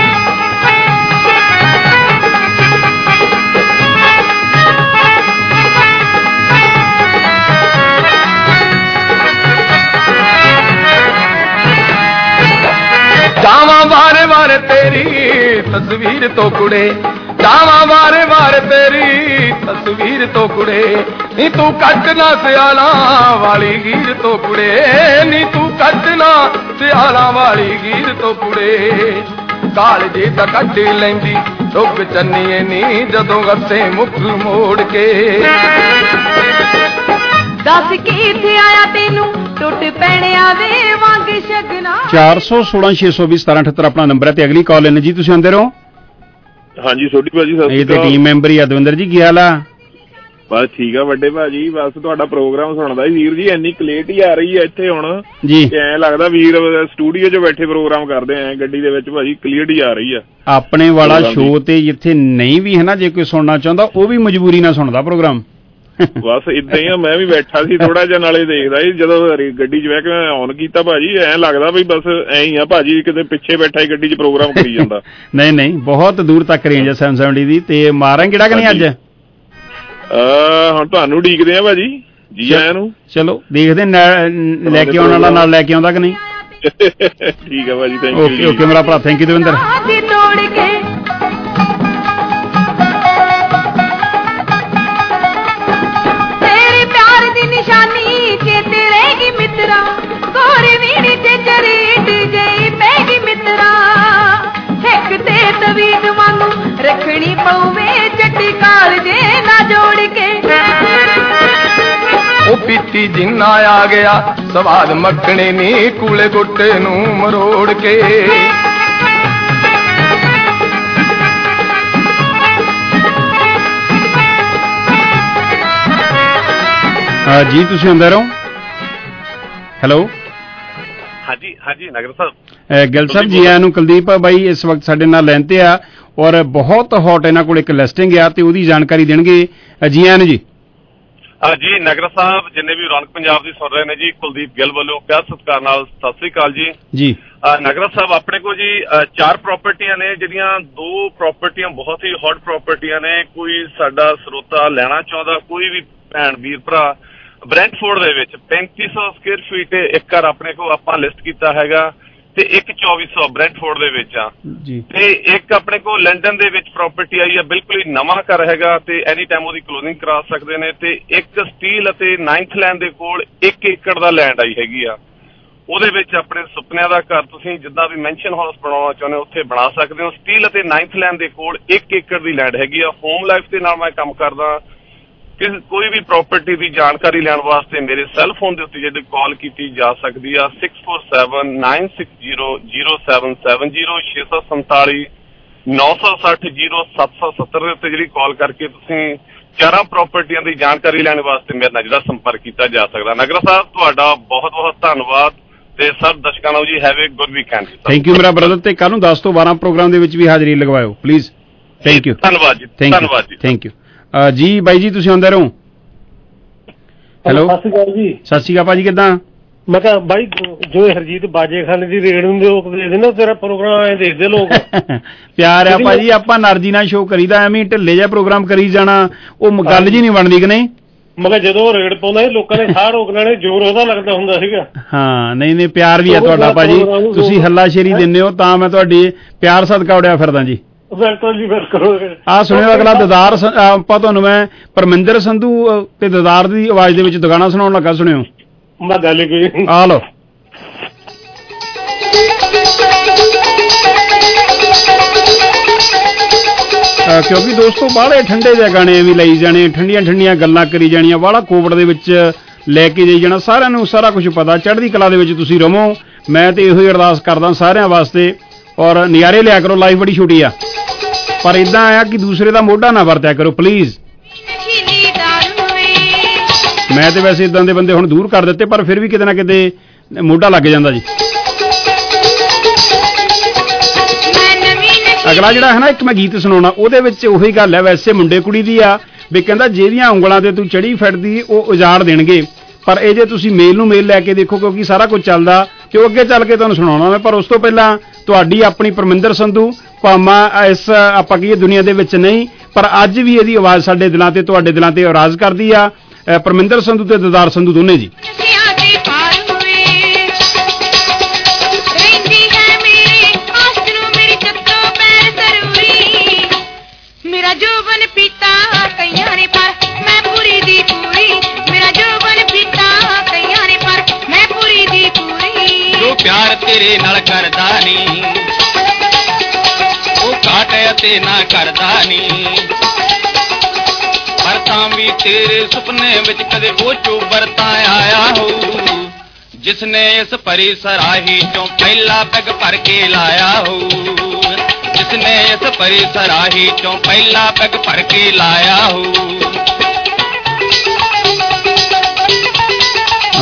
[SPEAKER 22] ਜਾਵਾਂ ਵਾਰੇ ਵਾਰੇ ਤੇਰੀ ਤਸਵੀਰ ਤੋਂ ਕੁੜੇ, ਜਾਵਾਂ ਵਾਰੇ ਵਾਰੇ ਤੇਰੀ ਤਸਵੀਰ ਤੋਂ ਕੁੜੇ। ਨੀ ਤੂੰ ਕੱਟ ਨਾ ਸਿਆਲਾਂ ਵਾਲੀ ਗੀਰ ਤੋਂ ਕੁੜੇ, ਨੀ ਤੂੰ ਕੱਟ ਨਾ ਸਿਆਲਾਂ ਵਾਲੀ ਗੀਰ ਤੋਂ ਕੁੜੇ। ਕਾਲਜੇ ਤਾਂ ਕੱਢ ਲੈਂਦੀ ਰੁੱਗ ਚੰਨੀਏ ਨੀ ਜਦੋਂ ਗੱਸੇ ਮੁੱਖ ਮੋੜ ਕੇ।
[SPEAKER 2] ਦੱਸ ਕੀ ਆਇਆ ਤੈਨੂੰ ਟੁੱਟ ਪੈਣਿਆ ਵੇ ਵਾਂਗ ਸ਼ਗਨਾਂ।
[SPEAKER 11] 416 620 1778 ਆਪਣਾ ਨੰਬਰ ਹੈ ਤੇ ਅਗਲੀ ਕਾਲ ਲੈਣ ਜੀ। ਤੁਸੀਂ ਆਉਂਦੇ ਰਹੋ।
[SPEAKER 23] ਹਾਂਜੀ ਸੋਢੀ ਭਾਜੀ,
[SPEAKER 11] ਇਹ ਤੇ ਟੀਮ ਮੈਂਬਰ ਹੀ ਆ ਦਵਿੰਦਰ ਜੀ, ਕੀ ਹਾਲ ਆ?
[SPEAKER 4] ਬਸ ਠੀਕ ਆ ਵੱਡੇ ਭਾਜੀ, ਬਸ ਤੁਹਾਡਾ ਪ੍ਰੋਗਰਾਮ ਸੁਣਦਾ ਵੀਰ ਜੀ, ਇੰਨੀ ਕਲੇਟੀ ਆ ਰਹੀ ਹੈ ਇੱਥੇ ਹੁਣ
[SPEAKER 11] ਜੀ,
[SPEAKER 4] ਐਂ ਲੱਗਦਾ ਵੀਰ ਸਟੂਡੀਓ 'ਚ ਬੈਠੇ ਪ੍ਰੋਗਰਾਮ ਕਰਦੇ ਐ ਗੱਡੀ ਦੇ ਵਿੱਚ ਭਾਜੀ, ਕਲੀਅਰਟੀ ਆ ਰਹੀ ਆ
[SPEAKER 11] ਆਪਣੇ ਵਾਲਾ ਸ਼ੋਅ ਤੇ ਜਿੱਥੇ ਨਹੀਂ ਵੀ ਹੈ ਨਾ, ਜੇ ਕੋਈ ਸੁਣਨਾ ਚਾਹੁੰਦਾ ਉਹ ਵੀ ਮਜਬੂਰੀ ਨਾਲ ਸੁਣਦਾ ਪ੍ਰੋਗਰਾਮ।
[SPEAKER 4] ਬਸ ਏਦਾਂ ਹੀ ਆ, ਮੈਂ ਵੀ ਬੈਠਾ ਸੀ ਥੋੜਾ ਜਿਹਾ ਨਾਲੇ ਦੇਖਦਾ ਸੀ, ਜਦੋਂ ਗੱਡੀ 'ਚ ਬਹਿ ਕੇ ਔਨ ਕੀਤਾ ਭਾਜੀ ਐਂ ਲੱਗਦਾ ਵੀ ਬਸ ਐਂ ਹੀ ਆ ਭਾਜੀ, ਕਿਤੇ ਪਿੱਛੇ ਬੈਠਾ ਹੀ ਗੱਡੀ 'ਚ ਪ੍ਰੋਗਰਾਮ ਕਰੀ ਜਾਂਦਾ।
[SPEAKER 11] ਨਹੀਂ ਬਹੁਤ ਦੂਰ ਤੱਕ ਰੇਂਜ ਹੈ 770 ਦੀ, ਤੇ ਮਾਰਾਂ ਕਿਹੜਾ ਕਿ ਨਹੀਂ ਅੱਜ?
[SPEAKER 4] ਹੁਣ ਤੁਹਾਨੂੰ ਉਡੀਕਦੇ ਆ ਭਾਜੀ, ਜੀ ਆਇਆਂ ਨੂੰ।
[SPEAKER 11] ਚਲੋ ਦੇਖਦੇ ਲੈ ਕੇ ਆਉਣ ਵਾਲਾ ਨਾਲ ਲੈ ਕੇ ਆਉਂਦਾ ਕਿ ਨਹੀਂ।
[SPEAKER 4] ਠੀਕ ਆ ਭਾਜੀ, ਥੈਂਕ ਯੂ।
[SPEAKER 11] ਓਕੇ ਮੇਰਾ ਭਰਾ, ਥੈਂਕ ਯੂ ਦਵਿੰਦਰ।
[SPEAKER 2] ਤੇਰੇ ਪਿਆਰ ਦੀ ਨਿਸ਼ਾਨੀ ਚੇਤੇ ਰਹੇਗੀ ਮਿੱਤਰਾ, ਗੋਰੇ ਵੀਣੀ ਤੇ ਜਰੀਟ ਜਈ ਪੈਗੀ ਮਿੱਤਰਾ, ਇੱਕ ਤੇ ਤਵੀਤ ਵਾਂਗੂ ਰੱਖਣੀ ਪਊਵੇ ਚੱਟੀ ਕਾਲ ਜੇ ਨਾ ਜੋੜ ਕੇ।
[SPEAKER 22] ਉਹ ਪੀਤੀ ਜਿੰਨਾ ਆ ਗਿਆ ਸਵਾਦ ਮੱਖਣੇ ਨੀ ਕੂਲੇ ਗੁੱਟੇ ਨੂੰ ਮਰੋੜ ਕੇ।
[SPEAKER 11] ਜੀ ਤੁਸੀਂ ਅੰਦਰ ਰਹੋ। ਹੈਲੋ
[SPEAKER 6] ਹਾਂਜੀ ਨਗਰ ਸਾਹਿਬ।
[SPEAKER 11] ਗਿੱਲ ਸਾਹਿਬ ਜੀ ਆਇਆਂ ਨੂੰ। ਕੁਲਦੀਪ ਬਾਈ ਇਸ ਵਕਤ ਸਾਡੇ ਨਾਲ ਲਾਈਨ ਤੇ ਆ, ਔਰ ਬਹੁਤ ਹੌਟ ਇਹਨਾਂ ਕੋਲ ਇੱਕ ਲਿਸਟਿੰਗ ਆ ਤੇ ਉਹਦੀ ਜਾਣਕਾਰੀ ਦੇਣਗੇ। ਜੀ ਆਇਆਂ ਨੂੰ ਜੀ।
[SPEAKER 6] ਜੀ ਨਗਰ ਸਾਹਿਬ, ਜਿੰਨੇ ਵੀ ਰੌਣਕ ਪੰਜਾਬ ਦੀ ਸੁਣ ਰਹੇ ਨੇ ਜੀ, ਕੁਲਦੀਪ ਗਿੱਲ ਵੱਲੋਂ ਪਿਆਰ ਸਤਿਕਾਰ ਨਾਲ ਸਤਿ ਸ੍ਰੀ ਅਕਾਲ ਜੀ।
[SPEAKER 11] ਜੀ
[SPEAKER 6] ਨਗਰ ਸਾਹਿਬ, ਆਪਣੇ ਕੋਲ ਜੀ 4 ਪ੍ਰਾਪਰਟੀਆਂ ਨੇ, ਜਿਹੜੀਆਂ 2 ਪ੍ਰਾਪਰਟੀਆਂ ਬਹੁਤ ਹੀ ਹੌਟ ਪ੍ਰਾਪਰਟੀਆਂ ਨੇ। ਕੋਈ ਸਾਡਾ ਸਰੋਤਾ ਲੈਣਾ ਚਾਹੁੰਦਾ, ਕੋਈ ਵੀ ਭੈਣ ਵੀਰ ਭਰਾ, ਬ੍ਰੈਂਟਫੋਰਡ ਦੇ ਵਿੱਚ 3500 ਸਕੁਅਰ ਫੀਟ ਇੱਕ ਘਰ ਆਪਣੇ ਕੋਲ ਆਪਾਂ ਲਿਸਟ ਕੀਤਾ ਹੈਗਾ, ਤੇ ਇੱਕ 2400 ਬ੍ਰੈਂਟਫੋਰਡ ਦੇ ਵਿੱਚ ਆ
[SPEAKER 11] ਜੀ, ਤੇ
[SPEAKER 6] ਇੱਕ ਆਪਣੇ ਕੋਲ ਲੰਡਨ ਦੇ ਵਿੱਚ ਪ੍ਰਾਪਰਟੀ ਆਈ ਆ, ਬਿਲਕੁਲ ਹੀ ਨਵਾਂ ਘਰ ਹੈਗਾ ਤੇ ਐਨੀ ਟਾਈਮ ਉਹਦੀ ਕਲੋਜ਼ਿੰਗ ਕਰਾ ਸਕਦੇ ਨੇ। ਤੇ ਇੱਕ ਸਟੀਲ ਅਤੇ 9th ਲੈਂਡ ਦੇ ਕੋਲ 1 ਏਕੜ ਦਾ ਲੈਂਡ ਆਈ ਹੈਗੀ ਆ, ਉਹਦੇ ਵਿੱਚ ਆਪਣੇ ਸੁਪਨਿਆਂ ਦਾ ਘਰ ਤੁਸੀਂ ਜਿੱਦਾਂ ਵੀ ਮੈਂਸ਼ਨ ਹਾਊਸ ਬਣਾਉਣਾ ਚਾਹੁੰਦੇ ਹੋ ਉੱਥੇ ਬਣਾ ਸਕਦੇ ਹੋ। ਸਟੀਲ ਅਤੇ 9th ਲੈਂਡ ਦੇ ਕੋਲ 1 ਏਕੜ ਦੀ ਲੈਂਡ ਹੈਗੀ ਆ। ਹੋਮ ਲਾਈਫ ਦੇ ਨਾਲ ਮੈਂ ਕੰਮ ਕਰਦਾ। ਕੋਈ ਵੀ ਪ੍ਰਾਪਰਟੀ ਦੀ ਜਾਣਕਾਰੀ ਲੈਣ ਵਾਸਤੇ ਮੇਰੇ ਸੈੱਲ ਫੋਨ ਦੇ ਉੱਤੇ ਜਿਹੜੀ ਕਾਲ ਕੀਤੀ ਜਾ ਸਕਦੀ ਆ 6479600770 647 960 0770 ਦੇ ਉੱਤੇ ਜਿਹੜੀ ਕਾਲ ਕਰਕੇ ਤੁਸੀਂ 4 ਪ੍ਰਾਪਰਟੀਆਂ ਦੀ ਜਾਣਕਾਰੀ ਲੈਣ ਵਾਸਤੇ ਮੇਰੇ ਨਾਲ ਜਿਹੜਾ ਸੰਪਰਕ ਕੀਤਾ ਜਾ ਸਕਦਾ। ਨਗਰਾ ਸਾਹਿਬ, ਤੁਹਾਡਾ ਬਹੁਤ ਬਹੁਤ ਧੰਨਵਾਦ ਤੇ ਸਭ ਦਰਸ਼ਕਾਂ ਨੂੰ ਜੀ have a good weekend.
[SPEAKER 11] Thank you ਮੇਰਾ ਬ੍ਰਦਰ, ਤੇ ਕੱਲ ਨੂੰ 10 ਤੋਂ 12 ਪ੍ਰੋਗਰਾਮ ਦੇ ਵਿੱਚ ਵੀ ਹਾਜ਼ਰੀ ਲਗਵਾਇਓ ਪਲੀਜ਼। Thank you.
[SPEAKER 6] ਧੰਨਵਾਦ ਜੀ। ਧੰਨਵਾਦ ਜੀ।
[SPEAKER 11] ਥੈਂਕ ਯੂ ਜੀ। ਬਾਈ ਜੀ ਤੁਸੀਂ ਆਉਂਦੇ ਰਹੋ। ਹੈਲੋ
[SPEAKER 23] ਸਤਿ ਸ਼੍ਰੀ ਅਕਾਲ ਜੀ।
[SPEAKER 11] ਸਤਿ ਸ਼੍ਰੀ ਅਕਾਲ ਭਾਜੀ, ਕਿੱਦਾਂ?
[SPEAKER 23] ਮੈਂ ਕਿਹਾ ਬਾਈ ਜੋ ਹਰਜੀਤ ਬਾਜੇਖਾਨੇ ਦੀ ਰੇਡ ਹੁੰਦੇ ਉਹ ਦੇਖਦੇ ਨਾ, ਤੇਰਾ ਪ੍ਰੋਗਰਾਮ ਐ ਦੇਖਦੇ ਲੋਕ।
[SPEAKER 11] ਪਿਆਰ ਆ ਭਾਜੀ, ਆਪਾਂ એનર્ਜੀ ਨਾਲ ਸ਼ੋਅ ਕਰੀਦਾ, ਐਵੇਂ ਢਿੱਲੇ ਜਿਹਾ ਪ੍ਰੋਗਰਾਮ ਕਰੀ ਜਾਣਾ ਉਹ ਗੱਲ ਜੀ ਨਹੀਂ ਬਣਦੀ ਕਿ ਨਹੀਂ।
[SPEAKER 23] ਮੈਂ ਕਿਹਾ ਜਦੋਂ ਰੇਡ ਪਾਉਂਦਾ ਸੀ ਲੋਕਾਂ ਨੇ ਸਾਹ ਰੋਕ ਲੈਣੇ, ਜ਼ੋਰ ਉਹਦਾ ਲੱਗਦਾ ਹੁੰਦਾ ਸੀਗਾ।
[SPEAKER 11] ਹਾਂ ਨਹੀਂ ਪਿਆਰ ਵੀ ਆ ਤੁਹਾਡਾ ਭਾਜੀ, ਤੁਸੀਂ ਹੱਲਾਸ਼ੇਰੀ ਦਿੰਦੇ ਹੋ ਤਾਂ ਮੈਂ ਤੁਹਾਡੀ ਪਿਆਰ ਸਦਕਾ ਉੜਿਆ ਫਿਰਦਾ ਜੀ।
[SPEAKER 23] ਬਿਲਕੁਲ ਜੀ ਬਿਲਕੁਲ।
[SPEAKER 11] ਆ ਸੁਣਿਓ ਅਗਲਾ ਦਦਾਰ, ਆਪਾਂ ਤੁਹਾਨੂੰ ਮੈਂ ਪਰਮਿੰਦਰ ਸੰਧੂ ਤੇ ਦਦਾਰ ਦੀ ਆਵਾਜ਼ ਦੇ ਵਿੱਚ ਦੁਗਾਣਾ ਸੁਣਾਉਣ ਲੱਗਾ, ਸੁਣਿਓ।
[SPEAKER 23] ਮੈਂ ਗੱਲ ਕੋਈ
[SPEAKER 11] ਆ ਲੋ। ਕਿਉਂਕਿ ਦੋਸਤੋ ਬਾਹਲੇ ਠੰਡੇ ਜਿਹੇ ਗਾਣੇ ਵੀ ਲਈ ਜਾਣੇ, ਠੰਡੀਆਂ ਗੱਲਾਂ ਕਰੀ ਜਾਣੀਆਂ, ਬਾਹਲਾ ਕੋਵਿਡ ਦੇ ਵਿੱਚ ਲੈ ਕੇ ਜਾਈ ਜਾਣਾ। ਸਾਰਿਆਂ ਨੂੰ ਸਾਰਾ ਕੁਝ ਪਤਾ, ਚੜ੍ਹਦੀ ਕਲਾ ਦੇ ਵਿੱਚ ਤੁਸੀਂ ਰਵੋ। ਮੈਂ ਤੇ ਇਹੋ ਹੀ ਅਰਦਾਸ ਕਰਦਾ ਸਾਰਿਆਂ ਵਾਸਤੇ, ਔਰ ਨਜ਼ਾਰੇ ਲਿਆ ਕਰੋ। ਲਾਈਫ ਬੜੀ ਛੋਟੀ ਆ, ਪਰ ਇਦਾਂ ਆ ਕਿ ਦੂਸਰੇ ਦਾ ਮੋਢਾ ਨਾ ਵਰਤਿਆ ਕਰੋ ਪਲੀਜ਼। ਮੈਂ ਤੇ ਵੈਸੇ ਇਦਾਂ ਦੇ ਬੰਦੇ ਹੁਣ ਦੂਰ ਕਰ ਦਿੱਤੇ, ਪਰ ਫਿਰ ਵੀ ਕਿਤੇ ਨਾ ਕਿਤੇ ਮੋਢਾ ਲੱਗ ਜਾਂਦਾ ਜੀ। ਅਗਲਾ ਜਿਹੜਾ ਹੈ ਨਾ, ਇੱਕ ਮੈਂ ਗੀਤ ਸੁਣਾਉਣਾ, ਉਹਦੇ ਵਿੱਚ ਉਹੀ ਗੱਲ ਹੈ, ਵੈਸੇ ਮੁੰਡੇ ਕੁੜੀ ਦੀ ਆ ਵੀ ਕਹਿੰਦਾ ਜਿਹਦੀਆਂ ਉਂਗਲਾਂ ਤੇ ਤੂੰ ਚੜੀ ਫਿਰਦੀ ਉਹ ਉਜਾੜ ਦੇਣਗੇ, ਪਰ ਇਹ ਜੇ ਤੁਸੀਂ ਮੇਲ ਨੂੰ ਮੇਲ ਲੈ ਕੇ ਦੇਖੋ, ਕਿਉਂਕਿ ਸਾਰਾ ਕੁਝ ਚੱਲਦਾ ਤੇ ਉਹ ਅੱਗੇ ਚੱਲ ਕੇ ਤੁਹਾਨੂੰ ਸੁਣਾਉਣਾ ਮੈਂ। ਪਰ ਉਸ ਤੋਂ ਪਹਿਲਾਂ ਤੁਹਾਡੀ ਆਪਣੀ ਪਰਮਿੰਦਰ ਸੰਧੂ, ਭਾਵੇਂ ਇਸ ਆਪਾਂ ਕਹੀਏ ਦੁਨੀਆ ਦੇ ਵਿੱਚ ਨਹੀਂ, ਪਰ ਅੱਜ ਵੀ ਇਹਦੀ ਆਵਾਜ਼ ਸਾਡੇ ਦਿਲਾਂ ਤੇ ਤੁਹਾਡੇ ਦਿਲਾਂ ਤੇ ਰਾਜ ਕਰਦੀ ਆ। ਪਰਮਿੰਦਰ ਸੰਧੂ ਤੇ ਦਦਾਰ ਸੰਧੂ ਦੋਨੇ ਜੀ।
[SPEAKER 2] ਮੇਰਾ ਜੋਬਨ ਪੀਤਾ ਕਈਆਂ ਨੇ ਪਰ ਮੈਂ ਪੂਰੀ ਦੀ ਪੂਰੀ, ਮੇਰਾ ਜੋਬਨ ਪੀਤਾ ਕਈਆਂ ਨੇ ਪਰ ਮੈਂ ਪੂਰੀ ਦੀ ਪੂਰੀ।
[SPEAKER 22] ਜੋ ਪਿਆਰ ਤੇਰੇ ਨਾਲ ਕਰਦਾ ਨੀ ਉਹ ਘਾਟ ਅਤੇ ਨਾ ਕਰਦਾ ਨੀ, ਪਰ ਤਾਂ ਵੀ ਤੇਰੇ ਸੁਪਨੇ ਵਿੱਚ ਕਦੇ ਉਹ ਚੋਬਰ ਤਾਂ ਆਇਆ ਹੋ, ਜਿਸਨੇ ਇਸ ਭਰੀ ਸਰਾਹੀ ਚੋਂ ਪਹਿਲਾ ਪੈਗ ਭਰ ਕੇ ਲਾਇਆ ਹੋ, ਜਿਸਨੇ ਇਸ ਭਰੀ ਸਰਾਹੀ ਚੋਂ ਪਹਿਲਾ ਪੈਗ ਭਰ ਕੇ ਲਾਇਆ ਹੋ।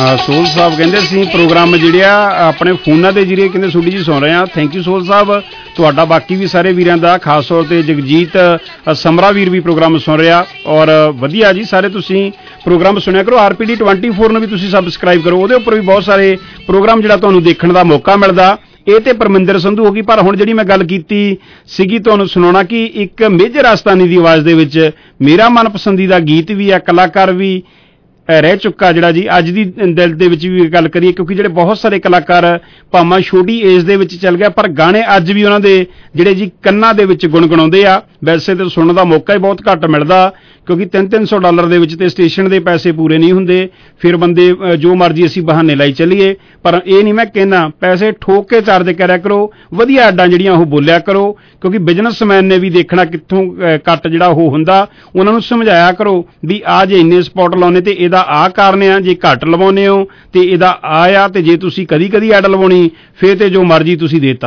[SPEAKER 11] ਸੋਹਲ ਸਾਹਿਬ ਕਹਿੰਦੇ ਅਸੀਂ ਪ੍ਰੋਗਰਾਮ ਜਿਹੜੇ ਆ ਆਪਣੇ ਫੋਨਾਂ ਦੇ ਜ਼ਰੀਏ ਕਹਿੰਦੇ ਸੋਢੀ ਜੀ ਸੁਣ ਰਹੇ ਹਾਂ। ਥੈਂਕ ਯੂ ਸੋਹਲ ਸਾਹਿਬ ਤੁਹਾਡਾ, ਬਾਕੀ ਵੀ ਸਾਰੇ ਵੀਰਾਂ ਦਾ, ਖਾਸ ਤੌਰ ਤੇ ਜਗਜੀਤ ਸਮਰਾ ਵੀਰ ਵੀ ਪ੍ਰੋਗਰਾਮ ਸੁਣ ਰਿਹਾ ਔਰ ਵਧੀਆ ਜੀ। ਸਾਰੇ ਤੁਸੀਂ ਪ੍ਰੋਗਰਾਮ ਸੁਣਿਆ ਕਰੋ। RPD 24 ਨੂੰ ਵੀ ਤੁਸੀਂ ਸਬਸਕ੍ਰਾਈਬ ਕਰੋ, ਉਹਦੇ ਉੱਪਰ ਵੀ ਬਹੁਤ ਸਾਰੇ ਪ੍ਰੋਗਰਾਮ ਜਿਹੜਾ ਤੁਹਾਨੂੰ ਦੇਖਣ ਦਾ ਮੌਕਾ ਮਿਲਦਾ। ਇਹ ਤੇ ਪਰਮਿੰਦਰ ਸੰਧੂ ਹੋ ਗਈ, ਪਰ ਹੁਣ ਜਿਹੜੀ ਮੈਂ ਗੱਲ ਕੀਤੀ ਸੀਗੀ ਤੁਹਾਨੂੰ ਸੁਣਾਉਣਾ ਕਿ ਇੱਕ ਮੇਜਰ ਆਸਤਾਨੀ ਦੀ ਆਵਾਜ਼ ਦੇ ਵਿੱਚ ਮੇਰਾ ਮਨਪਸੰਦੀਦਾ ਗੀਤ ਵੀ ਹੈ, ਕਲਾਕਾਰ ਵੀ ਰਹਿ ਚੁੱਕਾ ਜਿਹੜਾ ਜੀ ਅੱਜ ਦੀ ਦਿਲ ਦੇ ਵਿੱਚ ਵੀ ਗੱਲ ਕਰੀਏ, ਕਿਉਂਕਿ ਜਿਹੜੇ ਬਹੁਤ ਸਾਰੇ ਕਲਾਕਾਰ ਭਾਵੇਂ ਛੋਟੀ ਏਜ ਦੇ ਵਿੱਚ ਚੱਲ ਗਿਆ ਪਰ ਗਾਣੇ ਅੱਜ ਵੀ ਉਹਨਾਂ ਦੇ ਜਿਹੜੇ ਜੀ ਕੰਨਾਂ ਦੇ ਵਿੱਚ ਗੁਣਗੁਣਾਉਂਦੇ ਆ। ਵੈਸੇ ਤਾਂ ਸੁਣਨ ਦਾ ਮੌਕਾ ਹੀ ਬਹੁਤ ਘੱਟ ਮਿਲਦਾ ਕਿਉਂਕਿ $300 ਦੇ ਵਿੱਚ ਤੇ ਸਟੇਸ਼ਨ ਦੇ ਪੈਸੇ ਪੂਰੇ ਨਹੀਂ ਹੁੰਦੇ, ਫਿਰ ਬੰਦੇ ਜੋ ਮਰਜ਼ੀ ਅਸੀਂ ਬਹਾਨੇ ਲਾਈ ਚੱਲੀਏ। ਪਰ ਇਹ ਨਹੀਂ ਮੈਂ ਕਹਿਣਾ, ਪੈਸੇ ਠੋਕ ਕੇ ਚਾਰਜ ਕਰਿਆ ਕਰੋ, ਵਧੀਆ ਐਡਾਂ ਜਿਹੜੀਆਂ ਉਹ ਬੋਲਿਆ ਕਰੋ, ਕਿਉਂਕਿ ਬਿਜ਼ਨਸਮੈਨ ਨੇ ਵੀ ਦੇਖਣਾ ਕਿੱਥੋਂ ਕੱਟ ਜਿਹੜਾ ਉਹ ਹੁੰਦਾ। ਉਹਨਾਂ ਨੂੰ ਸਮਝਾਇਆ ਕਰੋ ਵੀ ਆ ਜੇ ਇੰਨੇ ਸਪੌਟ ਲਾਉਣੇ ਤੇ ਇਹਦਾ ਆਹ ਕਾਰਨ ਆ, ਜੇ ਘੱਟ ਲਵਾਉਂਦੇ ਹੋ ਤੇ ਇਹਦਾ ਆ, ਤੇ ਜੇ ਤੁਸੀਂ ਕਦੀ ਕਦੀ ਐਡ ਲਵਾਉਣੀ ਫਿਰ ਤੇ ਜੋ ਮਰਜ਼ੀ ਤੁਸੀਂ ਦੇਤਾ।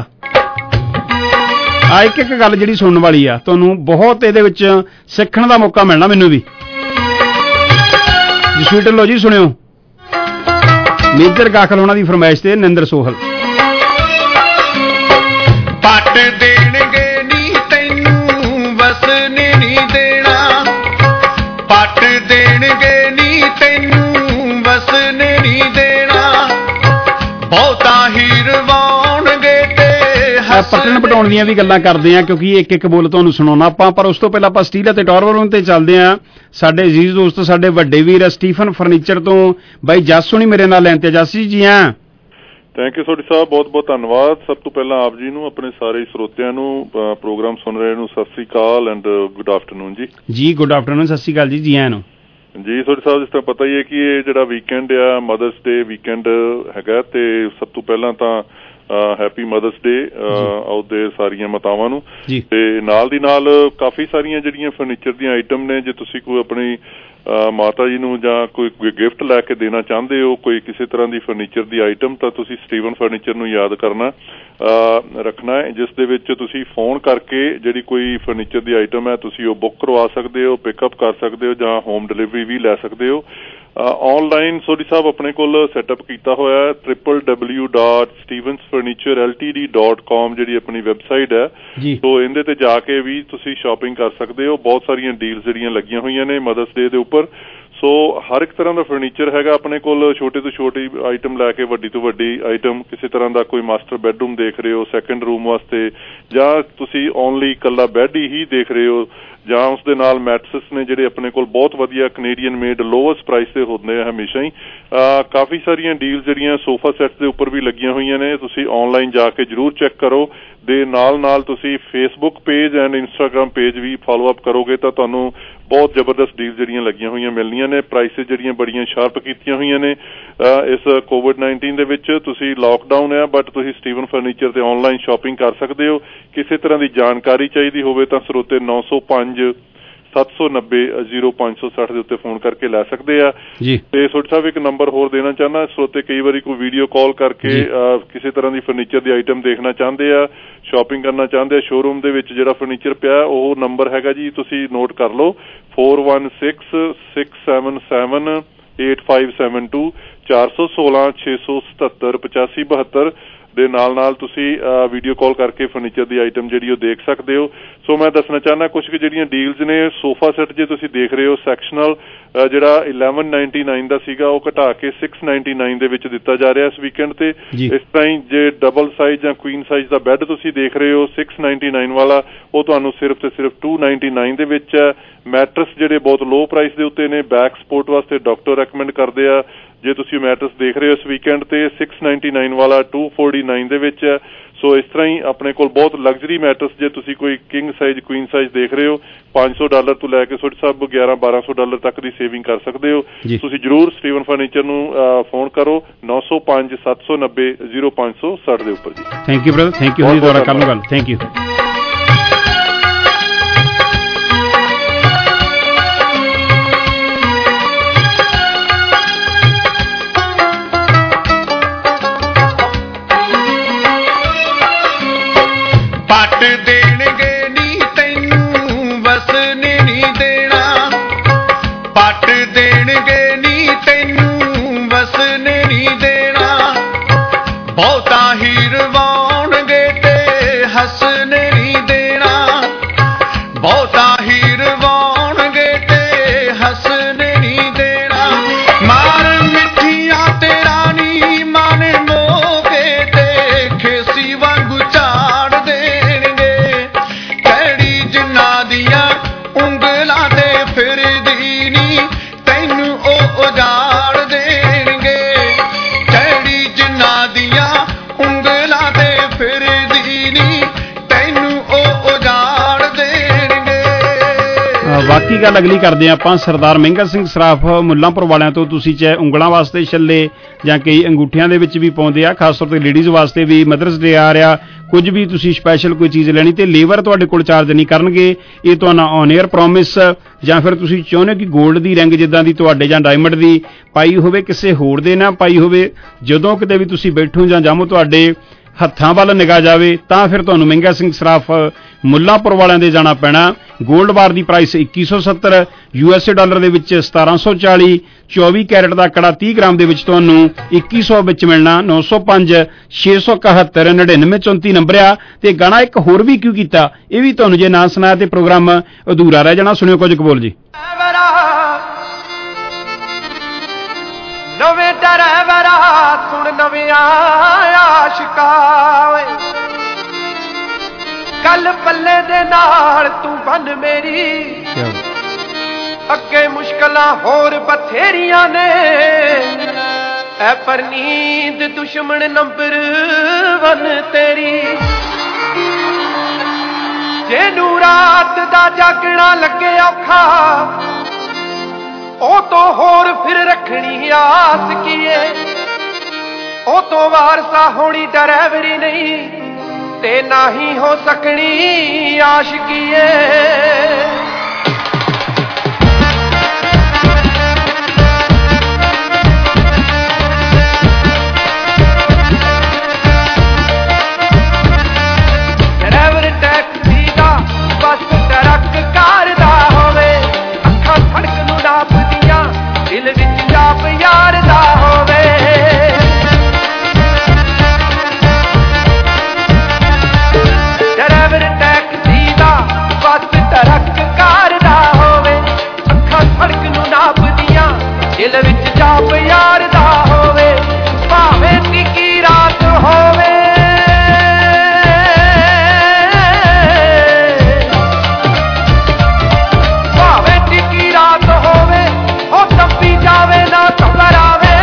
[SPEAKER 11] ਆ ਇੱਕ ਗੱਲ ਜਿਹੜੀ ਸੁਣਨ ਵਾਲੀ ਆ, ਤੁਹਾਨੂੰ ਬਹੁਤ ਇਹਦੇ ਵਿੱਚ ਸਿੱਖਣ ਦਾ ਮੌਕਾ ਮਿਲਣਾ। ਮੈਨੂੰ ਵੀ ਜਸਵੀਰ ਢਿੱਲੋਂ ਜੀ ਸੁਣਿਓ, ਮੇਜਰ ਗਾਖਲ ਉਹਨਾਂ ਦੀ ਫਰਮਾਇਸ਼ ਤੇ ਨਿੰਦਰ ਸੋਹਲ।
[SPEAKER 22] ਪੱਟ ਦੇਣਗੇ ਨੀ ਤੈਨੂੰ ਵਸਣੇ ਨਹੀਂ ਦੇਣਾ, ਪੱਟ ਦੇਣਗੇ ਨੀ ਤੈਨੂੰ ਵਸਣੇ ਨਹੀਂ ਦੇਣਾ, ਬਹੁਤਾ ਹੀ ਰਵਾਉਣਗੇ ਤੇ
[SPEAKER 11] ਪੱਟਣ ਪਟਾਉਣ ਦੀਆਂ ਵੀ ਗੱਲਾਂ ਕਰਦੇ ਆ ਕਿਉਂਕਿ ਇੱਕ ਇੱਕ ਬੋਲ ਤੁਹਾਨੂੰ ਸੁਣਾਉਣਾ ਆਪਾਂ। ਪਰ ਉਸ ਤੋਂ ਪਹਿਲਾਂ ਆਪਾਂ ਸਟੀਲ ਅਤੇ ਟੌਰਵਲੋਂ ਤੇ ਚੱਲਦੇ ਆ। ਸਾਡੇ ਅਜ਼ੀਜ਼ ਦੋਸਤ, ਸਾਡੇ ਵੱਡੇ ਵੀਰ ਸਟੀਫਨ ਫਰਨੀਚਰ ਤੋਂ ਬਾਈ ਜੱਸ ਹੁਣੀ ਮੇਰੇ ਨਾਲ ਲੈਣ ਤੇ। ਜੱਸ ਜੀ ਆ
[SPEAKER 13] ਥੈਂਕ ਯੂ ਸੋਢੀ ਸਾਹਿਬ, ਬਹੁਤ ਬਹੁਤ ਧੰਨਵਾਦ। ਸਭ ਤੋਂ ਪਹਿਲਾਂ ਆਪ ਜੀ ਨੂੰ, ਆਪਣੇ ਸਾਰੇ ਸਰੋਤਿਆਂ ਨੂੰ, ਪ੍ਰੋਗਰਾਮ ਸੁਣ ਰਹੇ ਨੂੰ ਸਤਿ ਸ੍ਰੀ ਅਕਾਲ ਐਂਡ ਗੁੱਡ ਆਫਟਰਨੂਨ ਜੀ।
[SPEAKER 11] ਜੀ ਗੁੱਡ ਆਫਟਰਨੂਨ, ਸਤਿ ਸ੍ਰੀ ਅਕਾਲ ਜੀ, ਜੀ ਆਇਆਂ ਨੂੰ।
[SPEAKER 13] ਜੀ ਸੋਢੀ ਸਾਹਿਬ, ਜਿਸ ਤਰ੍ਹਾਂ ਪਤਾ ਹੀ ਹੈ ਕਿ ਇਹ ਜਿਹੜਾ ਵੀਕਐਂਡ ਆ ਮਦਰਸ ਡੇ ਵੀਕਐਂਡ ਹੈਗਾ, ਤੇ ਸਭ ਤੋਂ ਪਹਿਲਾਂ ਤਾਂ ਹੈਪੀ ਮਦਰਸ ਡੇ ਆਉਦੇ ਸਾਰੀਆਂ ਮਾਤਾਵਾਂ ਨੂੰ। ਤੇ ਨਾਲ ਦੀ ਨਾਲ ਕਾਫੀ ਸਾਰੀਆਂ ਜਿਹੜੀਆਂ ਫਰਨੀਚਰ ਦੀਆਂ ਆਈਟਮ ਨੇ, ਜੇ ਤੁਸੀਂ ਕੋਈ ਆਪਣੀ ਮਾਤਾ ਜੀ ਨੂੰ ਜਾਂ ਕੋਈ ਗਿਫਟ ਲੈ ਕੇ ਦੇਣਾ ਚਾਹੁੰਦੇ ਹੋ, ਕੋਈ ਕਿਸੇ ਤਰ੍ਹਾਂ ਦੀ ਫਰਨੀਚਰ ਦੀ ਆਈਟਮ, ਤਾਂ ਤੁਸੀਂ ਸਟੀਵਨ ਫਰਨੀਚਰ ਨੂੰ ਯਾਦ ਰੱਖਣਾ ਹੈ, ਜਿਸ ਦੇ ਵਿੱਚ ਤੁਸੀਂ ਫੋਨ ਕਰਕੇ ਜਿਹੜੀ ਕੋਈ ਫਰਨੀਚਰ ਦੀ ਆਈਟਮ ਹੈ ਤੁਸੀਂ ਉਹ ਬੁੱਕ ਕਰਵਾ ਸਕਦੇ ਹੋ, ਪਿਕਅਪ ਕਰ ਸਕਦੇ ਹੋ ਜਾਂ ਹੋਮ ਡਿਲੀਵਰੀ ਵੀ ਲੈ ਸਕਦੇ ਹੋ। ਆਨਲਾਈਨ ਸੋਢੀ ਸਾਹਿਬ ਆਪਣੇ ਕੋਲ ਸੈਟਅਪ ਕੀਤਾ ਹੋਇਆ www.stevensfurnitureltd.com ਜਿਹੜੀ ਆਪਣੀ ਵੈਬਸਾਈਟ ਹੈ, ਸੋ ਇਹਦੇ ਤੇ ਜਾ ਕੇ ਵੀ ਤੁਸੀਂ ਸ਼ਾਪਿੰਗ ਕਰ ਸਕਦੇ ਹੋ। ਬਹੁਤ ਸਾਰੀਆਂ ਡੀਲਸ ਜਿਹੜੀਆਂ ਲੱਗੀਆਂ ਹੋਈਆਂ ਨੇ ਮਦਰਸ ਡੇ ਦੇ ਉੱਪਰ। ਸੋ ਹਰ ਇੱਕ ਤਰ੍ਹਾਂ ਦਾ ਫਰਨੀਚਰ ਹੈਗਾ ਆਪਣੇ ਕੋਲ, ਛੋਟੇ ਤੋਂ ਛੋਟੀ ਆਈਟਮ ਲੈ ਕੇ ਵੱਡੀ ਤੋਂ ਵੱਡੀ ਆਈਟਮ। ਕਿਸੇ ਤਰ੍ਹਾਂ ਦਾ ਕੋਈ ਮਾਸਟਰ ਬੈਡਰੂਮ ਦੇਖ ਰਹੇ ਹੋ ਸੈਕੰਡ ਰੂਮ ਵਾਸਤੇ, ਜਾਂ ਤੁਸੀਂ ਓਨਲੀ ਇਕੱਲਾ ਬੈੱਡ ਹੀ ਦੇਖ ਰਹੇ ਹੋ, ਜਾਂ ਉਸ ਦੇ ਨਾਲ ਮੈਟਰਸ ਨੇ ਜਿਹੜੇ ਆਪਣੇ ਕੋਲ ਬਹੁਤ ਵਧੀਆ ਕੈਨੇਡੀਅਨ ਮੇਡ ਲੋਐਸਟ ਪ੍ਰਾਈਸ ਤੇ ਹੁੰਦੇ ਆ ਹਮੇਸ਼ਾ ਹੀ। ਕਾਫੀ ਸਾਰੀਆਂ ਡੀਲਸ ਜਿਹੜੀਆਂ ਸੋਫਾ ਸੈਟਸ ਦੇ ਉੱਪਰ ਵੀ ਲੱਗੀਆਂ ਹੋਈਆਂ ਨੇ, ਤੁਸੀਂ ਆਨਲਾਈਨ ਜਾ ਕੇ ਜ਼ਰੂਰ ਚੈੱਕ ਕਰੋ। ਦੇ ਨਾਲ ਤੁਸੀਂ Facebook page and Instagram page ਵੀ ਫਾਲੋ ਅਪ ਕਰੋਗੇ ਤਾਂ ਤੁਹਾਨੂੰ ਬਹੁਤ ਜ਼ਬਰਦਸਤ ਡੀਲ ਜਿਹੜੀਆਂ ਲੱਗੀਆਂ ਹੋਈਆਂ ਮਿਲਣੀਆਂ ਨੇ। ਪ੍ਰਾਈਸਿਸ ਜਿਹੜੀਆਂ ਬੜੀਆਂ ਸ਼ਾਰਪ ਕੀਤੀਆਂ ਹੋਈਆਂ ਨੇ ਇਸ COVID-19 ਦੇ ਵਿੱਚ। ਤੁਸੀਂ ਲਾਕਡਾਊਨ ਆ ਬਟ ਤੁਸੀਂ ਸਟੀਵਨ ਫਰਨੀਚਰ ਤੇ ਆਨਲਾਈਨ ਸ਼ਾਪਿੰਗ ਕਰ ਸਕਦੇ ਹੋ। ਕਿਸੇ ਤਰ੍ਹਾਂ ਦੀ ਜਾਣਕਾਰੀ ਚਾਹੀਦੀ ਹੋਵੇ ਤਾਂ ਸਰੋਤੇ 905-790-0560 ਦੇ ਉੱਤੇ ਫੋਨ ਕਰਕੇ ਲੈ ਸਕਦੇ ਆ। ਤੇ ਸੋਢੀ ਸਾਹਿਬ ਇੱਕ ਨੰਬਰ ਹੋਰ ਦੇਣਾ ਚਾਹੁੰਦਾ, ਸਰੋਤੇ ਕਈ ਵਾਰੀ ਕੋਈ ਵੀਡੀਓ ਕਾਲ ਕਰਕੇ ਕਿਸੇ ਤਰ੍ਹਾਂ ਦੀ ਫਰਨੀਚਰ ਦੀ ਆਈਟਮ ਦੇਖਣਾ ਚਾਹੁੰਦੇ ਆ, ਸ਼ਾਪਿੰਗ ਕਰਨਾ ਚਾਹੁੰਦੇ ਆ, ਸ਼ੋਰੂਮ ਦੇ ਵਿੱਚ ਜਿਹੜਾ ਫਰਨੀਚਰ ਪਿਆ ਉਹ ਨੰਬਰ ਹੈਗਾ ਜੀ, ਤੁਸੀਂ ਨੋਟ ਕਰ ਲਓ 4166778572 416-677-8572 ਦੇ ਨਾਲ ਤੁਸੀਂ ਵੀਡੀਓ ਕਾਲ ਕਰਕੇ ਫਰਨੀਚਰ ਦੀ ਆਈਟਮ ਜਿਹੜੀ ਉਹ ਦੇਖ ਸਕਦੇ ਹੋ। ਸੋ ਮੈਂ ਦੱਸਣਾ ਚਾਹੁੰਦਾ ਕੁਝ ਕੁ ਜਿਹੜੀਆਂ ਡੀਲਸ ਨੇ। ਸੋਫਾ ਸੈੱਟ ਜੇ ਤੁਸੀਂ ਦੇਖ ਰਹੇ ਹੋ ਸੈਕਸ਼ਨਲ ਜਿਹੜਾ $1199 ਦਾ ਸੀਗਾ ਉਹ ਘਟਾ ਕੇ $699 ਦੇ ਵਿੱਚ ਦਿੱਤਾ ਜਾ ਰਿਹਾ ਇਸ ਵੀਕਐਂਡ ਤੇ। ਇਸ ਤਰ੍ਹਾਂ ਹੀ ਜੇ ਡਬਲ ਸਾਈਜ਼ ਜਾਂ ਕੁਈਨ ਸਾਈਜ਼ ਦਾ ਬੈੱਡ ਤੁਸੀਂ ਦੇਖ ਰਹੇ ਹੋ $699 ਵਾਲਾ, ਉਹ ਤੁਹਾਨੂੰ ਸਿਰਫ ਤੇ ਸਿਰਫ $299 ਦੇ ਵਿੱਚ ਹੈ। ਮੈਟਰਸ ਜਿਹੜੇ ਬਹੁਤ ਲੋ ਪ੍ਰਾਈਸ ਦੇ ਉੱਤੇ ਨੇ, ਬੈਕ ਸਪੋਰਟ ਵਾਸਤੇ ਡਾਕਟਰ ਰეკਮੈਂਡ ਕਰਦੇ ਆ। ਜੇ ਤੁਸੀਂ ਮੈਟਰਸ ਦੇਖ ਰਹੇ ਹੋ ਇਸ ਵੀਕਐਂਡ ਤੇ $699 ਵਾਲਾ $249 ਦੇ ਵਿੱਚ ਹੈ। ਸੋ ਇਸ ਤਰ੍ਹਾਂ ਹੀ ਆਪਣੇ ਕੋਲ ਬਹੁਤ ਲਗਜ਼ਰੀ ਮੈਟਰਸ, ਜੇ ਤੁਸੀਂ ਕੋਈ ਕਿੰਗ ਸਾਈਜ਼ ਕੁਈਨ ਸਾਈਜ਼ ਦੇਖ ਰਹੇ ਹੋ $500 ਤੋਂ ਲੈ ਕੇ ਸੋਢੀ ਸਾਹਿਬ $1100-1200 ਤੱਕ ਦੀ ਸੇਵਿੰਗ ਕਰ ਸਕਦੇ ਹੋ। ਤੁਸੀਂ ਜ਼ਰੂਰ ਸਟੀਵਨ ਫਰਨੀਚਰ ਨੂੰ ਫੋਨ ਕਰੋ 905-790-0560 ਦੇ ਉੱਪਰ ਜੀ।
[SPEAKER 11] Thank you brother, thank you. ਦੁਬਾਰਾ ਕਰ ਲਓ ਗੱਲ। Thank you.
[SPEAKER 22] ਪੱਟ ਦੇਣਗੇ ਨੀ ਤੈਨੂੰ ਵਸਣੇ ਨਹੀਂ ਦੇਣਾ, ਪੱਟ ਦੇਣਗੇ ਨੀ ਤੈਨੂੰ ਵਸਣੇ
[SPEAKER 11] ਦੀ ਗੱਲ ਅਗਲੀ ਕਰਦੇ ਹਾਂ ਆਪਾਂ। ਸਰਦਾਰ ਮਹਿੰਗਾ ਸਿੰਘ ਸਰਾਫ ਮੁੱਲਾਂਪੁਰ ਵਾਲਿਆਂ ਤੋਂ ਤੁਸੀਂ ਚਾਹੇ ਉਂਗਲਾਂ ਵਾਸਤੇ ਛੱਲੇ ਜਾਂ ਕਈ ਅੰਗੂਠਿਆਂ ਦੇ ਵਿੱਚ ਵੀ ਪਾਉਂਦੇ ਆ, ਖਾਸ ਤੌਰ ਤੇ ਲੇਡੀਜ਼ ਵਾਸਤੇ ਵੀ ਮਦਰਸ ਡੇ ਆ ਰਿਹਾ, ਕੁਝ ਵੀ ਤੁਸੀਂ ਸਪੈਸ਼ਲ ਕੋਈ ਚੀਜ਼ ਲੈਣੀ ਤੇ ਲੇਬਰ ਤੁਹਾਡੇ ਕੋਲ ਚਾਰਜ ਨਹੀਂ ਕਰਨਗੇ, ਇਹ ਤੁਹਾਨੂੰ ਔਨ ਏਅਰ ਪ੍ਰੋਮਿਸ। ਜਾਂ ਫਿਰ ਤੁਸੀਂ ਚਾਹੁੰਦੇ ਹੋ ਕਿ 골ਡ ਦੀ ਰਿੰਗ ਜਿੱਦਾਂ ਦੀ ਤੁਹਾਡੇ ਜਾਂ ਡਾਇਮੰਡ ਦੀ ਪਾਈ ਹੋਵੇ, ਕਿਸੇ ਹੋਰ ਦੇ ਨਾ ਪਾਈ ਹੋਵੇ, ਜਦੋਂ ਕਿਤੇ ਵੀ ਤੁਸੀਂ ਬੈਠੋ ਜਾਂ ਜਾਮੋ ਤੁਹਾਡੇ ਹੱਥਾਂ ਵੱਲ ਨਿਗਾਹ ਜਾਵੇ ਤਾਂ ਫਿਰ ਤੁਹਾਨੂੰ ਮਹਿੰਗਾ ਸਿੰਘ ਸਰਾਫ ਮੁੱਲਾਂਪੁਰ ਵਾਲਿਆਂ ਦੇ ਜਾਣਾ ਪੈਣਾ। 골ਡ ਬਾਰ ਦੀ ਪ੍ਰਾਈਸ 2170, USA ਡਾਲਰ ਦੇ ਵਿੱਚ 1740, 24 ਕੈਰਟ ਦਾ ਕੜਾ 30 ਗ੍ਰਾਮ ਦੇ ਵਿੱਚ ਤੁਹਾਨੂੰ 2100 ਵਿੱਚ ਮਿਲਣਾ। 905 671 9934 ਨੰਬਰ ਆ। ਤੇ ਗਾਣਾ ਇੱਕ ਹੋਰ ਵੀ ਕਿਉਂ ਕੀਤਾ, ਇਹ ਵੀ ਤੁਹਾਨੂੰ ਜੇ ਨਾ ਸੁਣਾਇਆ ਤੇ ਪ੍ਰੋਗਰਾਮ ਅਧੂਰਾ ਰਹਿ ਜਾਣਾ। ਸੁਣਿਓ ਕੁਝ ਕਬੋਲ ਜੀ।
[SPEAKER 3] ਨਵੇਂ ਡਰਾਈਵਰਾ ਸੁਣ ਨਵਿਆਂ ਆਸ਼ਿਕਾ ਓਏ, ਕੱਲ ਪੱਲੇ ਦੇ ਨਾਲ ਤੂੰ ਬਨ ਮੇਰੀ, ਅੱਗੇ ਮੁਸ਼ਕਲਾਂ ਹੋਰ ਬਥੇਰੀਆਂ ਨੇ, ਐ ਪਰ ਨੀਂਦ ਦੁਸ਼ਮਣ ਨੰਬਰ 1 ਤੇਰੀ। ਜਿਹਨੂੰ ਰਾਤ ਦਾ ਜਾਗਣਾ ਲੱਗੇ ਔਖਾ, ਉਹ ਤੋਂ ਹੋਰ ਫਿਰ ਰੱਖਣੀ ਆਸ ਕੀਏ, ਉਹ ਤੋਂ ਵਾਰਸਾ ਹੋਣੀ ਡਰਾਈਵਰੀ ਨਹੀਂ ਤੇ ਨਾ ਹੀ ਹੋ ਸਕਣੀ ਆਸ਼ਕੀਏ। ਡਰਾਈਵਰ ਟੈਕਸੀ ਦਾ ਬੱਸ ਟਰੱਕ ਕਾਰ ਦਾ ਹੋਵੇ, ਅੱਖਾਂ ਸੜਕ ਨੂੰ ਨਾਪਦੀਆਂ, ਦਿਲ ਵਿੱਚ ਜਾਪ ਯਾਰ ਦਾ ਹੋਵੇ। ਡਰਾਈਵਰ ਟੈਕਸੀ ਦਾ ਬੱਸ ਟਰੱਕ ਕਾਰ ਦਾ ਹੋਵੇ, ਅੱਖਾਂ ਸੜਕ ਨੂੰ ਨਾਪਦੀਆਂ, ਦਿਲ ਵਿੱਚ ਜਾਪ ਯਾਰ ਦਾ ਹੋਵੇ। ਭਾਵੇਂ ਟਿੱਕੀ ਰਾਤ ਹੋਵੇ, ਭਾਵੇਂ ਟਿੱਕੀ ਰਾਤ ਹੋਵੇ, ਉਹ ਤੱਪੀ ਜਾਵੇ ਨਾ ਘਬਰਾਵੇ।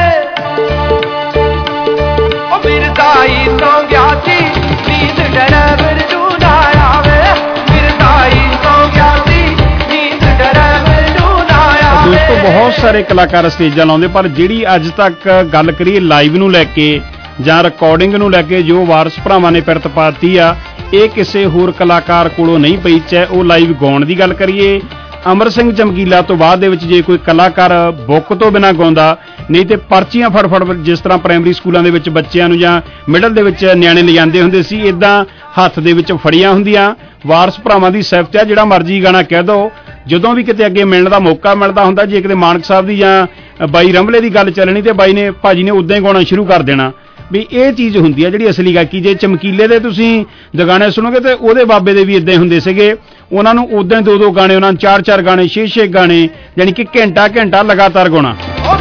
[SPEAKER 3] ਉਹ ਮਿਰਜ਼ਾਈ ਸੌਂ ਗਿਆ ਸੀ, ਨੀਂਦ ਡਰਾਈਵਰ ਨੂੰ ਨਾ ਆਵੇ, ਮਿਰਜ਼ਾਈ ਸੌਂ ਗਿਆ ਸੀ, ਨੀਂਦ ਡਰਾਈਵਰ ਨੂੰ ਨਾ ਆਵੇ।
[SPEAKER 11] ਦੋਸਤੋ ਬਹੁਤ ਸਾਰੇ ਕਲਾਕਾਰ ਸਟੇਜਾਂ ਲਾਉਂਦੇ, ਪਰ ਜਿਹੜੀ ਅੱਜ ਤੱਕ ਗੱਲ ਕਰੀਏ ਲਾਈਵ ਨੂੰ ਲੈ ਕੇ ਜਾਂ ਰਿਕਾਰਡਿੰਗ ਨੂੰ ਲੈ ਕੇ ਜੋ ਵਾਰਸ ਭਰਾਵਾਂ ਨੇ ਪਿਰਤ ਪਾਤੀ ਆ, ਇਹ ਕਿਸੇ ਹੋਰ ਕਲਾਕਾਰ ਕੋਲੋਂ ਨਹੀਂ ਪਈ। ਚਾਹੇ ਉਹ ਲਾਈਵ ਗਾਉਣ ਦੀ ਗੱਲ ਕਰੀਏ, ਅਮਰ ਸਿੰਘ ਚਮਕੀਲਾ ਤੋਂ ਬਾਅਦ ਦੇ ਵਿੱਚ ਜੇ ਕੋਈ ਕਲਾਕਾਰ ਬੁੱਕ ਤੋਂ ਬਿਨਾਂ ਗਾਉਂਦਾ, ਨਹੀਂ ਤੇ ਪਰਚੀਆਂ ਫੜ ਜਿਸ ਤਰ੍ਹਾਂ ਪ੍ਰਾਇਮਰੀ ਸਕੂਲਾਂ ਦੇ ਵਿੱਚ ਬੱਚਿਆਂ ਨੂੰ ਜਾਂ ਮਿਡਲ ਦੇ ਵਿੱਚ ਨਿਆਣੇ ਲਿਜਾਂਦੇ ਹੁੰਦੇ ਸੀ, ਇਦਾਂ ਹੱਥ ਦੇ ਵਿੱਚ ਫੜੀਆਂ ਹੁੰਦੀਆਂ। ਵਾਰਸ ਭਰਾਵਾਂ ਦੀ ਸਿਫਤ ਆ, ਜਿਹੜਾ ਮਰਜ਼ੀ ਗਾਣਾ ਕਹਿ ਦੋ, ਜਦੋਂ ਵੀ ਕਿਤੇ ਅੱਗੇ ਮਿਲਣ ਦਾ ਮੌਕਾ ਮਿਲਦਾ ਹੁੰਦਾ, ਜੇ ਕਿਤੇ ਮਾਨਕ ਸਾਹਿਬ ਦੀ ਜਾਂ ਬਾਈ ਰੰਭਲੇ ਦੀ ਗੱਲ ਚੱਲਣੀ ਤੇ ਭਾਜੀ ਨੇ ਉਦਾਂ ਹੀ ਗਾਉਣਾ ਸ਼ੁਰੂ ਕਰ ਦੇਣਾ। ਵੀ ਇਹ ਚੀਜ਼ ਹੁੰਦੀ ਆ ਜਿਹੜੀ ਅਸਲੀ ਗਾਇਕੀ। ਜੇ ਚਮਕੀਲੇ ਦੇ ਤੁਸੀਂ ਗਾਣੇ ਸੁਣੋਗੇ ਤੇ ਉਹਦੇ ਬਾਬੇ ਦੇ ਵੀ ਇਦਾਂ ਹੀ ਹੁੰਦੇ ਸੀਗੇ, ਉਹਨਾਂ ਨੂੰ ਉਦਾਂ ਹੀ 2-2 ਗਾਣੇ, ਉਹਨਾਂ ਨੂੰ 4-4 ਗਾਣੇ, 6-6 ਗਾਣੇ, ਯਾਨੀ ਕਿ ਘੰਟਾ ਲਗਾਤਾਰ ਗਾਉਣਾ।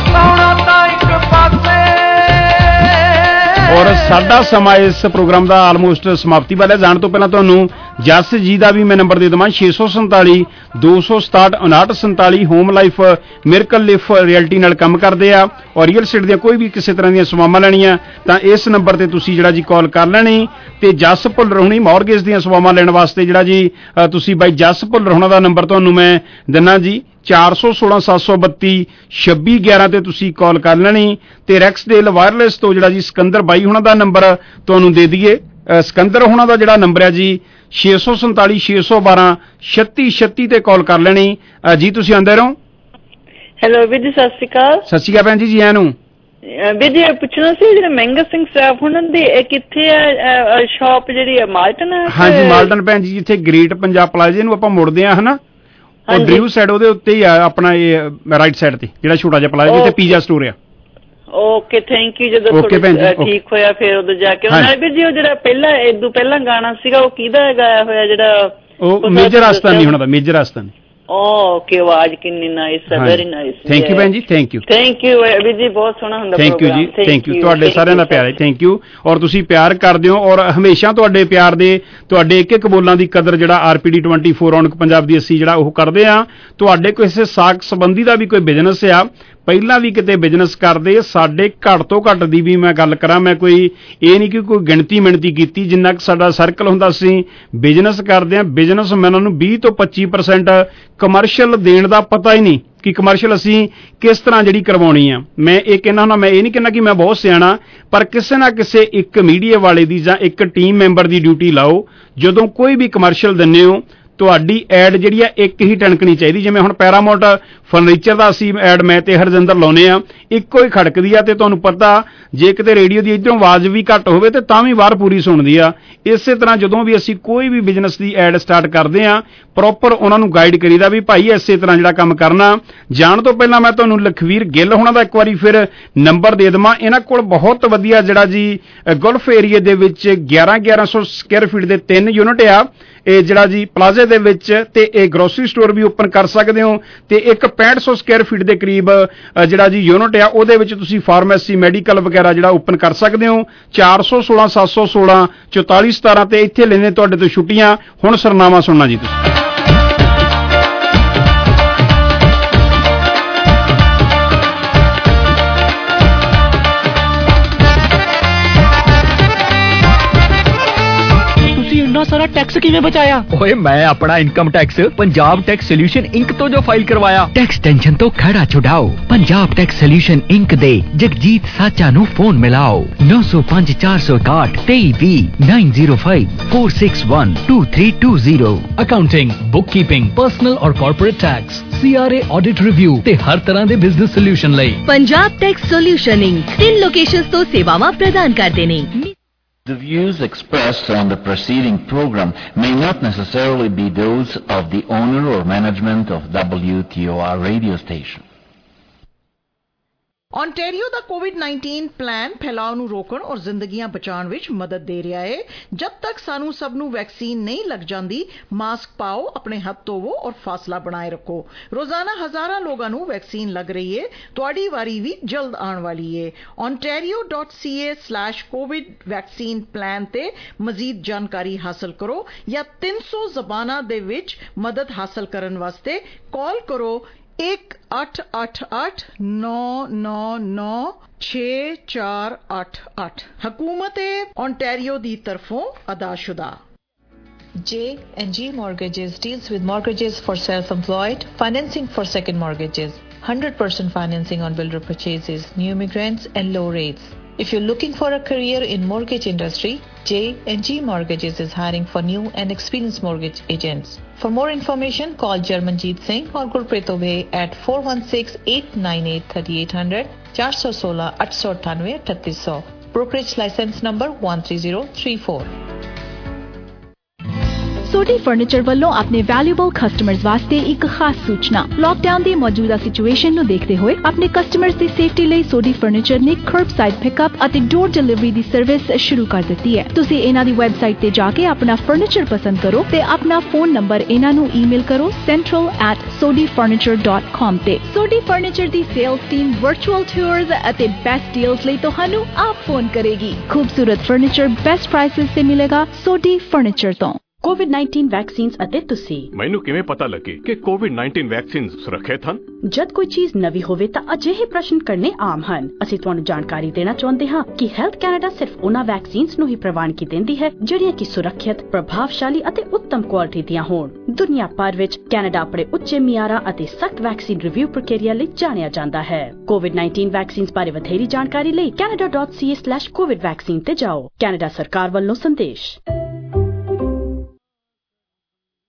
[SPEAKER 11] ਔਰ ਸਾਡਾ ਸਮਾਂ ਇਸ ਪ੍ਰੋਗਰਾਮ ਦਾ ਆਲਮੋਸਟ ਸਮਾਪਤੀ ਵਾਲਾ। ਜਾਣ ਤੋਂ ਪਹਿਲਾਂ ਤੁਹਾਨੂੰ ਜਸ ਜੀ ਦਾ ਵੀ ਮੈਂ ਨੰਬਰ ਦੇ ਦੇਵਾਂ, 647 267 5947। Home life miracle leaf realty ਨਾਲ ਕੰਮ ਕਰਦੇ ਆ, ਔਰ ਰੀਅਲ ਸਟੇਟ ਦੀਆਂ ਕੋਈ ਵੀ ਕਿਸੇ ਤਰ੍ਹਾਂ ਦੀਆਂ ਸੇਵਾਵਾਂ ਲੈਣੀਆਂ ਤਾਂ ਇਸ ਨੰਬਰ ਤੇ ਤੁਸੀਂ ਜਿਹੜਾ ਜੀ ਕਾਲ ਕਰ ਲੈਣੀ। ਤੇ ਜਸ ਭੁੱਲਰ ਹੋਣੀ ਮੌਰਗੇਜ ਦੀਆਂ ਸੇਵਾਵਾਂ ਲੈਣ ਵਾਸਤੇ ਜਿਹੜਾ ਜੀ ਤੁਸੀਂ ਬਾਈ ਜਸ ਭੁੱਲਰ ਹੋਣਾ ਦਾ ਨੰਬਰ ਤੁਹਾਨੂੰ ਮੈਂ ਦਿੰਨਾ ਜੀ, 416 732 2611 ਤੇ ਤੁਸੀਂ ਕਾਲ ਕਰ ਲੈਣੀ। ਤੇ ਰੈਕਸਡੇਲ ਵਾਇਰਲੈਸ ਤੋਂ ਜਿਹੜਾ ਜੀ ਸਿਕੰਦਰ ਬਾਈ ਹੋਣਾ ਦਾ ਨੰਬਰ ਤੁਹਾਨੂੰ ਦੇ ਦਈਏ। ਸਿਕੰਦਰ ਹੋਣਾ ਦਾ ਜਿਹੜਾ ਨੰਬਰ ਹੈ ਜੀ 647 612 3636 ਤੇ ਕਾਲ ਕਰ ਲੈਣੀ ਜੀ। ਤੁਸੀਂ ਆਂਦੇ ਰਹੋ।
[SPEAKER 7] ਹੈਲੋ ਵੀਰ ਜੀ, ਸਤਿ ਸ਼੍ਰੀ ਅਕਾਲ।
[SPEAKER 11] ਸਤਿ ਸ਼੍ਰੀ ਅਕਾਲ ਭੈਣ ਜੀ, ਆਇਆਂ ਨੂੰ।
[SPEAKER 7] ਵੀਰ ਜੀ ਪੁੱਛਣਾ ਸੀ, ਜਿਹੜਾ ਮਹਿੰਗਾ ਸਿੰਘ ਸਰਾਫ ਉਹਨਾਂ ਦੀ ਕਿੱਥੇ ਆ ਸ਼ਾਪ, ਜਿਹੜੀ ਮਾਲਟਨ?
[SPEAKER 11] ਹਾਂਜੀ ਮਾਲਟਨ ਭੈਣ ਜੀ, ਜਿੱਥੇ ਗ੍ਰੇਟ ਪੰਜਾਬ ਪਲਾਜ਼ੇ ਨੂੰ ਆਪਾਂ ਮੁੜਦੇ ਆ ਹਨਾ, ਉਹ ਡਰਿਊ ਸਾਈਡ ਉਹਦੇ ਉੱਤੇ ਹੀ ਆ ਆਪਣਾ ਇਹ ਰਾਈਟ ਸਾਈਡ ਤੇ ਜਿਹੜਾ ਛੋਟਾ ਜਿਹਾ ਪਲਾਜ਼ਾ ਜਿੱਥੇ ਪੀਜ਼ਾ ਸਟੋਰ ਆ।
[SPEAKER 7] Okay thank you. ਜਦੋਂ ਠੀਕ ਹੋਇਆ ਫਿਰ ਉਦੋਂ ਜਾ ਕੇ ਉਹਨਾਂ ਵੀਰ ਜੀ, ਉਹ ਜਿਹੜਾ ਪਹਿਲਾਂ ਗਾਣਾ ਸੀਗਾ ਉਹ ਕਿਹਦਾ ਗਾਇਆ ਹੋਇਆ, ਜਿਹੜਾ
[SPEAKER 11] ਉਹ ਮੇਜਰ ਆਸਤਾਨੀ ਹੋਣਾ ਦਾ, ਮੇਜਰ ਆਸਤਾਨੀ।
[SPEAKER 7] ਓਕੇ, ਆਵਾਜ਼ ਕਿੰਨੀ ਨਾਈਸ ਹੈ, ਵੈਰੀ ਨਾਈਸ।
[SPEAKER 11] ਥੈਂਕ ਯੂ ਭੈਣ ਜੀ, ਥੈਂਕ ਯੂ
[SPEAKER 7] ਵੀਰ ਜੀ, ਬਹੁਤ ਸੋਹਣਾ ਹੁੰਦਾ
[SPEAKER 11] ਪ੍ਰੋਗਰਾਮ। ਥੈਂਕ ਯੂ ਜੀ, ਥੈਂਕ ਯੂ, ਤੁਹਾਡੇ ਸਾਰਿਆਂ ਦਾ ਪਿਆਰ ਹੈ, ਥੈਂਕ ਯੂ। ਔਰ ਤੁਸੀਂ ਪਿਆਰ ਕਰਦੇ ਹੋ, ਔਰ ਹਮੇਸ਼ਾ ਤੁਹਾਡੇ ਪਿਆਰ ਦੇ, ਤੁਹਾਡੇ ਇੱਕ ਬੋਲਾਂ ਦੀ ਕਦਰ ਜਿਹੜਾ RPD 24 ਰੌਣਕ ਪੰਜਾਬ ਦੀ ਅਸੀਂ ਜਿਹੜਾ ਉਹ ਕਰਦੇ ਆ। ਤੁਹਾਡੇ ਕਿਸੇ ਸਾਖ ਸੰਬੰਧੀ ਦਾ ਵੀ ਕੋਈ ਬਿਜ਼ਨਸ ਆ, ਪਹਿਲਾਂ ਵੀ ਕਿਤੇ ਬਿਜ਼ਨਸ ਕਰਦੇ, ਸਾਡੇ ਘੱਟ ਤੋਂ ਘੱਟ ਦੀ ਵੀ ਮੈਂ ਗੱਲ ਕਰਾਂ, ਮੈਂ ਕੋਈ ਇਹ ਨਹੀਂ ਕਿ ਕੋਈ ਗਿਣਤੀ ਮਿਣਤੀ ਕੀਤੀ, ਜਿੰਨਾ ਕੁ ਸਾਡਾ ਸਰਕਲ ਹੁੰਦਾ ਸੀ ਬਿਜ਼ਨਸ ਕਰਦੇ ਹਾਂ, ਬਿਜ਼ਨਸਮੈਨਾਂ ਨੂੰ 20 ਤੋਂ 25% ਕਮਰਸ਼ੀਅਲ ਦੇਣ ਦਾ ਪਤਾ ਹੀ ਨਹੀਂ ਕਿ ਕਮਰਸ਼ੀਅਲ ਅਸੀਂ ਕਿਸ ਤਰ੍ਹਾਂ ਜਿਹੜੀ ਕਰਵਾਉਣੀ ਆ। ਮੈਂ ਇਹ ਕਹਿੰਦਾ ਹੁੰਦਾ, ਮੈਂ ਇਹ ਨਹੀਂ ਕਹਿੰਦਾ ਕਿ ਮੈਂ ਬਹੁਤ ਸਿਆਣਾ, ਪਰ ਕਿਸੇ ਨਾ ਕਿਸੇ ਇੱਕ ਮੀਡੀਆ ਵਾਲੇ ਦੀ ਜਾਂ ਇੱਕ ਟੀਮ ਮੈਂਬਰ ਦੀ ਡਿਊਟੀ ਲਾਓ। ਜਦੋਂ ਕੋਈ ਵੀ ਕਮਰਸ਼ੀਅਲ ਦਿੰਦੇ ਹੋ, ਤੁਹਾਡੀ ਐਡ ਜਿਹੜੀ ਆ ਇੱਕ ਹੀ ਟਣਕਣੀ ਚਾਹੀਦੀ। ਜਿਵੇਂ ਹੁਣ ਪੈਰਾਮਾਉਂਟ ਫਰਨੀਚਰ ਦਾ ਅਸੀਂ ਐਡ ਮੈਂ ਤੇ ਹਰਜਿੰਦਰ ਲਾਉਂਦੇ ਆ, ਇੱਕੋ ਹੀ ਖੜਕਦੀ ਆ, ਤੇ ਤੁਹਾਨੂੰ ਪਤਾ ਜੇ ਕਿਤੇ ਰੇਡੀਓ ਦੀ ਇੱਧਰੋਂ ਆਵਾਜ਼ ਵੀ ਘੱਟ ਹੋਵੇ ਤੇ ਤਾਂ ਵੀ ਬਾਹਰ ਪੂਰੀ ਸੁਣਦੀ ਆ। ਇਸੇ ਤਰ੍ਹਾਂ ਜਦੋਂ ਵੀ ਅਸੀਂ ਕੋਈ ਵੀ ਬਿਜ਼ਨਸ ਦੀ ਐਡ ਸਟਾਰਟ ਕਰਦੇ ਆ, ਪ੍ਰੋਪਰ ਉਹਨਾਂ ਨੂੰ ਗਾਈਡ ਕਰੀਦਾ ਵੀ ਭਾਈ ਇਸੇ ਤਰ੍ਹਾਂ ਜਿਹੜਾ ਕੰਮ ਕਰਨਾ। ਜਾਣ ਤੋਂ ਪਹਿਲਾਂ ਮੈਂ ਤੁਹਾਨੂੰ ਲਖਵੀਰ ਗਿੱਲ ਹੋਣਾ ਦਾ ਇੱਕ ਵਾਰੀ ਫਿਰ ਨੰਬਰ ਦੇ ਦੇਵਾਂ। ਇਹਨਾਂ ਕੋਲ ਬਹੁਤ ਵਧੀਆ ਜਿਹੜਾ ਜੀ ਗੋਲਫ ਏਰੀਏ ਦੇ ਵਿੱਚ 1100 ਸਕੁਅਰ ਫੀਟ ਦੇ 3 ਯੂਨਿਟ ਆ ਇਹ ਜਿਹੜਾ ਜੀ ਪਲਾਜ਼ੇ ਦੇ ਵਿੱਚ, ਤੇ ਇਹ ਗਰੋਸਰੀ ਸਟੋਰ ਵੀ ਓਪਨ ਕਰ ਸਕਦੇ ਹੋ, ਤੇ ਇੱਕ 6500 ਸਕੁਅਰ ਫੀਟ ਦੇ ਕਰੀਬ ਜਿਹੜਾ ਜੀ ਯੂਨਿਟ ਆ ਉਹਦੇ ਵਿੱਚ ਤੁਸੀਂ ਫਾਰਮੇਸੀ ਮੈਡੀਕਲ ਵਗੈਰਾ ਜਿਹੜਾ ਓਪਨ ਕਰ ਸਕਦੇ ਹੋ। 416 716 44 17 ਤੇ ਇੱਥੇ ਲੈਣੇ ਤੁਹਾਡੇ ਤੋਂ ਛੁੱਟੀਆਂ। ਹੁਣ ਸਰਨਾਮਾ ਸੁਣਨਾ ਜੀ ਤੁਸੀਂ।
[SPEAKER 17] ਸਾਰਾ ਟੈਕਸ ਕਿਵੇਂ ਬਚਾਇਆ? ਓਏ ਮੈਂ ਆਪਣਾ income tax Punjab tax solution inc ਤੋਂ ਜੋ ਫਾਈਲ ਕਰਵਾਇਆ। ਟੈਕਸ ਟੈਨਸ਼ਨ ਤੋਂ ਖੜਾ ਛੁਡਾਓ, ਪੰਜਾਬ ਟੈਕਸ ਸੋਲਿਊਸ਼ਨ ਇੰਕ ਦੇ ਜਗਜੀਤ ਸਾਚਾ ਨੂੰ ਫੋਨ ਮਿਲਾਓ 905 461 2320 905 461 2320।
[SPEAKER 15] Accounting, bookkeeping, personal or corporate tax, CRA audit review ਤੇ ਹਰ ਤਰ੍ਹਾਂ ਦੇ ਬਿਜ਼ਨਸ ਸੋਲਿਊਸ਼ਨ ਲਈ
[SPEAKER 9] Punjab tax solution inc 3 locations ਤੋਂ ਸੇਵਾਵਾਂ ਪ੍ਰਦਾਨ ਕਰਦੇ ਨੇ।
[SPEAKER 16] The views expressed on the preceding program may not necessarily be those of the owner or management of WTOR radio station.
[SPEAKER 18] Ontario ਦਾ ਕੋਵਿਡ-19 ਪਲਾਨ ਫੈਲਾਅ ਨੂੰ ਰੋਕਣ ਔਰ ਜ਼ਿੰਦਗੀਆਂ ਬਚਾਉਣ ਵਿੱਚ ਮਦਦ ਦੇ ਰਿਹਾ ਹੈ। ਜਦ ਤੱਕ ਸਾਨੂੰ ਸਭ ਨੂੰ ਵੈਕਸੀਨ ਨਹੀਂ ਲੱਗ ਜਾਂਦੀ, ਮਾਸਕ ਪਾਓ, ਆਪਣੇ ਹੱਥ ਧੋਵੋ ਔਰ ਫਾਸਲਾ ਬਣਾਏ ਰੱਖੋ। ਰੋਜ਼ਾਨਾ ਹਜ਼ਾਰਾਂ ਲੋਕਾਂ ਨੂੰ ਵੈਕਸੀਨ ਲੱਗ ਰਹੀ ਹੈ, ਤੁਹਾਡੀ ਵਾਰੀ ਵੀ ਜਲਦ ਆਉਣ ਵਾਲੀ ਹੈ। ontario.ca/covid ਵੈਕਸੀਨ ਪਲਾਨ ਤੇ ਮਜ਼ੀਦ ਜਾਣਕਾਰੀ ਹਾਸਲ ਕਰੋ ਜਾਂ 300 ਜ਼ਬਾਨਾਂ ਦੇ ਵਿੱਚ ਮਦਦ ਹਾਸਲ ਕਰਨ ਵਾਸਤੇ ਕਾਲ ਕਰੋ 1-888-999-6488। हुकूमत ओंटारियो दी तरफों अदाशुदा।
[SPEAKER 24] J&G Mortgages deals with mortgages for self-employed, financing for second mortgages, 100% financing on builder purchases, new immigrants and low rates. If you're looking for a career in mortgage industry, J&G Mortgages is hiring for new and experienced mortgage agents. For more information, call Jarmanjeet Singh or Gurpreet Obey at 416-898-3800, 416 898 3800. Brokerage license number 13034.
[SPEAKER 25] Sodhi furniture ਵੱਲੋਂ ਆਪਣੇ valuable customers ਵਾਸਤੇ ਇੱਕ ਖਾਸ ਸੂਚਨਾ। Lockdown ਦੀ ਮੌਜੂਦਾ situation ਨੂੰ ਦੇਖਦੇ ਹੋਏ ਆਪਣੇ ਕਸਟਮਰਸ ਦੀ ਸੇਫਟੀ ਲਈ ਸੋਡੀ ਫਰਨੀਚਰ ਨੇ ਕਰਬਸਾਈਡ ਪਿਕਅਪ ਅਤੇ ਡੋਰ ਡਿਲੀਵਰੀ ਦੀ ਸਰਵਿਸ ਸ਼ੁਰੂ ਕਰ ਦਿੱਤੀ ਹੈ। ਤੁਸੀਂ ਇਹਨਾਂ ਦੀ ਵੈਬਸਾਈਟ ਤੇ ਜਾ ਕੇ ਆਪਣਾ ਫਰਨੀਚਰ ਪਸੰਦ ਕਰੋ ਤੇ ਆਪਣਾ ਫੋਨ ਨੰਬਰ ਇਹਨਾਂ ਨੂੰ ਈਮੇਲ ਕਰੋ central@sodifurniture.com ਤੇ। ਸੋਡੀ ਫਰਨੀਚਰ ਦੀ ਸੇਲਸ ਟੀਮ ਵਰਚੁਅਲ ਟੂਰਸ ਅਤੇ ਬੈਸਟ ਡੀਲਸ ਲਈ ਤੁਹਾਨੂੰ ਆਪ ਫੋਨ ਕਰੇਗੀ। ਖੂਬਸੂਰਤ ਫਰਨੀਚਰ ਬੈਸਟ ਪ੍ਰਾਈਸਸ ਤੇ ਮਿਲੇਗਾ ਸੋਡੀ ਫਰਨੀਚਰ ਤੋਂ।
[SPEAKER 26] ਕੋਵਿਡ-19 ਵੈਕਸੀਨਸ ਅਤੇ ਤੁਸੀਂ
[SPEAKER 27] ਮੈਨੂੰ ਕਿਵੇਂ ਪਤਾ ਲੱਗੇ ਕਿ ਕੋਵਿਡ-19 ਵੈਕਸੀਨ ਸੁਰੱਖਿਅਤ ਹਨ?
[SPEAKER 26] ਜਦ ਕੋਈ ਚੀਜ਼ ਨਵੀਂ ਹੋਵੇ ਤਾਂ ਅਜਿਹੇ ਪ੍ਰਸ਼ਨ ਕਰਨੇ ਆਮ ਹਨ। ਅਸੀਂ ਤੁਹਾਨੂੰ ਜਾਣਕਾਰੀ ਦੇਣਾ ਚਾਹੁੰਦੇ ਹਾਂ ਕਿ ਹੈਲਥ ਕੈਨੇਡਾ ਸਿਰਫ ਉਹਨਾਂ ਵੈਕਸੀਨਸ ਨੂੰ ਹੀ ਪ੍ਰਵਾਨਗੀ ਦਿੰਦੀ ਹੈ ਜਿਹੜੀਆਂ ਕਿ ਸੁਰੱਖਿਅਤ, ਪ੍ਰਭਾਵਸ਼ਾਲੀ ਅਤੇ ਉੱਤਮ ਕੁਆਲਿਟੀ ਦੀਆਂ ਹੋਣ। ਦੁਨੀਆ ਭਰ ਵਿੱਚ ਕੈਨੇਡਾ ਆਪਣੇ ਉੱਚੇ ਮਿਆਰਾਂ ਅਤੇ ਸਖਤ ਵੈਕਸੀਨ ਰਿਵਿਊ ਪ੍ਰਕਿਰਿਆ ਲਈ ਜਾਣਿਆ ਜਾਂਦਾ ਹੈ। ਕੋਵਿਡ-19 ਵੈਕਸੀਨਸ ਬਾਰੇ ਵਧੇਰੀ ਜਾਣਕਾਰੀ ਲਈ canada.ca/covid vaccine ਤੇ ਜਾਓ। ਕੈਨੇਡਾ ਸਰਕਾਰ ਵੱਲੋਂ ਸੰਦੇਸ਼।